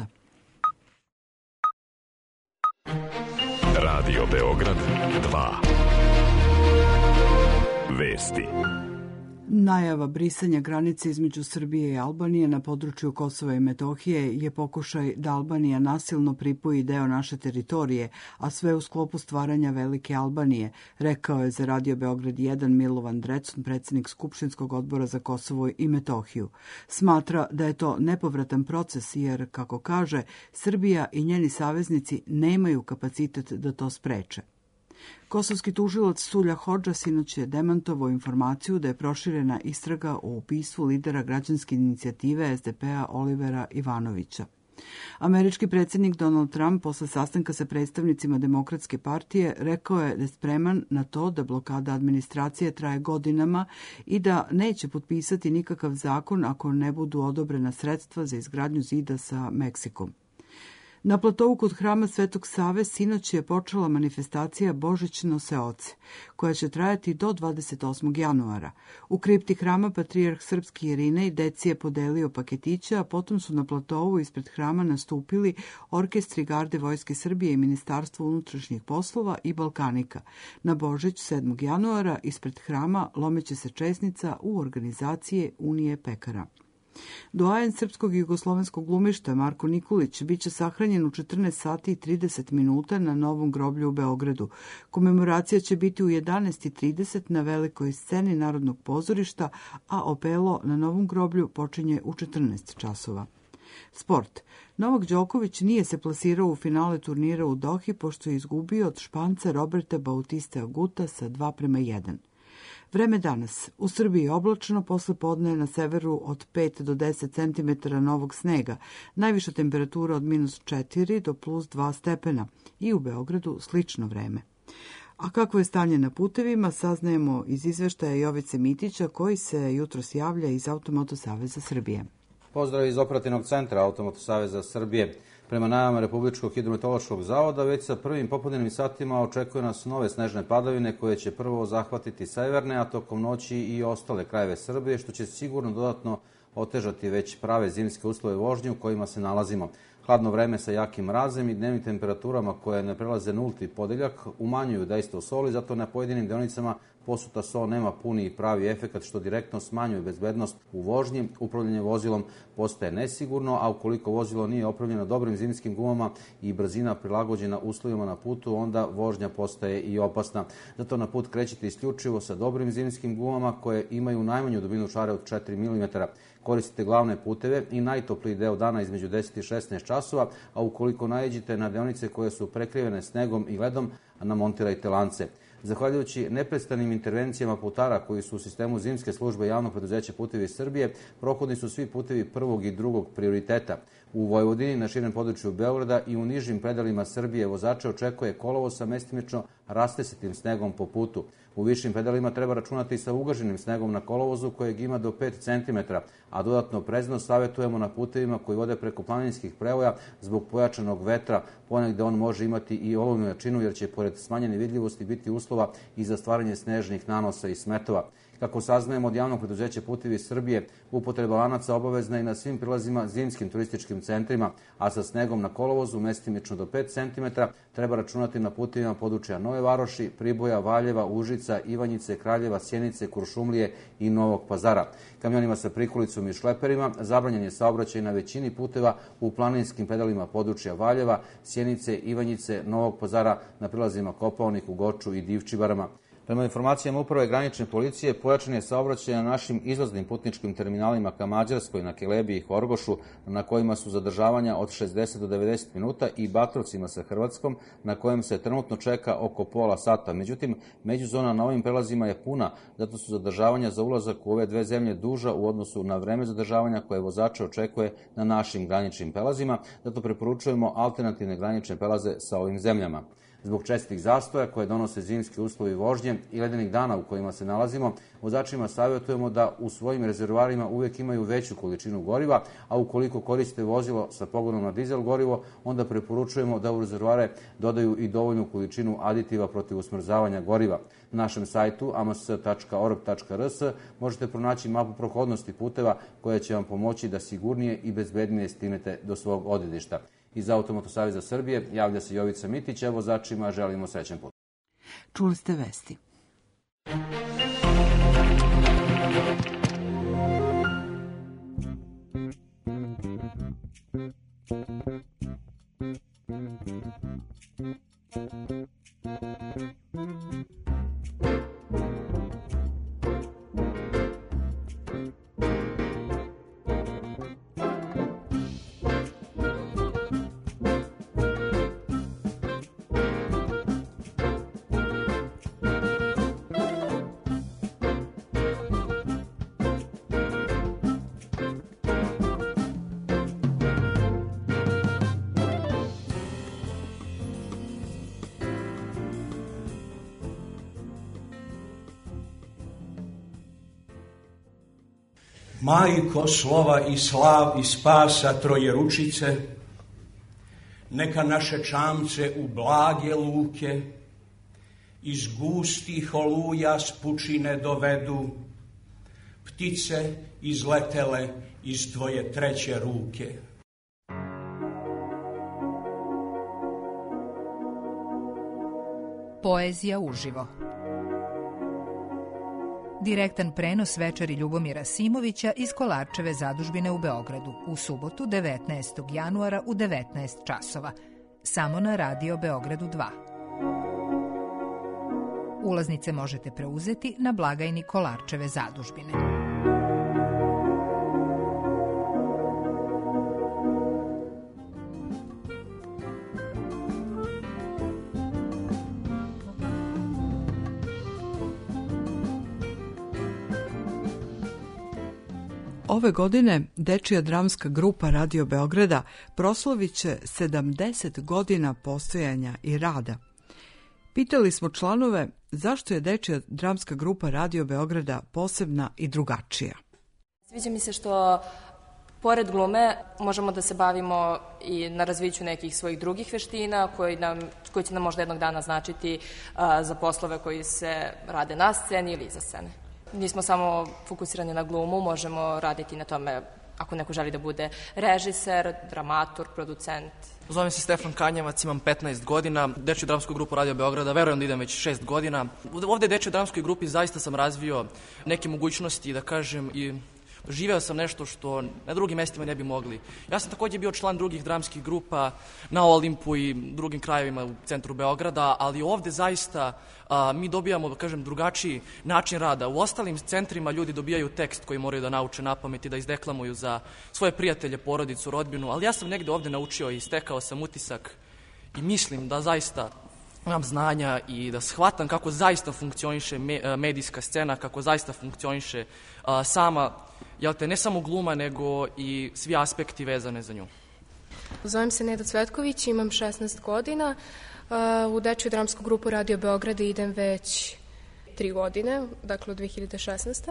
Radio Beograd 2. Vesti. Najava brisanja granice između Srbije i Albanije na području Kosova i Metohije je pokušaj da Albanija nasilno pripoji deo naše teritorije, a sve u sklopu stvaranja Velike Albanije, rekao je za Radio Beograd 1 Milovan Drecun, predsjednik Skupštinskog odbora za Kosovo i Metohiju. Smatra da je to nepovratan proces jer, kako kaže, Srbija i njeni saveznici nemaju kapacitet da to spreče. Kosovski tužilac Sulja Hodža sinoć je demantovao informaciju da je proširena istraga o ubistvu lidera građanske inicijative SDP-a Olivera Ivanovića. Američki predsjednik Donald Trump posle sastanka sa predstavnicima Demokratske partije rekao je da je spreman na to da blokada administracije traje godinama i da neće potpisati nikakav zakon ako ne budu odobrena sredstva za izgradnju zida sa Meksikom. Na platovu kod hrama Svetog Save sinoć je počela manifestacija Božić noseoce, koja će trajati do 28. januara. U kripti hrama patrijarh srpski Irinej deci je podelio paketiće, a potom su na platovu ispred hrama nastupili orkestri Garde Vojske Srbije i Ministarstvo unutrašnjih poslova i Balkanika. Na Božić 7. januara ispred hrama lomeće se česnica u organizacije Unije pekara. Doajen srpskog i jugoslovenskog glumišta Marko Nikolić biće sahranjen u 14 sati i 30 minuta na Novom groblju u Beogradu. Komemoracija će biti u 11:30 na velikoj sceni Narodnog pozorišta, a opelo na Novom groblju počinje u 14 časova. Sport. Novak Đoković nije se plasirao u finale turnira u Dohi pošto je izgubio od Španca Roberta Bautista Aguta sa 2:1. Vreme danas. U Srbiji oblačno, posle podne na severu od 5 do 10 cm novog snega, najviša temperatura od -4 do +2 stepena i u Beogradu slično vreme. A kako je stanje na putevima, saznajemo iz izveštaja Jovice Mitića koji se jutros javlja iz Automoto Saveza Srbije. Pozdrav iz operativnog centra Automoto Saveza Srbije. Prema najavama Republičkog hidrometeorološkog zavoda, već sa prvim popodnevnim satima očekuje nas nove snežne padavine koje će prvo zahvatiti severne, a tokom noći i ostale krajeve Srbije, što će sigurno dodatno otežati već prave zimske uslove vožnje u kojima se nalazimo. Hladno vreme sa jakim mrazem i dnevnim temperaturama koje ne prelaze nulti podeljak umanjuju dejstvo soli, zato na pojedinim deonicama posuta sol nema puni i pravi efekat, što direktno smanjuje bezbednost u vožnji. Upravljanje vozilom postaje nesigurno, a ukoliko vozilo nije opravljeno dobrim zimskim gumama i brzina prilagođena uslovima na putu, onda vožnja postaje i opasna. Zato na put krećite isključivo sa dobrim zimskim gumama koje imaju najmanju dubinu šare od 4 mm. Koristite glavne puteve i najtopliji deo dana između 10 i 16 časova, a ukoliko naiđete na deonice koje su prekrivene snegom i ledom, namontirajte lance. Zahvaljujući neprestanim intervencijama putara koji su u sistemu zimske službe javnog preduzeća Putevi Srbije, prohodni su svi putevi prvog i drugog prioriteta. U Vojvodini, na širem području Beograda i u nižim predelima Srbije vozače očekuje kolovoz sa mestimično rastesitim snegom po putu. U višim predelima treba računati sa ugaženim snegom na kolovozu kojeg ima do 5 cm, a dodatno prezno savjetujemo na putevima koji vode preko planinskih prevoja zbog pojačanog vetra, ponegde on može imati i olujnu jačinu jer će pored smanjene vidljivosti biti uslova i za stvaranje snežnih nanosa i smetova. Kako saznajemo od javnog preduzeća Putevi Srbije, upotreba lanaca obavezna i na svim prilazima zimskim turističkim centrima, a sa snegom na kolovozu mestimično do 5 cm treba računati na putevima područja Nove Varoši, Priboja, Valjeva, Užica, Ivanjice, Kraljeva, Sjenice, Kuršumlije i Novog Pazara. Kamionima sa prikolicom i šleperima zabranjen je saobraćaj na većini puteva u planinskim predalima područja Valjeva, Sjenice, Ivanjice, Novog Pazara, na prilazima Kopaoniku, Goču i Divčibarama. Prema informacijama Uprave granične policije, pojačan je saobraćaj na našim izlaznim putničkim terminalima ka Mađarskoj, na Kelebiji i Horgošu, na kojima su zadržavanja od 60 do 90 minuta, i Batrovcima sa Hrvatskom, na kojem se trenutno čeka oko pola sata. Međutim, međuzona na ovim prelazima je puna, zato su zadržavanja za ulazak u ove dve zemlje duža u odnosu na vreme zadržavanja koje vozače očekuje na našim graničnim prelazima, zato preporučujemo alternativne granične prelaze sa ovim zemljama. Zbog čestih zastoja koje donose zimski uslovi vožnje i ledenih dana u kojima se nalazimo, vozačima savjetujemo da u svojim rezervoarima uvijek imaju veću količinu goriva, a ukoliko koriste vozilo sa pogonom na dizel gorivo, onda preporučujemo da u rezervoare dodaju i dovoljnu količinu aditiva protiv usmrzavanja goriva. Na našem sajtu ams.org.rs možete pronaći mapu prohodnosti puteva koja će vam pomoći da sigurnije i bezbednije stignete do svog odredišta. Iz Automoto Saveza Srbije javlja se Jovica Mitić, a vozačima želimo srećan put. Čuli ste vesti. Majko slova i slav i spasa Trojeručice, neka naše čamce u blage luke iz gustih oluja s pučine dovedu ptice izletele iz tvoje treće ruke. Poezija uživo. Direktan prenos večeri Ljubomira Simovića iz Kolarčeve zadužbine u Beogradu u subotu 19. januara u 19 časova. Samo na Radio Beogradu 2. Ulaznice možete preuzeti na blagajni Kolarčeve zadužbine. Ove godine Dečija dramska grupa Radio Beograda proslavit će 70 godina postojanja i rada. Pitali smo članove zašto je Dečija dramska grupa Radio Beograda posebna i drugačija. Sviđa mi se što pored glume možemo da se bavimo i na razviću nekih svojih drugih veština koji će nam možda jednog dana značiti za poslove koji se rade na sceni ili iza scene. Nismo samo fokusirani na glumu, možemo raditi na tome ako neko želi da bude režiser, dramaturg, producent. Zovem se Stefan Kanjevac, imam 15 godina, Dečiju dramsku grupu Radio Beograda, verujem da idem već 6 godina. Ovde u Dečijoj dramskoj grupi zaista sam razvio neke mogućnosti, da kažem, i doživeo sam nešto što na drugim mestima ne bi mogli. Ja sam takođe bio član drugih dramskih grupa na Olimpu i drugim krajevima u centru Beograda, ali ovde zaista mi dobijamo, da kažem, drugačiji način rada. U ostalim centrima ljudi dobijaju tekst koji moraju da nauče napamet i da izdeklamuju za svoje prijatelje, porodicu, rodbinu, ali ja sam negde ovde naučio i stekao sam utisak i mislim da zaista imam znanja i da shvatam kako zaista funkcioniše medijska scena, kako zaista funkcioniše sama, ne samo gluma, nego i svi aspekti vezane za nju. Zovem se Neda Cvetković, imam 16 godina. U Dečiju dramsku grupu Radio Beograda idem već 3 godine, dakle od 2016.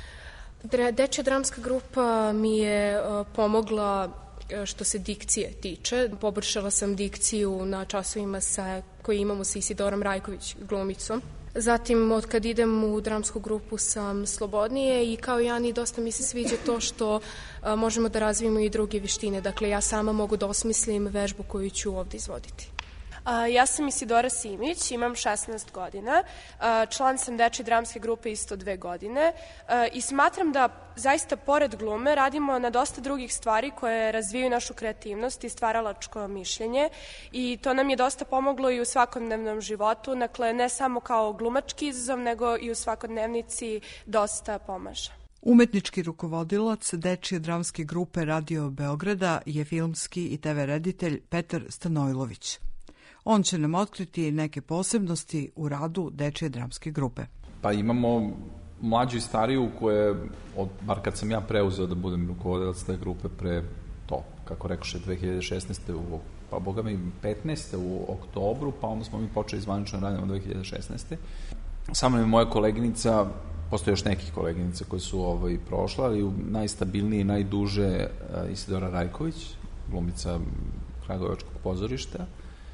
Dečija dramska grupa mi je pomogla što se dikcije tiče. Poboljšala sam dikciju na časovima koje imamo sa Isidorom Rajković, glumicom. Zatim, od kad idem u dramsku grupu sam slobodnije i kao Jani dosta mi se sviđa to što možemo da razvijemo i druge veštine. Dakle, ja sama mogu da osmislim vežbu koju ću ovde izvoditi. Ja sam Isidora Simić, imam 16 godina, član sam Dečije dramske grupe isto 2 godine i smatram da zaista pored glume radimo na dosta drugih stvari koje razvijaju našu kreativnost i stvaralačko mišljenje i to nam je dosta pomoglo i u svakodnevnom životu, dakle ne samo kao glumački izazov, nego i u svakodnevnici dosta pomaže. Umetnički rukovodilac Dečije dramske grupe Radio Beograda je filmski i TV reditelj Petar Stanojlović. On će nam otkriti neke posebnosti u radu Dečije dramske grupe. Pa imamo mlađu i stariju koje, bar kad sam ja preuzeo da budem rukovodilac te grupe pre to, kako rekoše, 2016. pa boga mi 15. u oktobru, pa onda smo mi počeli zvanično radimo 2016. Sa mnom je moja koleginica, postoje još nekih koleginica koje su prošla, ali najstabilnije i najduže Isidora Rajković, glumica Kragujevačkog pozorišta,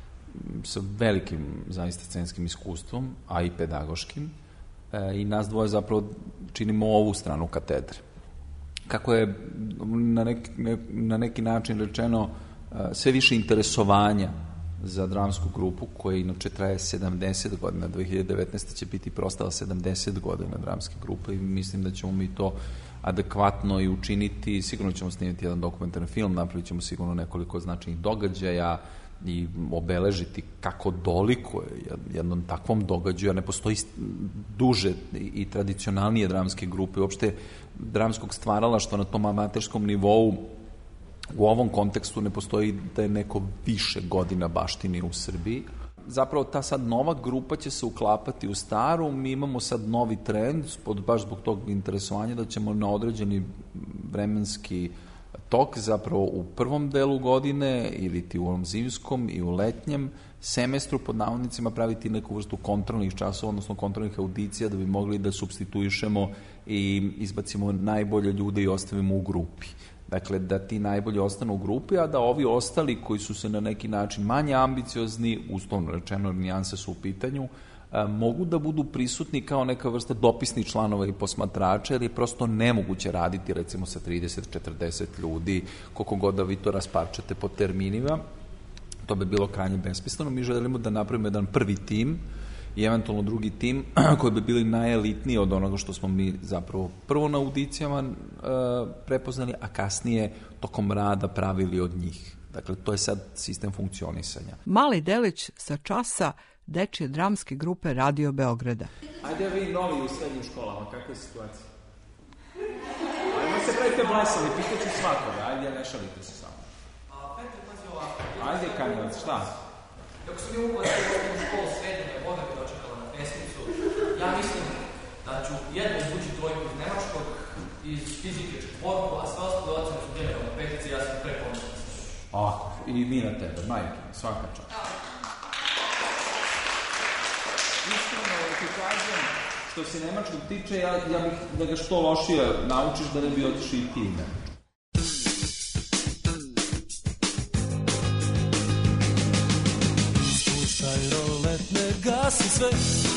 sa velikim zaista scenskim iskustvom, a i pedagoškim, i nas dvoje zapravo činimo ovu stranu katedre. Kako je na neki način rečeno sve više interesovanja za dramsku grupu, koja inače traje 70 godina, 2019. će biti proslava 70 godina dramske grupe i mislim da ćemo mi to adekvatno i učiniti. Sigurno ćemo snimiti jedan dokumentarni film, napravit ćemo sigurno nekoliko značajnih događaja i obeležiti kako dolikuje jednom takvom događaju, a ne postoji duže i tradicionalnije dramske grupe, uopšte dramskog stvaralaštva na tom amaterskom nivou u ovom kontekstu ne postoji da je neko više godina baštini u Srbiji. Zapravo ta sad nova grupa će se uklapati u staru, mi imamo sad novi trend, baš zbog tog interesovanja da ćemo na određeni vremenski tok zapravo u prvom delu godine ili ti u ovom zimskom i u letnjem semestru pod navodnicima praviti neku vrstu kontrolnih časova, odnosno kontrolnih audicija da bi mogli da supstituišemo i izbacimo najbolje ljude i ostavimo u grupi. Dakle, da ti najbolji ostanu u grupi, a da ovi ostali koji su se na neki način manje ambiciozni, uslovno rečeno nijanse su u pitanju, mogu da budu prisutni kao neka vrsta dopisnih članova i posmatrača, jer je prosto nemoguće raditi recimo sa 30-40 ljudi, koliko god da vi to rasparčate po terminima. To bi bilo krajnje besmisleno. Mi želimo da napravimo jedan prvi tim i eventualno drugi tim koji bi bili najelitniji od onoga što smo mi zapravo prvo na audicijama prepoznali, a kasnije tokom rada pravili od njih. Dakle, to je sad sistem funkcionisanja. Mali delić sa časa dečje dramske grupe Radio Beograda. Ajde vi novi u srednjim školama, kakva je situacija? Ajmo se pravite blesavi, pitaću svakoga, ajde ne šalite se samo. Petre, pazi ovako. Ajde Kanjelac, šta? Kako sam je ulazio u školu srednje, voda mi dočekala na pesnicu, ja mislim da ću jedno izvući trojku iz nemačkog, iz fizike četvorku, a sve ostale ocene su generalno petice, ja sam preponosno. I mi na tebe, majke, svaka čast. Iskreno ti kažem, što se nemačkog tiče, ja bih da ga što lošije naučiš da ne bi otišao i ti ne. Spuštaj roletne, gasi sve,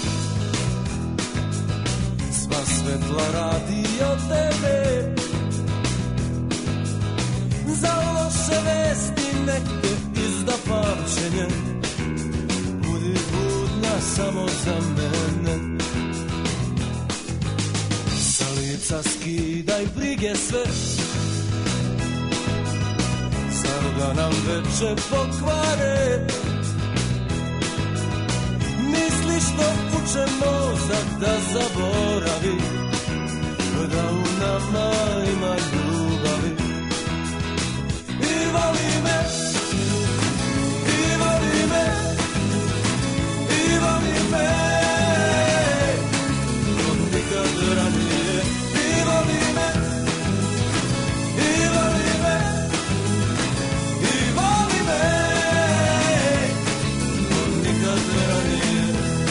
sva svetla radi od tebe. Za loše vesti neke izda pamćenje, budi budna samo za mene. Sa lica skidaj brige sve, zar da nam veče pokvare. Misliš da uče mozak da zaboravi, da u nama ima ljubavi. I voli me, i voli me, i voli me, od nikad ranije. I voli me, i voli me, i voli me, od nikad ranije.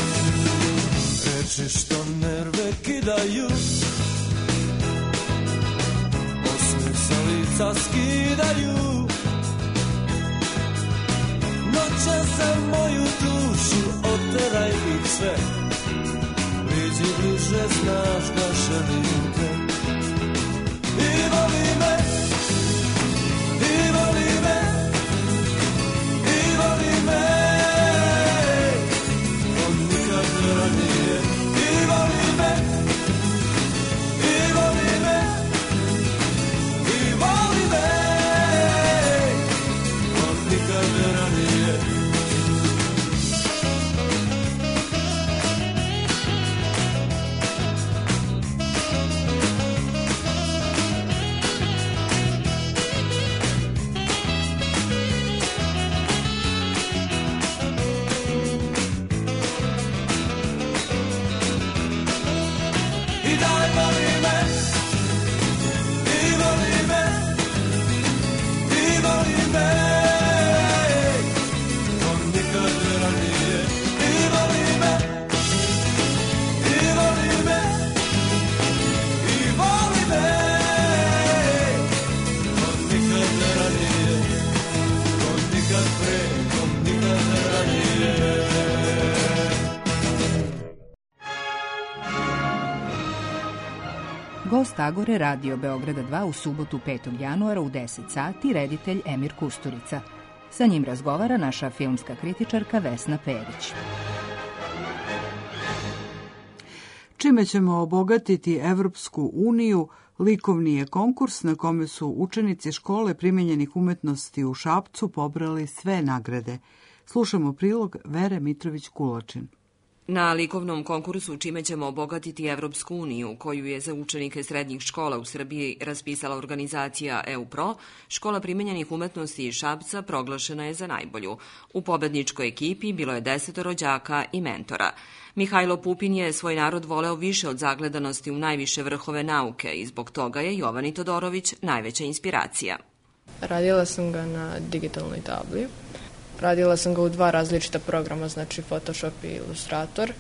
Reči što nerve kidaju, osmeh sa lica skidaju. Noće za moju dušu, oteraj ih sve. Priđi bliže, znaš da želim te. I voli me, i voli me, i voli me, od nikad ranije. I voli me, i voli me, i voli me, od nikad ranije. I daj voli me, i voli me, i voli me, od nikad ranije. I voli me, i voli me, i voli me, od nikad ranije, od nikad pre, od nikad ranije. Gost Agore Radio Beograda 2 u subotu 5. januara u 10 sati, reditelj Emir Kusturica. Sa njim razgovara naša filmska kritičarka Vesna Perić. Čime ćemo obogatiti Evropsku uniju, likovni je konkurs na kome su učenici škole primenjenih umetnosti u Šapcu pobrali sve nagrade. Slušamo prilog Vere Mitrović-Kulačin. Na likovnom konkursu čime ćemo obogatiti Evropsku uniju, koju je za učenike srednjih škola u Srbiji raspisala organizacija EUPRO, Škola primenjenih umetnosti iz Šapca proglašena je za najbolju. U pobedničkoj ekipi bilo je 10 rođaka i mentora. Mihajlo Pupin je svoj narod voleo više od zagledanosti u najviše vrhove nauke i zbog toga je Jovani Todorović najveća inspiracija. Radila sam ga na digitalnoj tabli. Radila sam ga u 2 različita programa, znači Photoshop i Illustrator.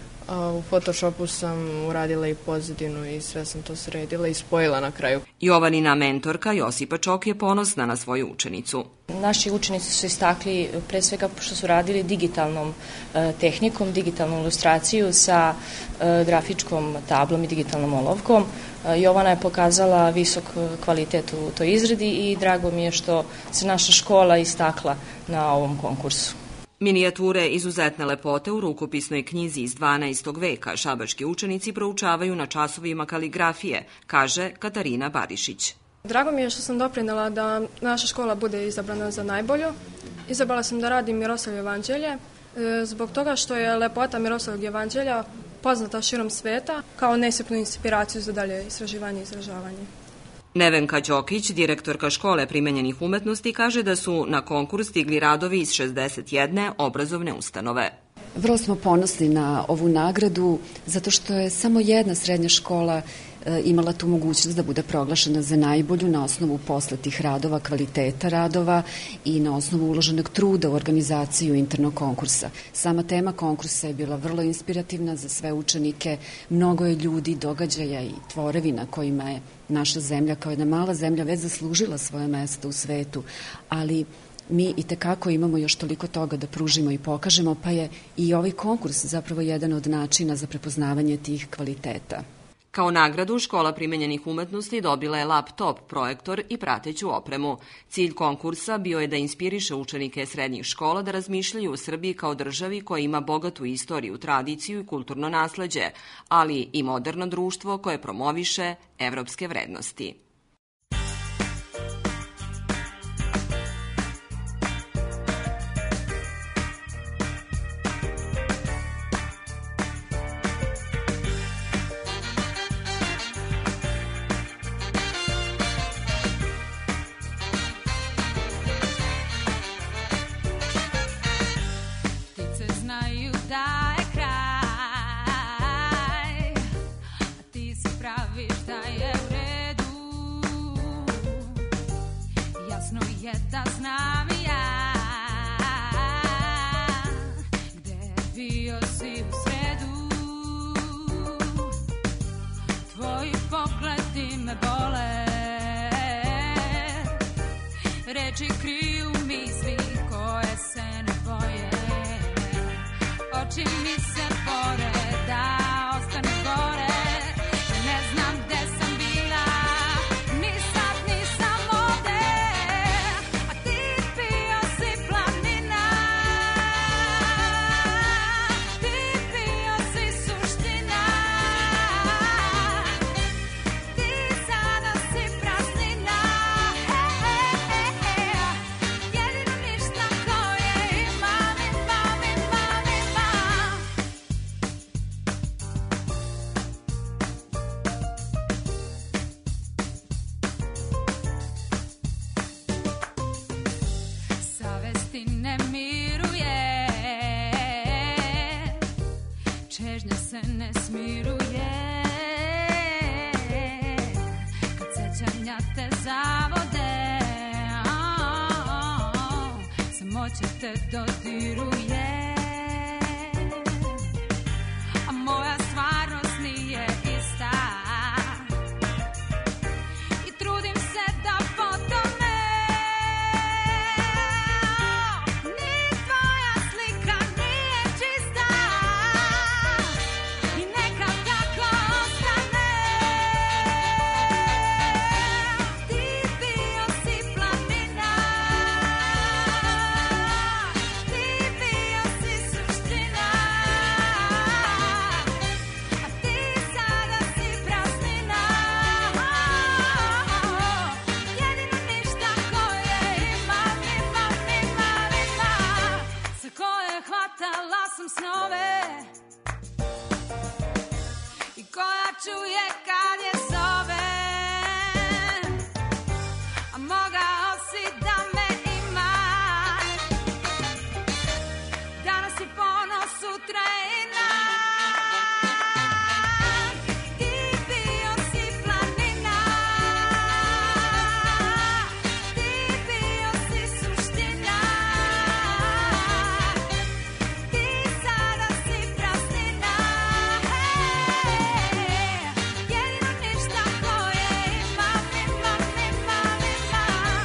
U Photoshopu sam uradila i pozadinu i sve sam to sredila i spojila na kraju. Jovanina mentorka Josipa Čok je ponosna na svoju učenicu. Naši učenici su istakli pre svega što su radili digitalnom tehnikom, digitalnu ilustraciju sa grafičkom tablom i digitalnom olovkom. Jovana je pokazala visok kvalitet u toj izradi i drago mi je što se naša škola istakla na ovom konkursu. Minijature izuzetne lepote u rukopisnoj knjizi iz 12. veka šabački učenici proučavaju na časovima kaligrafije, kaže Katarina Barišić. Drago mi je što sam doprinela da naša škola bude izabrana za najbolju. Izabrala sam da radim Miroslavljevo jevanđelje, zbog toga što je lepota Miroslavljevog jevanđelja poznata širom sveta kao nesipnu inspiraciju za dalje istraživanje i izražavanje. Nevenka Đokić, direktorka Škole primenjenih umetnosti, kaže da su na konkurs stigli radovi iz 61 obrazovne ustanove. Vrlo smo ponosni na ovu nagradu zato što je samo jedna srednja škola imala tu mogućnost da bude proglašena za najbolju na osnovu poslatih radova, kvaliteta radova i na osnovu uloženog truda u organizaciju internog konkursa. Sama tema konkursa je bila vrlo inspirativna za sve učenike. Mnogo je ljudi, događaja i tvorevina kojima je naša zemlja kao jedna mala zemlja već zaslužila svoje mesto u svetu, ali mi itekako imamo još toliko toga da pružimo i pokažemo, pa je i ovaj konkurs zapravo jedan od načina za prepoznavanje tih kvaliteta. Kao nagradu Škola primenjenih umetnosti dobila je laptop, projektor i prateću opremu. Cilj konkursa bio je da inspiriše učenike srednjih škola da razmišljaju o Srbiji kao državi koja ima bogatu istoriju, tradiciju i kulturno nasleđe, ali i moderno društvo koje promoviše evropske vrednosti. Reči kriju misli koje se ne boje, oči mi se bore da ostane gore. Ne znam gde sam bila, ni sad nisam ovde, a ti bio si planina, ti bio si suština, ti sada si praznina. Ne smiruje kad sećanja te zavode, samoća te dodiruje, a moja stvarnost nije ista i trudim se da potone. Ni tvoja slika nije čista, snove koja čuje kad je zove, a mogao si da me imaš. Danas je ponos, sutra je dan. Ti bio si planina, ti bio si suština, ti sada si praznina. Jedino ništa koje imam, imam, imam, imam.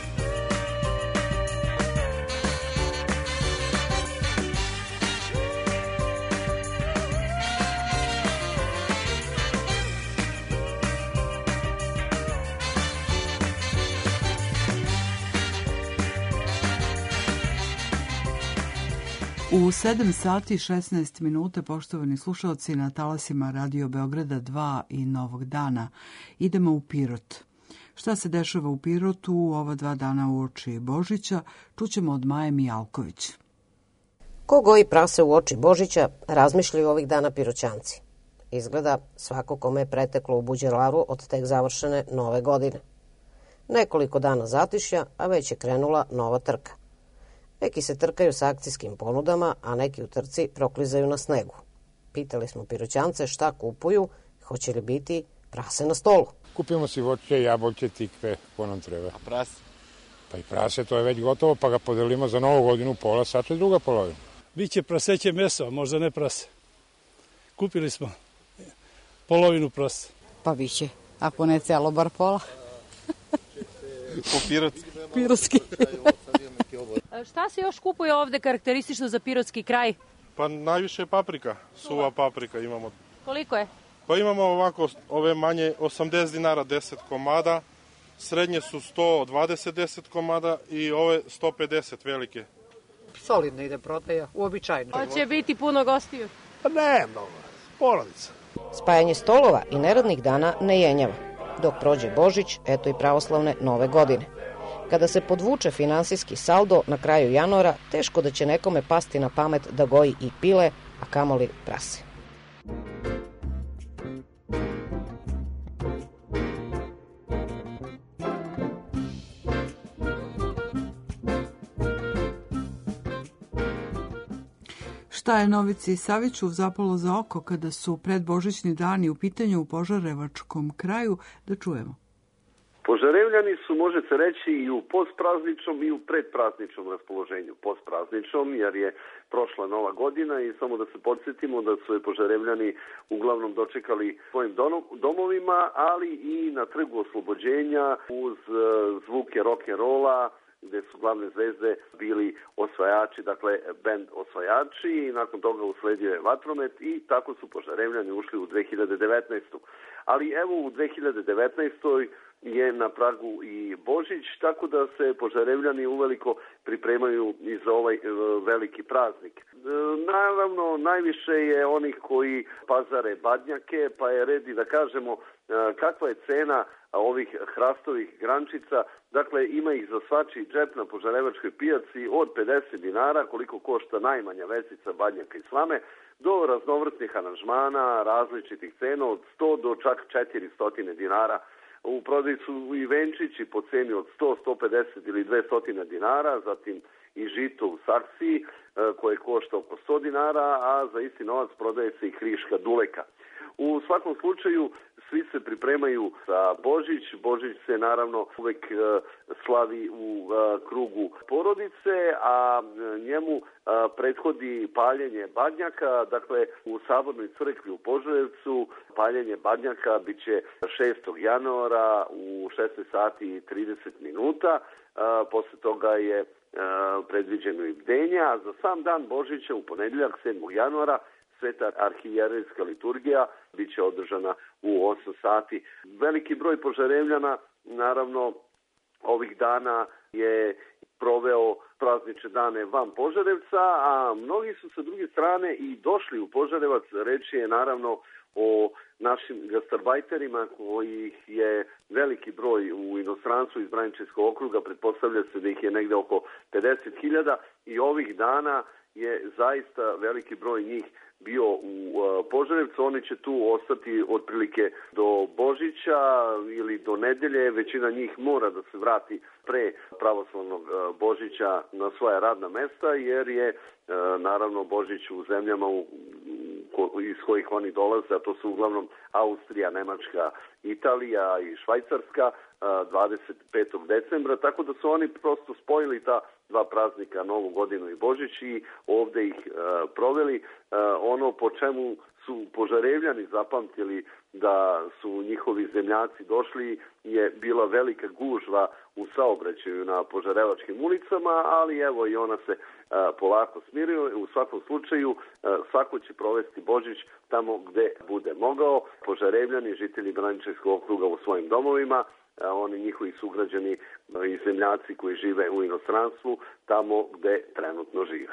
U 7 sati i 16 minuta, poštovani slušalci, na talasima Radio Beograda 2 i Novog dana idemo u Pirot. Šta se dešava u Pirotu u ova 2 dana uoči Božića, čućemo od Maje Mijalković. Ko goji prase u oči Božića, razmišljaju ovih dana Piroćanci. Izgleda svako kome je preteklo u buđeraru od tek završene nove godine. Nekoliko dana zatišja, a već je krenula nova trka. Neki se trkaju sa akcijskim ponudama, a neki u trci proklizaju na snegu. Pitali smo Piroćance šta kupuju, hoće li biti prase na stolu. Kupimo si voće, jabolke, tikve, ko nam treba. A prase? Pa i prase, to je već gotovo, pa ga podelimo za novu godinu pola sata i druga polovina. Biće praseće meso, možda ne prase. Kupili smo polovinu prase. Pa biće, ako ne celo, bar pola. Po pirotski. Pirotski. Šta se još kupuje ovde karakteristično za pirotski kraj? Pa najviše paprika, suva paprika imamo. Koliko je? Pa imamo ovako, ove manje 80 dinara 10 komada, srednje su 120 10 komada i ove 150 velike. Solidno ide prodaja, uobičajno. Hoće biti puno gostiju? Pa ne, mnogo, porodica. Spajanje stolova i neradnih dana ne jenjava. Dok prođe Božić, eto i pravoslavne nove godine. Kada se podvuče finansijski saldo na kraju januara, teško da će nekome pasti na pamet da goji i pile, a kamoli prase. Šta je Novici Saviću zapalo za oko kada su predbožićni dani u pitanju u Požarevačkom kraju, da čujemo. Požarevljani su, može se reći, i u postprazničnom i u predprazničnom raspoloženju. Postprazničnom jer je prošla nova godina i samo da se podsjetimo da su je Požarevljani uglavnom dočekali svojim domovima, ali i na Trgu Oslobođenja uz zvuke rock'n'rolla, gde su glavne zvezde bili osvajači, dakle bend osvajači, i nakon toga usledio je Vatromet i tako su Požarevljani ušli u 2019. Ali evo u 2019. je na pragu i Božić, tako da se Požarevljani uveliko pripremaju i za ovaj veliki praznik. Naravno, najviše je onih koji pazare badnjake, pa je red i da kažemo kakva je cena ovih hrastovih grančica. Dakle, ima ih za svačiji džep na Požarevačkoj pijaci od 50 dinara, koliko košta najmanja vezica badnjaka i slame, do raznovrsnih aranžmana, različitih cena od 100 do čak 400 dinara. U prodaju su i venčići po ceni od 100, 150 ili 200 dinara, zatim i žito u saksiji koje košta oko 100 dinara, a za isti novac prodaje se i hriška duleka. U svakom slučaju svi se pripremaju za Božić. Božić se naravno uvek slavi u krugu porodice, a njemu prethodi paljenje badnjaka. Dakle, u Sabornoj crkvi u Požarevcu paljenje badnjaka biće 6. januara u 16 sati i 30 minuta. Posle toga je predviđeno i bdenje, a za sam dan Božića u ponedeljak 7. januara Sveta arhijerejska liturgija biće održana u 8 sati. Veliki broj Požarevljana, naravno, ovih dana je proveo praznične dane van Požarevca, a mnogi su sa druge strane i došli u Požarevac. Reč je naravno o našim gastarbajterima kojih je veliki broj u inostranstvu iz Braničevskog okruga, pretpostavlja se da ih je negde oko 50.000 i ovih dana je zaista veliki broj njih bio u Požarevcu. Oni će tu ostati otprilike do Božića ili do nedelje. Većina njih mora da se vrati pre pravoslavnog Božića na svoja radna mesta, jer je naravno Božić u zemljama iz kojih oni dolaze, a to su uglavnom Austrija, Nemačka, Italija i Švajcarska, 25. decembra, tako da su oni prosto spojili ta dva praznika, Novu godinu i Božić, i ovde ih proveli. Ono po čemu su Požarevljani zapamtili da su njihovi zemljaci došli je bila velika gužva u saobraćaju na požarevačkim ulicama, ali evo i ona se polako smiruje. U svakom slučaju svako će provesti Božić tamo gde bude mogao. Požarevljani, žitelji Braničevskog okruga u svojim domovima, oni njihovi sugrađani i zemljaci koji žive u inostranstvu tamo gde trenutno žive.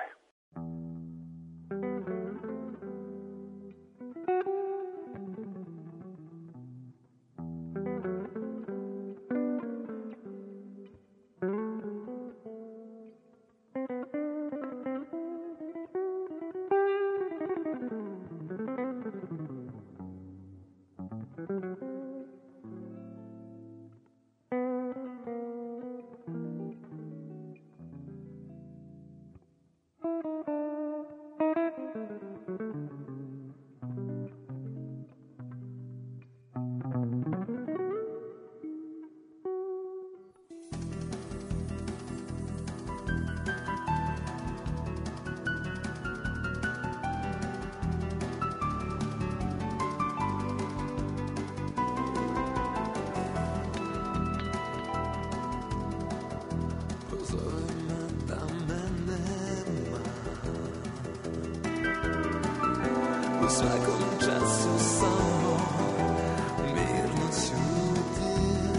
U svakom času samo mirno ćutim,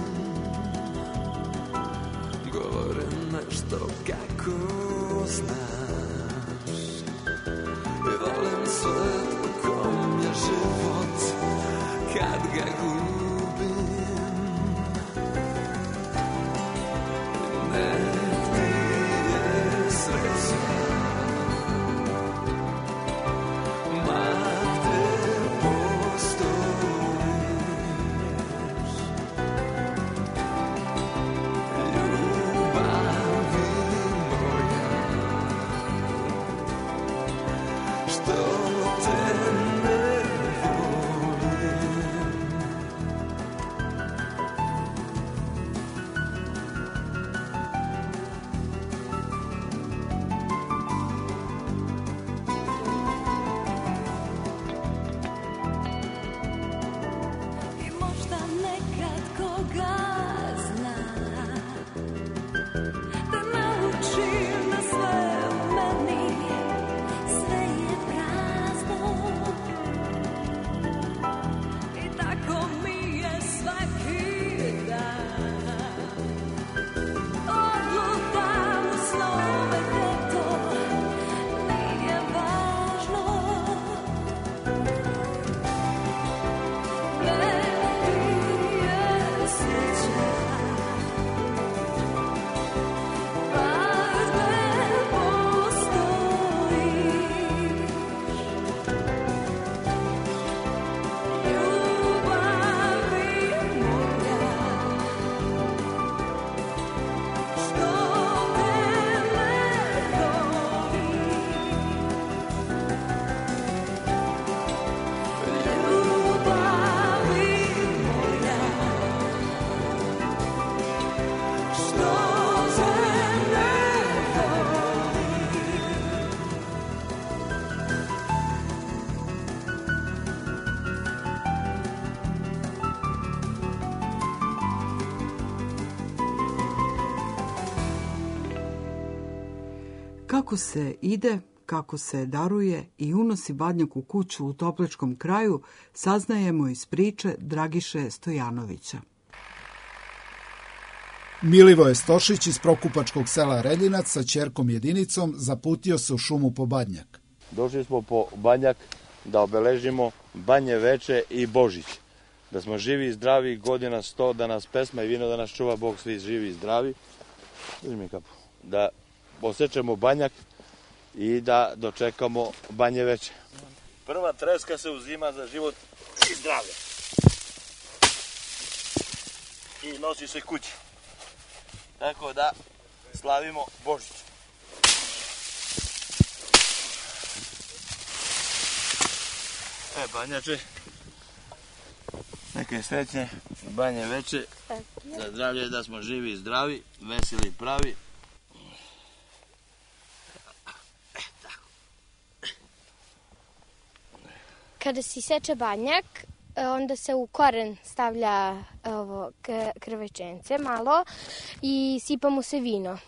govore nešto kako znaš, i volim svet u kom je život kad ga gubim. Nek ti je sreća, Kako se ide, kako se daruje i unosi Badnjak u kuću u Topličkom kraju, saznajemo iz priče Dragiše Stojanovića. Milivoje Stošić iz Prokupačkog sela Reljinac sa ćerkom Jedinicom zaputio se u šumu po Badnjak. Došli smo po Badnjak da obeležimo Banje veče i Božić. Da smo živi i zdravi, godina 100, da nas pesma i vino da nas čuva Bog, svi živi i zdravi. Da osjećamo Banjak i da dočekamo Banje Veče. Prva treska se uzima za život i zdravlje. I nosi se kući. Tako da slavimo Božić. Banjače, neke srećne Banje Veče, za zdravlje, da smo živi i zdravi, veseli i pravi. Kada se seče banjak, onda se u koren stavlja krvečence malo i sipa mu se vino.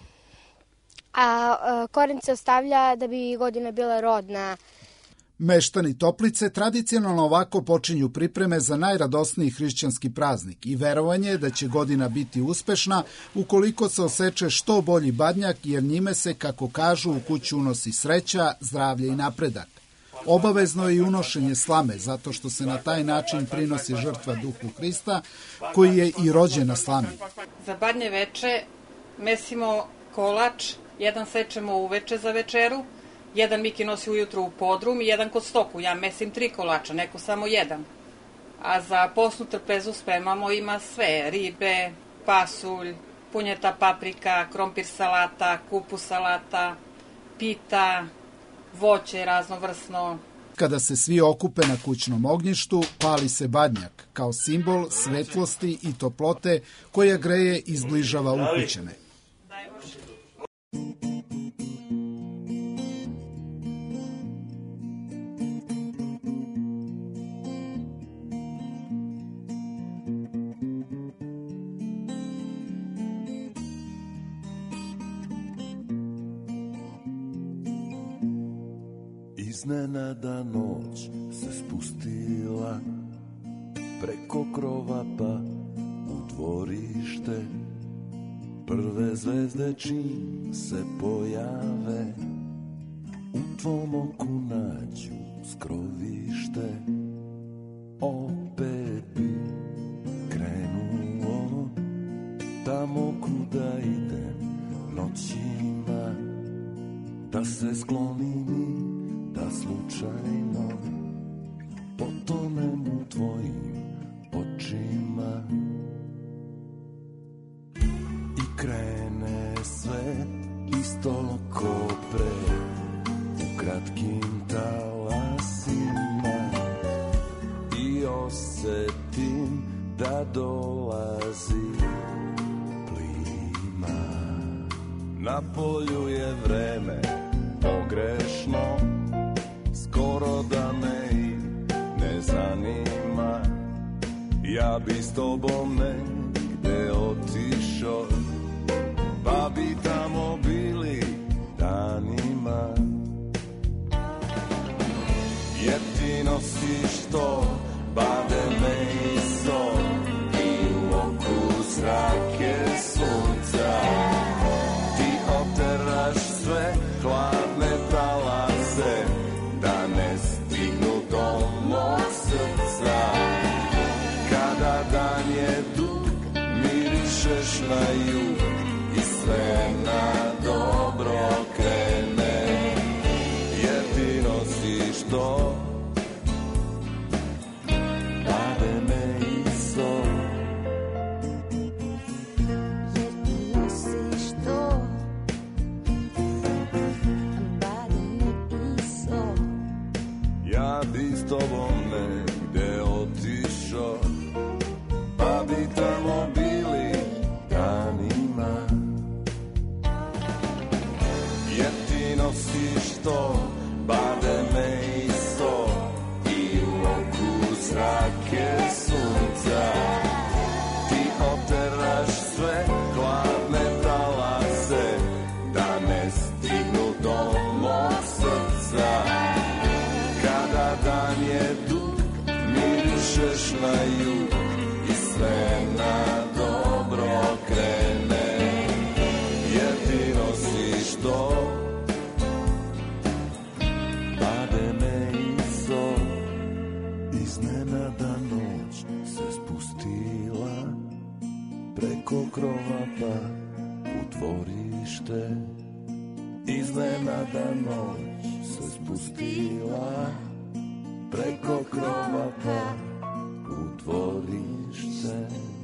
A koren se ostavlja da bi godina bila rodna. Meštani Toplice tradicionalno ovako počinju pripreme za najradosniji hrišćanski praznik i verovanje je da će godina biti uspešna ukoliko se oseče što bolji badnjak, jer njime se, kako kažu, u kuću unosi sreća, zdravlje i napredak. Obavezno je i unošenje slame, zato što se na taj način prinosi žrtva Duhu Hrista, koji je i rođen na slami. Za Banje Veče mesimo kolač, jedan sečemo uveče za večeru, jedan Miki nosi ujutru u podrum i jedan kod stoku. Ja mesim 3 kolača, neko samo jedan. A za posnu trpezu spremamo, ima sve, ribe, pasulj, punjeta paprika, krompir salata, kupus salata, pita, voće raznovrsno. Kada se svi okupe na kućnom ognjištu, pali se badnjak, kao simbol svetlosti i toplote koja greje i zbližava ukućene. Iznenada noć se spustila preko krova pa u dvorište. Prve zvezde čim se pojave u tvom oku nađu skrovište. Opet bi krenuo tamo kuda idem noćima, da se sklonim, da slučajno potonem u tvojim očima. I krene sve isto ko pre, u kratkim talasima, i osetim da dolazi plima. Na polju je vreme pogrešno, skoro da me i ne zanima. Ja bi s tobom negde otišao, pa bi tamo bili danima. Jer ti nosiš to bademe i sol, i u oku zrake sunca. Ti oteraš sve hladne talase, da ne stignu do mog srca. Kada dan je dug, mirišeš na jug i sve na dobro krene. Jer ti nosiš to bademe i sol. Jer ti nosiš to ja bi s tobom negde otišao, pa bi tamo bili danima. Jer ti nosiš to bademe i sol, i u oku zrake sunca. Ti oteraš sve hladne talase, da ne stignu do mog srca. Kada dan je dug, mirišeš na jug i sve na dobro krene. Jer ti nosiš to bademe i sol. Iznenada noć se spustila preko krova pa u dvorište. Iznenada noć se spustila preko krova pa u dvorište.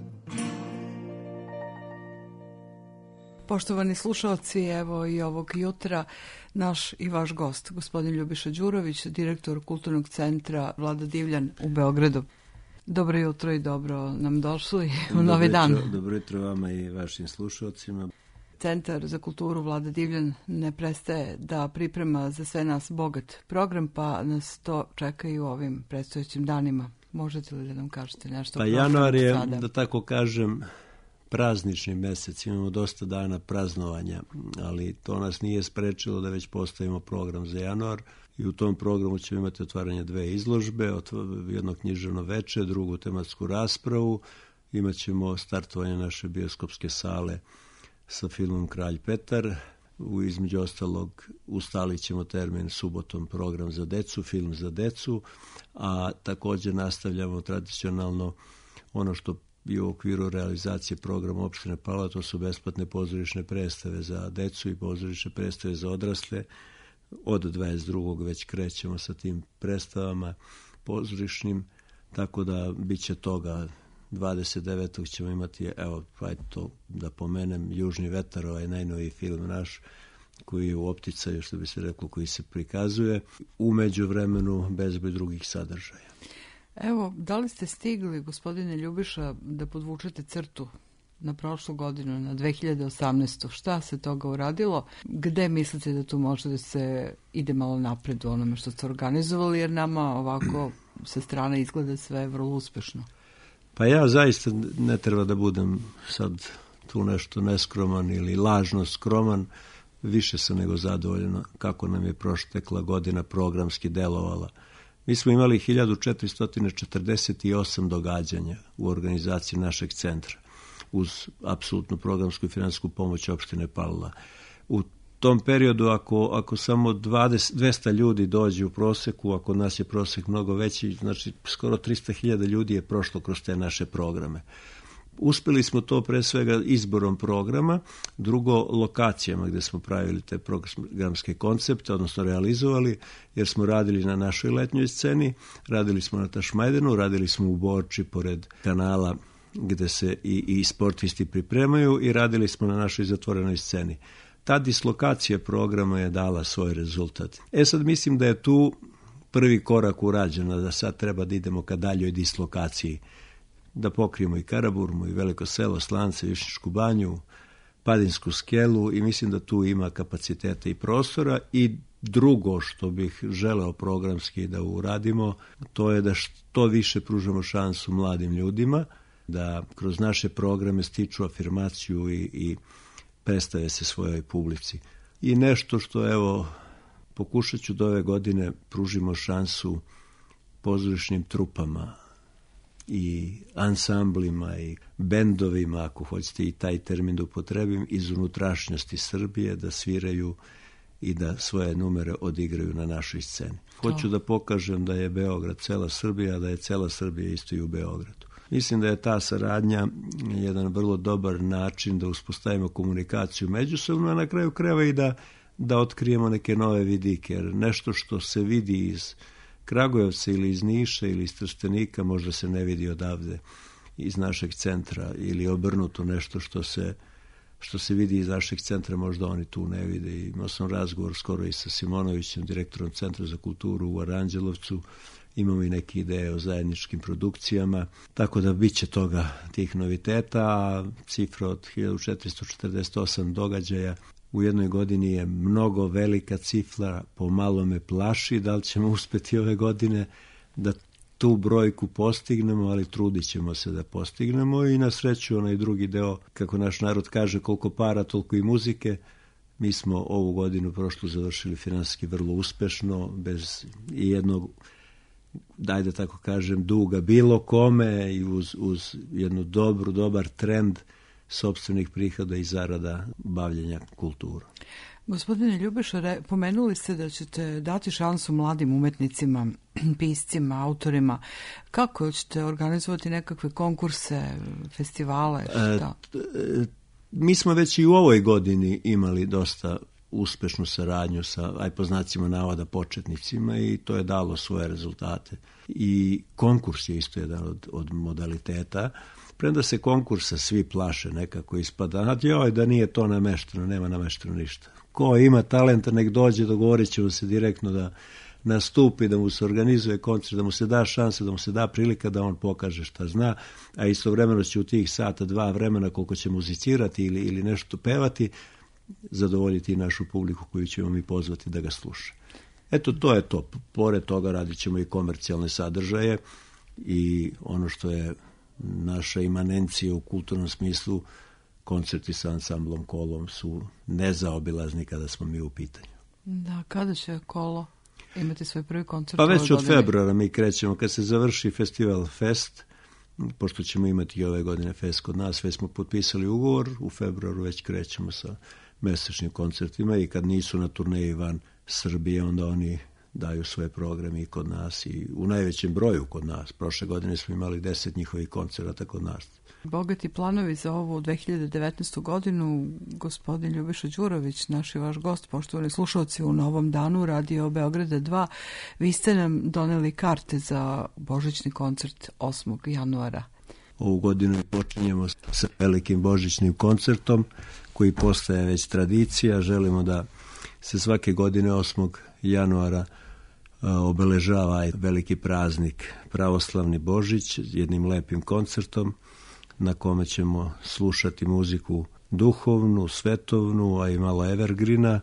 Poštovani slušalci, evo i ovog jutra naš i vaš gost, gospodin Ljubiša Đurović, direktor Kulturnog centra Vlada Divljan u Beogradu. Dobro jutro i dobro nam došli u novi dan. Dobro jutro vama i vašim slušalcima. Centar za kulturu Vlada Divljan ne prestaje da priprema za sve nas bogat program, pa nas to čeka i u ovim predstojećim danima. Možete li da nam kažete nešto? Pa januar je, da tako kažem, praznični mesec. Imamo dosta dana praznovanja, ali to nas nije sprečilo da već postavimo program za januar i u tom programu ćemo imati otvaranje 2 izložbe, jedno književno veče, drugu tematsku raspravu, imat ćemo startovanje naše bioskopske sale sa filmom Kralj Petar. Između ostalog ustalit ćemo termin subotom program za decu, film za decu, a također nastavljamo tradicionalno ono što i u okviru realizacije programa opštine Pala, to su besplatne pozorišne predstave za decu i pozorišne predstave za odrasle. Od 22. već krećemo sa tim predstavama pozorišnim, tako da bit će toga. 29. ćemo imati, evo, pa to da pomenem, Južni vetar, ovaj najnoviji film naš, koji je u opticaju, što bi se reklo, koji se prikazuje. U međuvremenu bezbroj drugih sadržaja. Evo, da li ste stigli, gospodine Ljubiša, da podvučete crtu na prošlu godinu, na 2018. Šta se toga uradilo? Gde mislite da tu može da se ide malo napred u onome što ste organizovali, jer nama ovako sa strane izgleda sve vrlo uspešno? Pa ja zaista ne treba da budem sad tu nešto neskroman ili lažno skroman. Više sam nego zadovoljena kako nam je proštekla godina programski delovala. Mi smo imali 1448 događanja u organizaciji našeg centra uz apsolutnu programsku i finansijsku pomoć opštine Palila. U tom periodu, ako samo 200 ljudi dođe u proseku, ako nas je prosek mnogo veći, znači skoro 300.000 ljudi je prošlo kroz te naše programe. Uspeli smo to pre svega izborom programa, drugo lokacijama gde smo pravili te programske koncepte, odnosno realizovali, jer smo radili na našoj letnjoj sceni, radili smo na Tašmajdenu, radili smo u Borči pored kanala gde se i sportisti pripremaju i radili smo na našoj zatvorenoj sceni. Ta dislokacija programa je dala svoj rezultat. Sad mislim da je tu prvi korak urađen, da sad treba da idemo ka daljoj dislokaciji, da pokrijemo i Karaburmu, i Veliko Selo, Slance, Višnjišku banju, Padinsku skelu i mislim da tu ima kapaciteta i prostora. I drugo što bih želeo programski da uradimo, to je da što više pružamo šansu mladim ljudima, da kroz naše programe stiču afirmaciju i predstave se svojoj publici. I nešto što, evo, pokušat ću da ove godine pružimo šansu pozorišnim trupama i ansamblima i bendovima, ako hoćete i taj termin da upotrebim, iz unutrašnjosti Srbije da sviraju i da svoje numere odigraju na našoj sceni. Hoću da pokažem da je Beograd cela Srbija, da je cela Srbija isto i u Beogradu. Mislim da je ta saradnja jedan vrlo dobar način da uspostavimo komunikaciju međusobno, a na kraju krajeva i da otkrijemo neke nove vidike, jer nešto što se vidi iz Kragujevca ili iz Niša ili iz Trstenika možda se ne vidi odavde iz našeg centra, ili obrnuto nešto što se vidi iz našeg centra možda oni tu ne vide. Imao sam razgovor skoro i sa Simonovićem, direktorom Centra za kulturu u Aranđelovcu. Imamo i neke ideje o zajedničkim produkcijama, tako da bit će toga tih noviteta, a cifra od 1448 događaja u jednoj godini je mnogo velika cifra, pomalo me plaši da li ćemo uspeti ove godine da tu brojku postignemo, ali trudit ćemo se da postignemo i na sreću onaj drugi deo, kako naš narod kaže, koliko para, toliko i muzike. Mi smo ovu godinu prošlu završili finansijski vrlo uspešno, bez jednog, dajde tako kažem, duga bilo kome i uz jednu dobar trend sopstvenih prihoda i zarada bavljenja kulturom. Gospodine Ljubiša, pomenuli ste da ćete dati šansu mladim umetnicima, piscima, autorima. Kako ćete organizovati nekakve konkurse, festivale? Šta? Mi smo već i u ovoj godini imali dosta uspešnu saradnju sa, aj po znacima navoda, početnicima i to je dalo svoje rezultate. I konkurs je isto jedan od modaliteta. Premda se konkursa svi plaše, nekako ispada, joj, da nije to namešteno, nema namešteno ništa. Ko ima talenta, nek dođe, dogovorit ćemo se direktno da nastupi, da mu se organizuje koncert, da mu se da šansa, da mu se da prilika da on pokaže šta zna, a istovremeno će u tih sata, 2 vremena koliko će muzicirati ili nešto pevati, zadovoljiti i našu publiku koju ćemo mi pozvati da ga sluša. Eto, to je to. Pored toga radit ćemo i komercijalne sadržaje i ono što je naša imanencija u kulturnom smislu, koncerti sa ansamblom Kolom su nezaobilazni kada smo mi u pitanju. Da, kada će Kolo imati svoj prvi koncert? Pa već od februara mi krećemo. Kad se završi festival Fest, pošto ćemo imati i ove godine Fest kod nas, već smo potpisali ugovor, u februaru već krećemo sa mesečnim koncertima i kad nisu na turneji van Srbije, onda oni daju svoje programe i kod nas i u najvećem broju kod nas. Prošle godine smo imali 10 njihovih koncerata kod nas. Bogati planovi za ovu 2019. godinu, gospodin Ljubiša Đurović, naš i vaš gost, poštovani slušalci, u Novom danu Radio Beograda 2, vi ste nam doneli karte za božićni koncert 8. januara. Ovu godinu počinjemo sa velikim božićnim koncertom koji postaje već tradicija. Želimo da se svake godine 8. januara obeležava veliki praznik, pravoslavni Božić, jednim lepim koncertom na kome ćemo slušati muziku duhovnu, svetovnu, a i malo evergrina.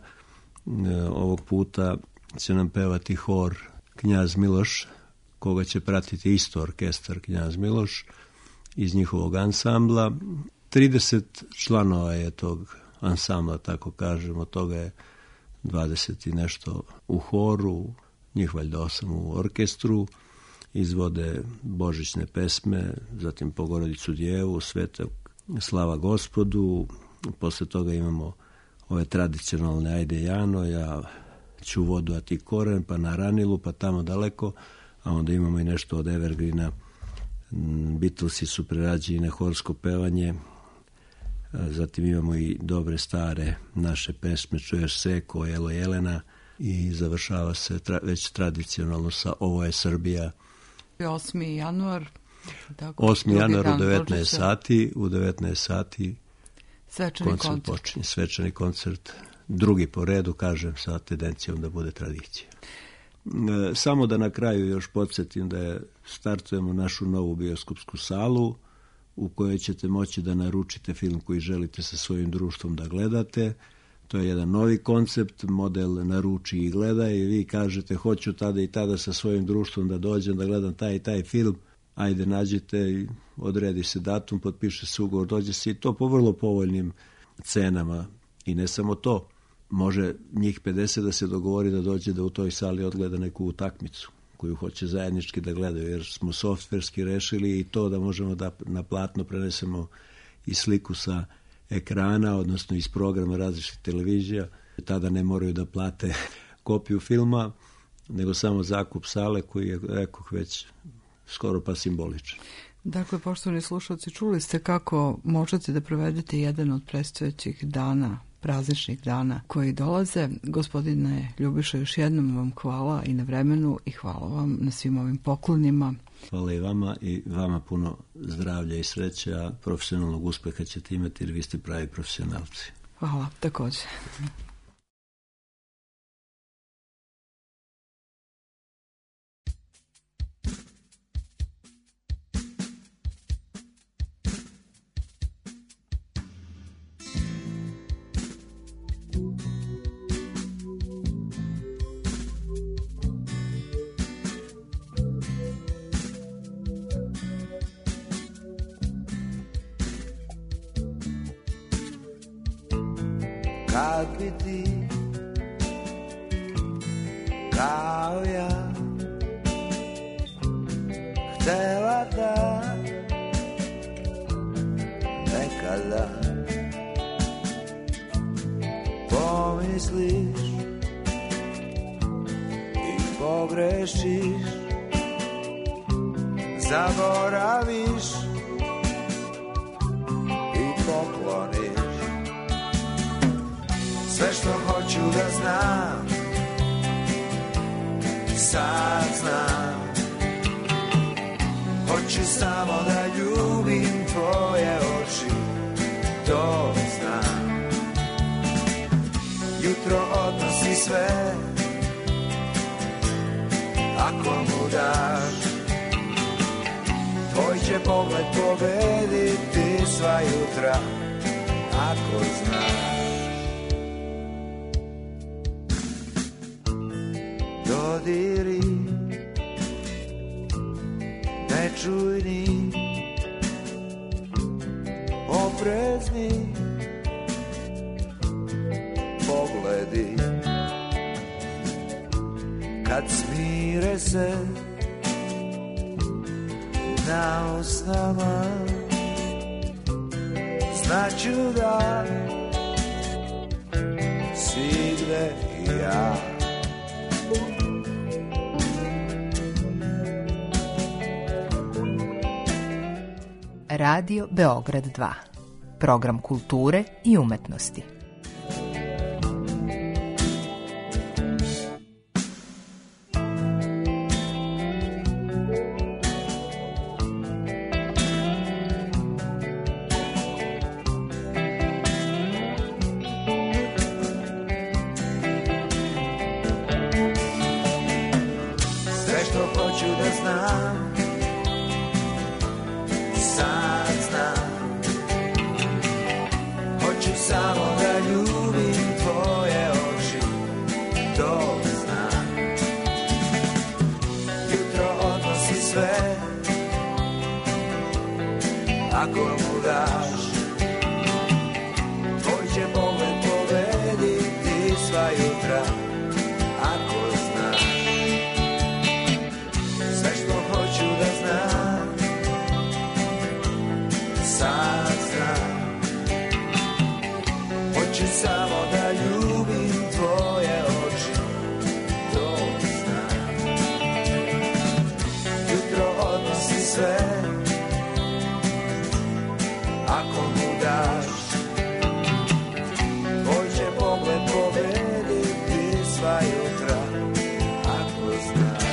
Ovog puta će nam pevati hor Knjaz Miloš, koga će pratiti isto orkestar Knjaz Miloš iz njihovog ansambla. 30 članova je tog ansambla, tako kažemo, od toga je 20 i nešto u horu, njih valjda 8 u orkestru, izvode božićne pesme, zatim Bogorodicu Djevu, Svetog Slava Gospodu, posle toga imamo ove tradicionalne Ajde Jano, ja ću vodu, a ti koren, pa na Ranilu, pa tamo daleko, a onda imamo i nešto od evergrina. Beatlesi su prerađeni na horsko pevanje, zatim imamo i dobre stare naše pesme, Čuješ Seko, Elo Jelena, i završava se već tradicionalno sa Ovo je Srbija. 8. januar. 8. januar u 19 sati, u 19 sati svečani koncert počinje. Svečani koncert, drugi po redu, kažem, sa tendencijom da bude tradicija. Samo da na kraju još podsjetim da startujemo našu novu bioskopsku salu u kojoj ćete moći da naručite film koji želite sa svojim društvom da gledate. To je jedan novi koncept, model naruči i gledaj, i vi kažete hoću tada i tada sa svojim društvom da dođem da gledam taj i taj film, ajde nađite i odredi se datum, potpiše se ugovor, dođe se i to po vrlo povoljnim cenama. I ne samo to, može njih 50 da se dogovori da dođe da u toj sali odgleda neku utakmicu koju hoće zajednički da gledaju, jer smo softverski rešili i to da možemo da na platno prenesemo i sliku sa ekrana, odnosno iz programa različitih televizija. Tada ne moraju da plate kopiju filma, nego samo zakup sale koji je, rekoh, već skoro pa simboličan. Dakle, poštovani slušalci, čuli ste kako možete da provedete jedan od predstojećih dana, prazničnih dana koji dolaze. Gospodine Ljubiša, još jednom vam hvala i na vremenu i hvala vam na svim ovim poklonima. Hvala i vama puno zdravlja i sreća, profesionalnog uspeha ćete imati jer vi ste pravi profesionalci. Hvala, također. Kad bi ti kao ja htela da nekada pomisliš i pogrešiš, zaboraviš i pokloniš Sve što hoću da znam, sad znam. Hoću samo da ljubim tvoje oči, to znam. Jutro odnosi sve, ako mu daš. Tvoj će pogled pobediti sva jutra, ako znaš. Dodiri, nečujni, oprezni pogledi. Kad smire se na usnama, znaću da si gde ja. Radio Beograd 2. Program kulture i umetnosti. Sve što hoću da znam, sad znam. Hoću samo da ljubim tvoje oči, to znam. Jutro odnosi sve, ako mu daš. Tvoj će pogled pobediti sva jutra, ako znaš. Sve što hoću da znam, sad znam. Hoću samo da ljubim tvoje oči, to znam. Jutro odnosi sve, ako mu daš. Tvoj će pogled pobediti sva jutra, ako znaš.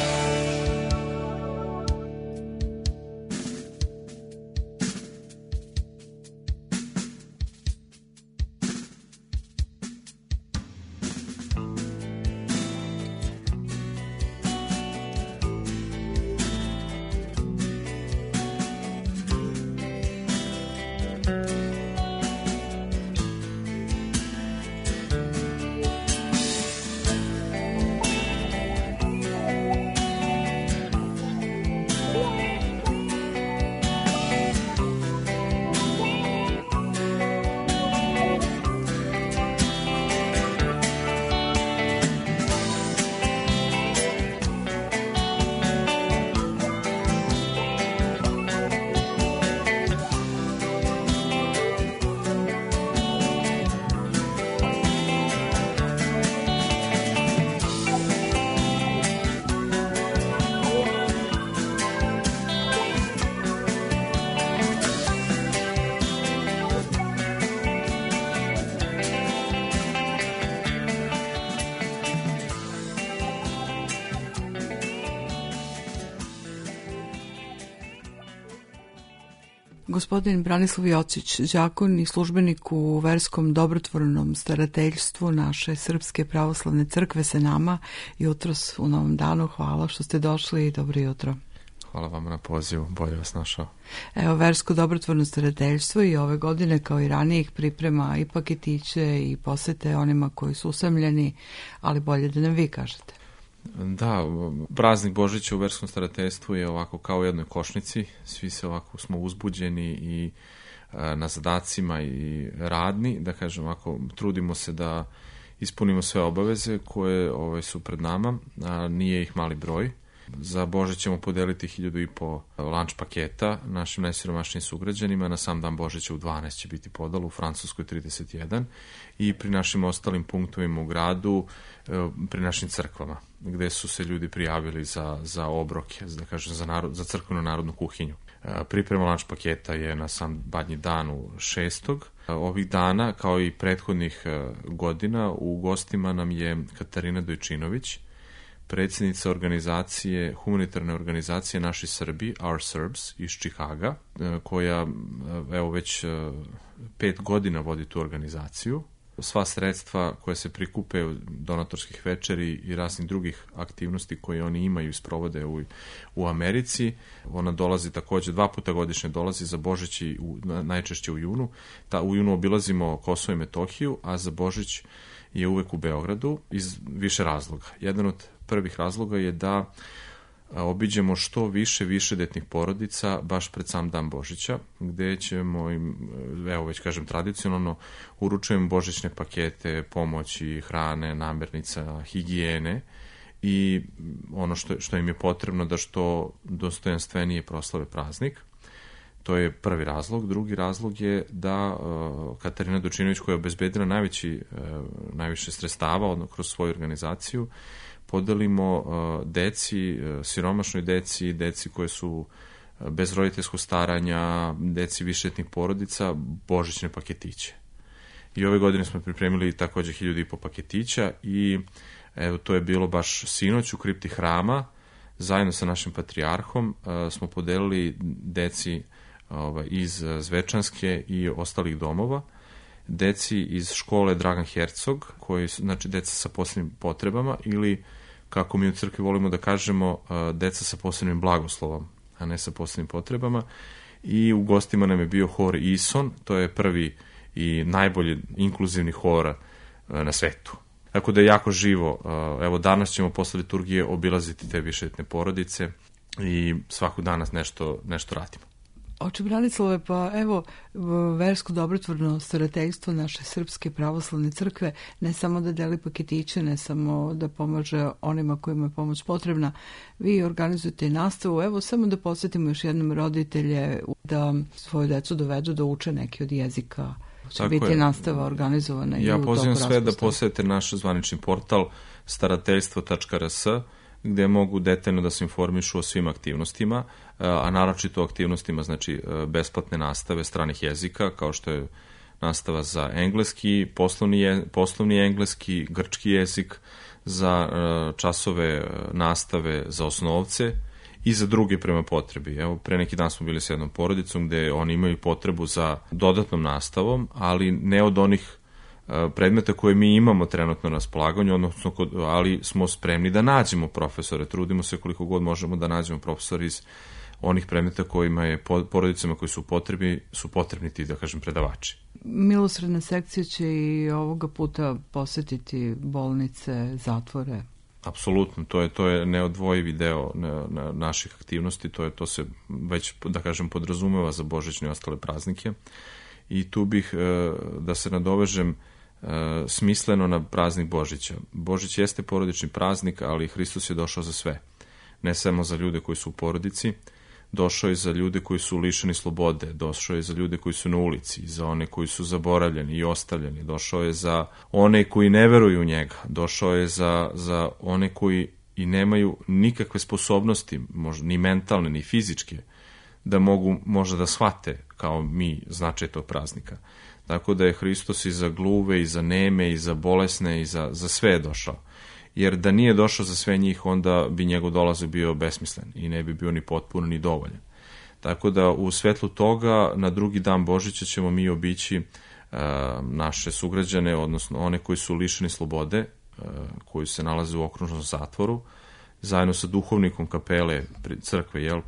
Gospodin Branislav Jocić, đakon i službenik u verskom dobrotvornom starateljstvu naše Srpske pravoslavne crkve sa nama jutros u Novom danu. Hvala što ste došli i dobro jutro. Hvala vam na pozivu, bolje vas našao. Evo, versko dobrotvorno starateljstvo i ove godine kao i ranijih priprema i paketiće i posete onima koji su usamljeni, ali bolje da nam vi kažete. Da, praznik Božića u verskom starateljstvu je ovako kao u jednoj košnici, svi se ovako smo uzbuđeni i na zadacima i radni, da kažem ovako, trudimo se da ispunimo sve obaveze koje su pred nama, a nije ih mali broj. Za Božić ćemo podeliti 1500 lanč paketa našim najsiromašnijim sugrađanima. Na sam dan Božića u 12 će biti podala, u Francuskoj 31 i pri našim ostalim punktovima u gradu, pri našim crkvama, gde su se ljudi prijavili za obroke, da kažem, za crkvenu narodnu kuhinju. Priprema lanč paketa je na sam Badnji dan u 6. Ovih dana, kao i prethodnih godina, u gostima nam je Katarina Dojčinović, predsjednica organizacije, humanitarne organizacije Naši Srbi, Our Serbs, iz Čikaga, koja evo već 5 godina vodi tu organizaciju. Sva sredstva koje se prikupe od donatorskih večeri i raznih drugih aktivnosti koje oni imaju i sprovode u Americi, ona dolazi takođe 2 puta godišnje, dolazi za Božić i najčešće u junu. U junu obilazimo Kosovo i Metohiju, a za Božić je uvek u Beogradu iz više razloga. Jedan od prvih razloga je da obiđemo što više detnih porodica baš pred sam dan Božića, gde ćemo im, evo već kažem tradicionalno, uručujemo božićne pakete, pomoći, hrane, namirnica, higijene i ono što im je potrebno da što dostojanstvenije proslave praznik. To je prvi razlog. Drugi razlog je da Katarina Dojčinović, koja je obezbedila najviše sredstava kroz svoju organizaciju, podelimo deci, siromašnoj deci koje su bez roditeljskog staranja, deci višetnih porodica, božićne paketiće. I ove godine smo pripremili takođe 1500 paketića i evo to je bilo baš sinoć u kripti hrama, zajedno sa našim patrijarhom smo podelili deci iz Zvečanske i ostalih domova, deci iz škole Dragan Hercog, koji su, znači, deca sa posebnim potrebama ili, kako mi u crkvi volimo da kažemo, deca sa posebnim blagoslovom, a ne sa posebnim potrebama. I u gostima nam je bio hor Ison, to je prvi i najbolji inkluzivni hor na svetu. Tako da je jako živo. Evo, danas ćemo posle liturgije obilaziti te višetne porodice i svakog danas nešto radimo. Oče Branislave, pa evo, versko dobrotvorno starateljstvo naše Srpske pravoslavne crkve ne samo da deli paketiće, ne samo da pomaže onima kojima je pomoć potrebna, vi organizujete i nastavu. Evo, samo da podsjetimo još jednom roditelje da svoju decu dovedu da uče neki od jezika. Će biti nastava organizovana. Ja pozivam sve da posete naš zvanični portal starateljstvo.rs, gde mogu detaljno da se informišu o svim aktivnostima, a naročito o aktivnostima, znači, besplatne nastave stranih jezika, kao što je nastava za engleski, poslovni engleski, grčki jezik, za časove nastave za osnovce i za druge prema potrebi. Evo, pre neki dan smo bili s jednom porodicom gde oni imaju potrebu za dodatnom nastavom, ali ne od onih predmeta koje mi imamo trenutno na raspolaganju, odnosno, ali smo spremni da nađemo profesore, trudimo se koliko god možemo da nađemo profesore iz onih predmeta kojima je porodicama koji su potrebni ti, da kažem, predavači. Milosredna sekcija će i ovoga puta posetiti bolnice, zatvore. Apsolutno, to je neodvojivi deo naših aktivnosti, to se već, da kažem, podrazumeva za božićne i ostale praznike. I tu bih da se nadovežem smisleno na praznik Božića. Božić jeste porodični praznik, ali Hristos je došao za sve. Ne samo za ljude koji su u porodici, došao je za ljude koji su lišeni slobode, došao je za ljude koji su na ulici, za one koji su zaboravljeni i ostavljeni, došao je za one koji ne veruju u njega, došao je za one koji i nemaju nikakve sposobnosti, možda ni mentalne, ni fizičke, da mogu možda da shvate kao mi značaj tog praznika. Tako da je Hristos i za gluve, i za neme, i za bolesne, i za sve je došao. Jer da nije došao za sve njih, onda bi njegov dolazak bio besmislen i ne bi bio ni potpuno ni dovoljan. Tako da u svetlu toga na drugi dan Božića ćemo mi obići naše sugrađane, odnosno one koji su lišeni slobode, koji se nalaze u okružnom zatvoru, zajedno sa duhovnikom kapele crkve,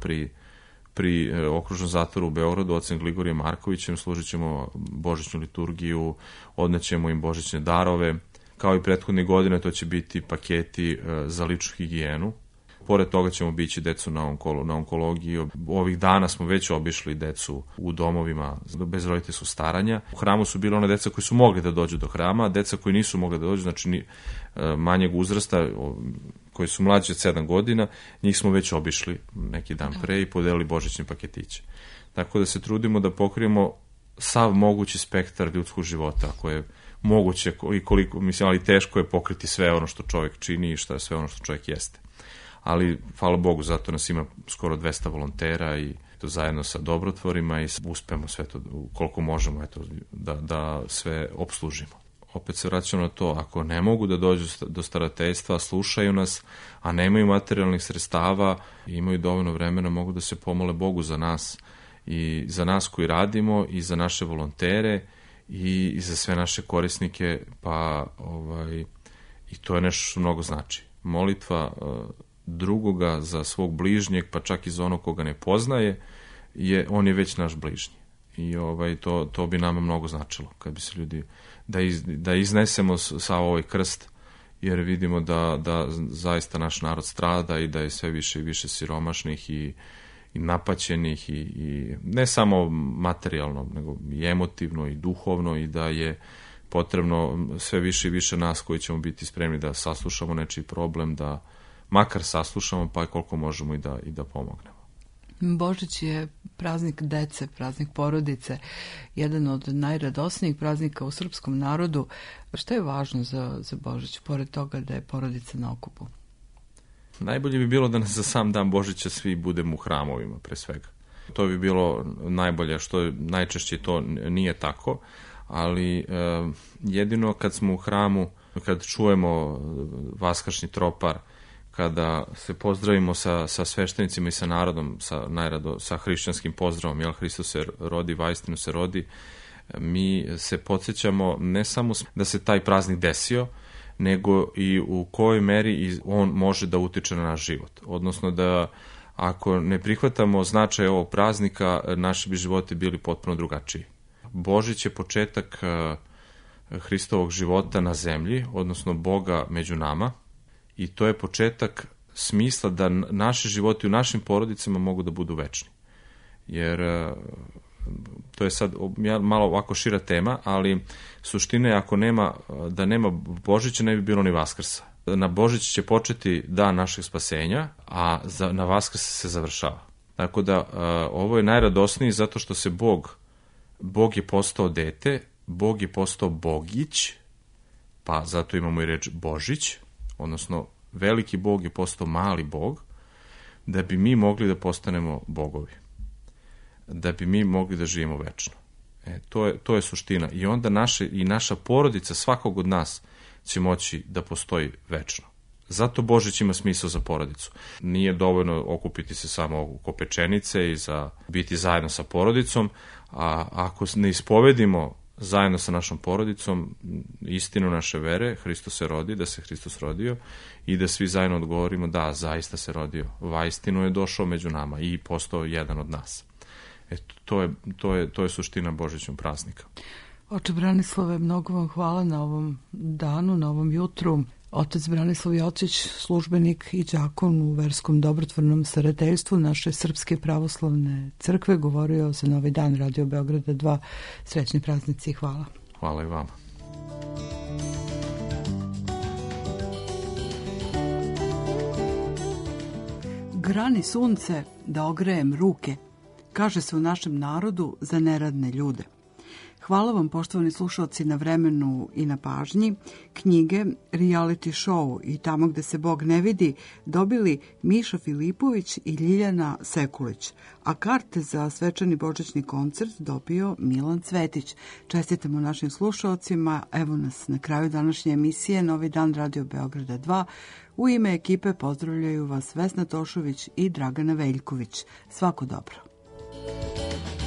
pri okružnom zatvoru u Beogradu, ocem Gligorijem Markovićem, služit ćemo božićnu liturgiju, odnećemo im božićne darove. Kao i prethodnih godina, to će biti paketi za ličnu higijenu. Pored toga ćemo bići decu na onkologiji. Ovih dana smo već obišli decu u domovima bez roditeljskog staranja. U hramu su bila ona deca koji su mogli da dođu do hrama, a deca koji nisu mogli da dođu, znači manjeg uzrasta, koji su mlađi od 7 godina, njih smo već obišli neki dan pre i podelili božićne paketiće. Tako da se trudimo da pokrijemo sav mogući spektar ljudskog života, koje je moguće i koliko, mislim, ali teško je pokriti sve ono što čovjek čini i sve ono što čovjek jeste. Ali, hvala Bogu, zato nas ima skoro 200 volontera i zajedno sa dobrotvorima i uspemo sve to koliko možemo da sve obslužimo. Opet se vraćamo na to, ako ne mogu da dođu do starateljstva, slušaju nas, a nemaju materijalnih sredstava, imaju dovoljno vremena, mogu da se pomole Bogu za nas i za nas koji radimo i za naše volontere i za sve naše korisnike, pa i to je nešto što mnogo znači. Molitva drugoga za svog bližnjeg, pa čak i za onog koga ne poznaje, on je već naš bližnji. I to bi nama mnogo značilo, kad bi se ljudi, da iznesemo sa ovaj krst, jer vidimo da zaista naš narod strada i da je sve više i više siromašnih i napaćenih i ne samo materijalno, nego i emotivno i duhovno, i da je potrebno sve više i više nas koji ćemo biti spremni da saslušamo nečiji problem, da makar saslušamo, pa koliko možemo i da pomognemo. Božić je praznik dece, praznik porodice, jedan od najradosnijih praznika u srpskom narodu. Šta je važno za Božić, pored toga da je porodica na okupu? Najbolje bi bilo da nas za sam dan Božića svi budemo u hramovima, pre svega. To bi bilo najbolje, što najčešće to nije tako, ali jedino kad smo u hramu, kad čujemo vaskršnji tropar, kada se pozdravimo sa sveštenicima i sa narodom, sa hrišćanskim pozdravom, jel, Hristos se rodi, vaistinu se rodi, mi se podsjećamo ne samo da se taj praznik desio, nego i u kojoj meri on može da utiče na naš život. Odnosno da ako ne prihvatamo značaj ovog praznika, naši bi životi bili potpuno drugačiji. Božić je početak Hristovog života na zemlji, odnosno Boga među nama, i to je početak smisla da naši životi u našim porodicama mogu da budu večni. Jer to je sad malo ovako šira tema, ali suština je da nema Božića, ne bi bilo ni Vaskrsa. Na Božić će početi dan našeg spasenja, a na Vaskrs se završava. Tako da ovo je najradosniji zato što se Bog je postao dete, Bog je postao Bogić, pa zato imamo i reč Božić, odnosno veliki Bog je postao mali Bog, da bi mi mogli da postanemo bogovi, da bi mi mogli da živimo večno. To je suština. I onda naša porodica, svakog od nas, će moći da postoji večno. Zato Božić ima smisao za porodicu. Nije dovoljno okupiti se samo oko pečenice i biti zajedno sa porodicom, a ako ne ispovedimo zajedno sa našom porodicom istinu naše vere, Hristos se rodi, da se Hristos rodio, i da svi zajedno odgovorimo da, zaista se rodio, vaistinu je došao među nama i postao jedan od nas. To je suština Božićnog praznika. Oče Branislave, mnogo vam hvala na ovom danu, na ovom jutru. Otac Branislav Jocić, službenik i đakon u Verskom dobrotvornom starateljstvu naše Srpske pravoslavne crkve, govorio za Novi dan Radio Beograda 2. Srećni praznici i hvala. Hvala i vama. Grani sunce da ogrejem ruke, kaže se u našem narodu za neradne ljude. Hvala vam, poštovani slušalci, na vremenu i na pažnji. Knjige, reality show i Tamo gde se Bog ne vidi dobili Miša Filipović i Ljiljana Sekulić, a karte za svečani božićni koncert dobio Milan Cvetić. Čestitamo našim slušalcima. Evo nas na kraju današnje emisije Novi dan Radio Beograda 2. U ime ekipe pozdravljaju vas Vesna Tošović i Dragana Veljković. Svako dobro.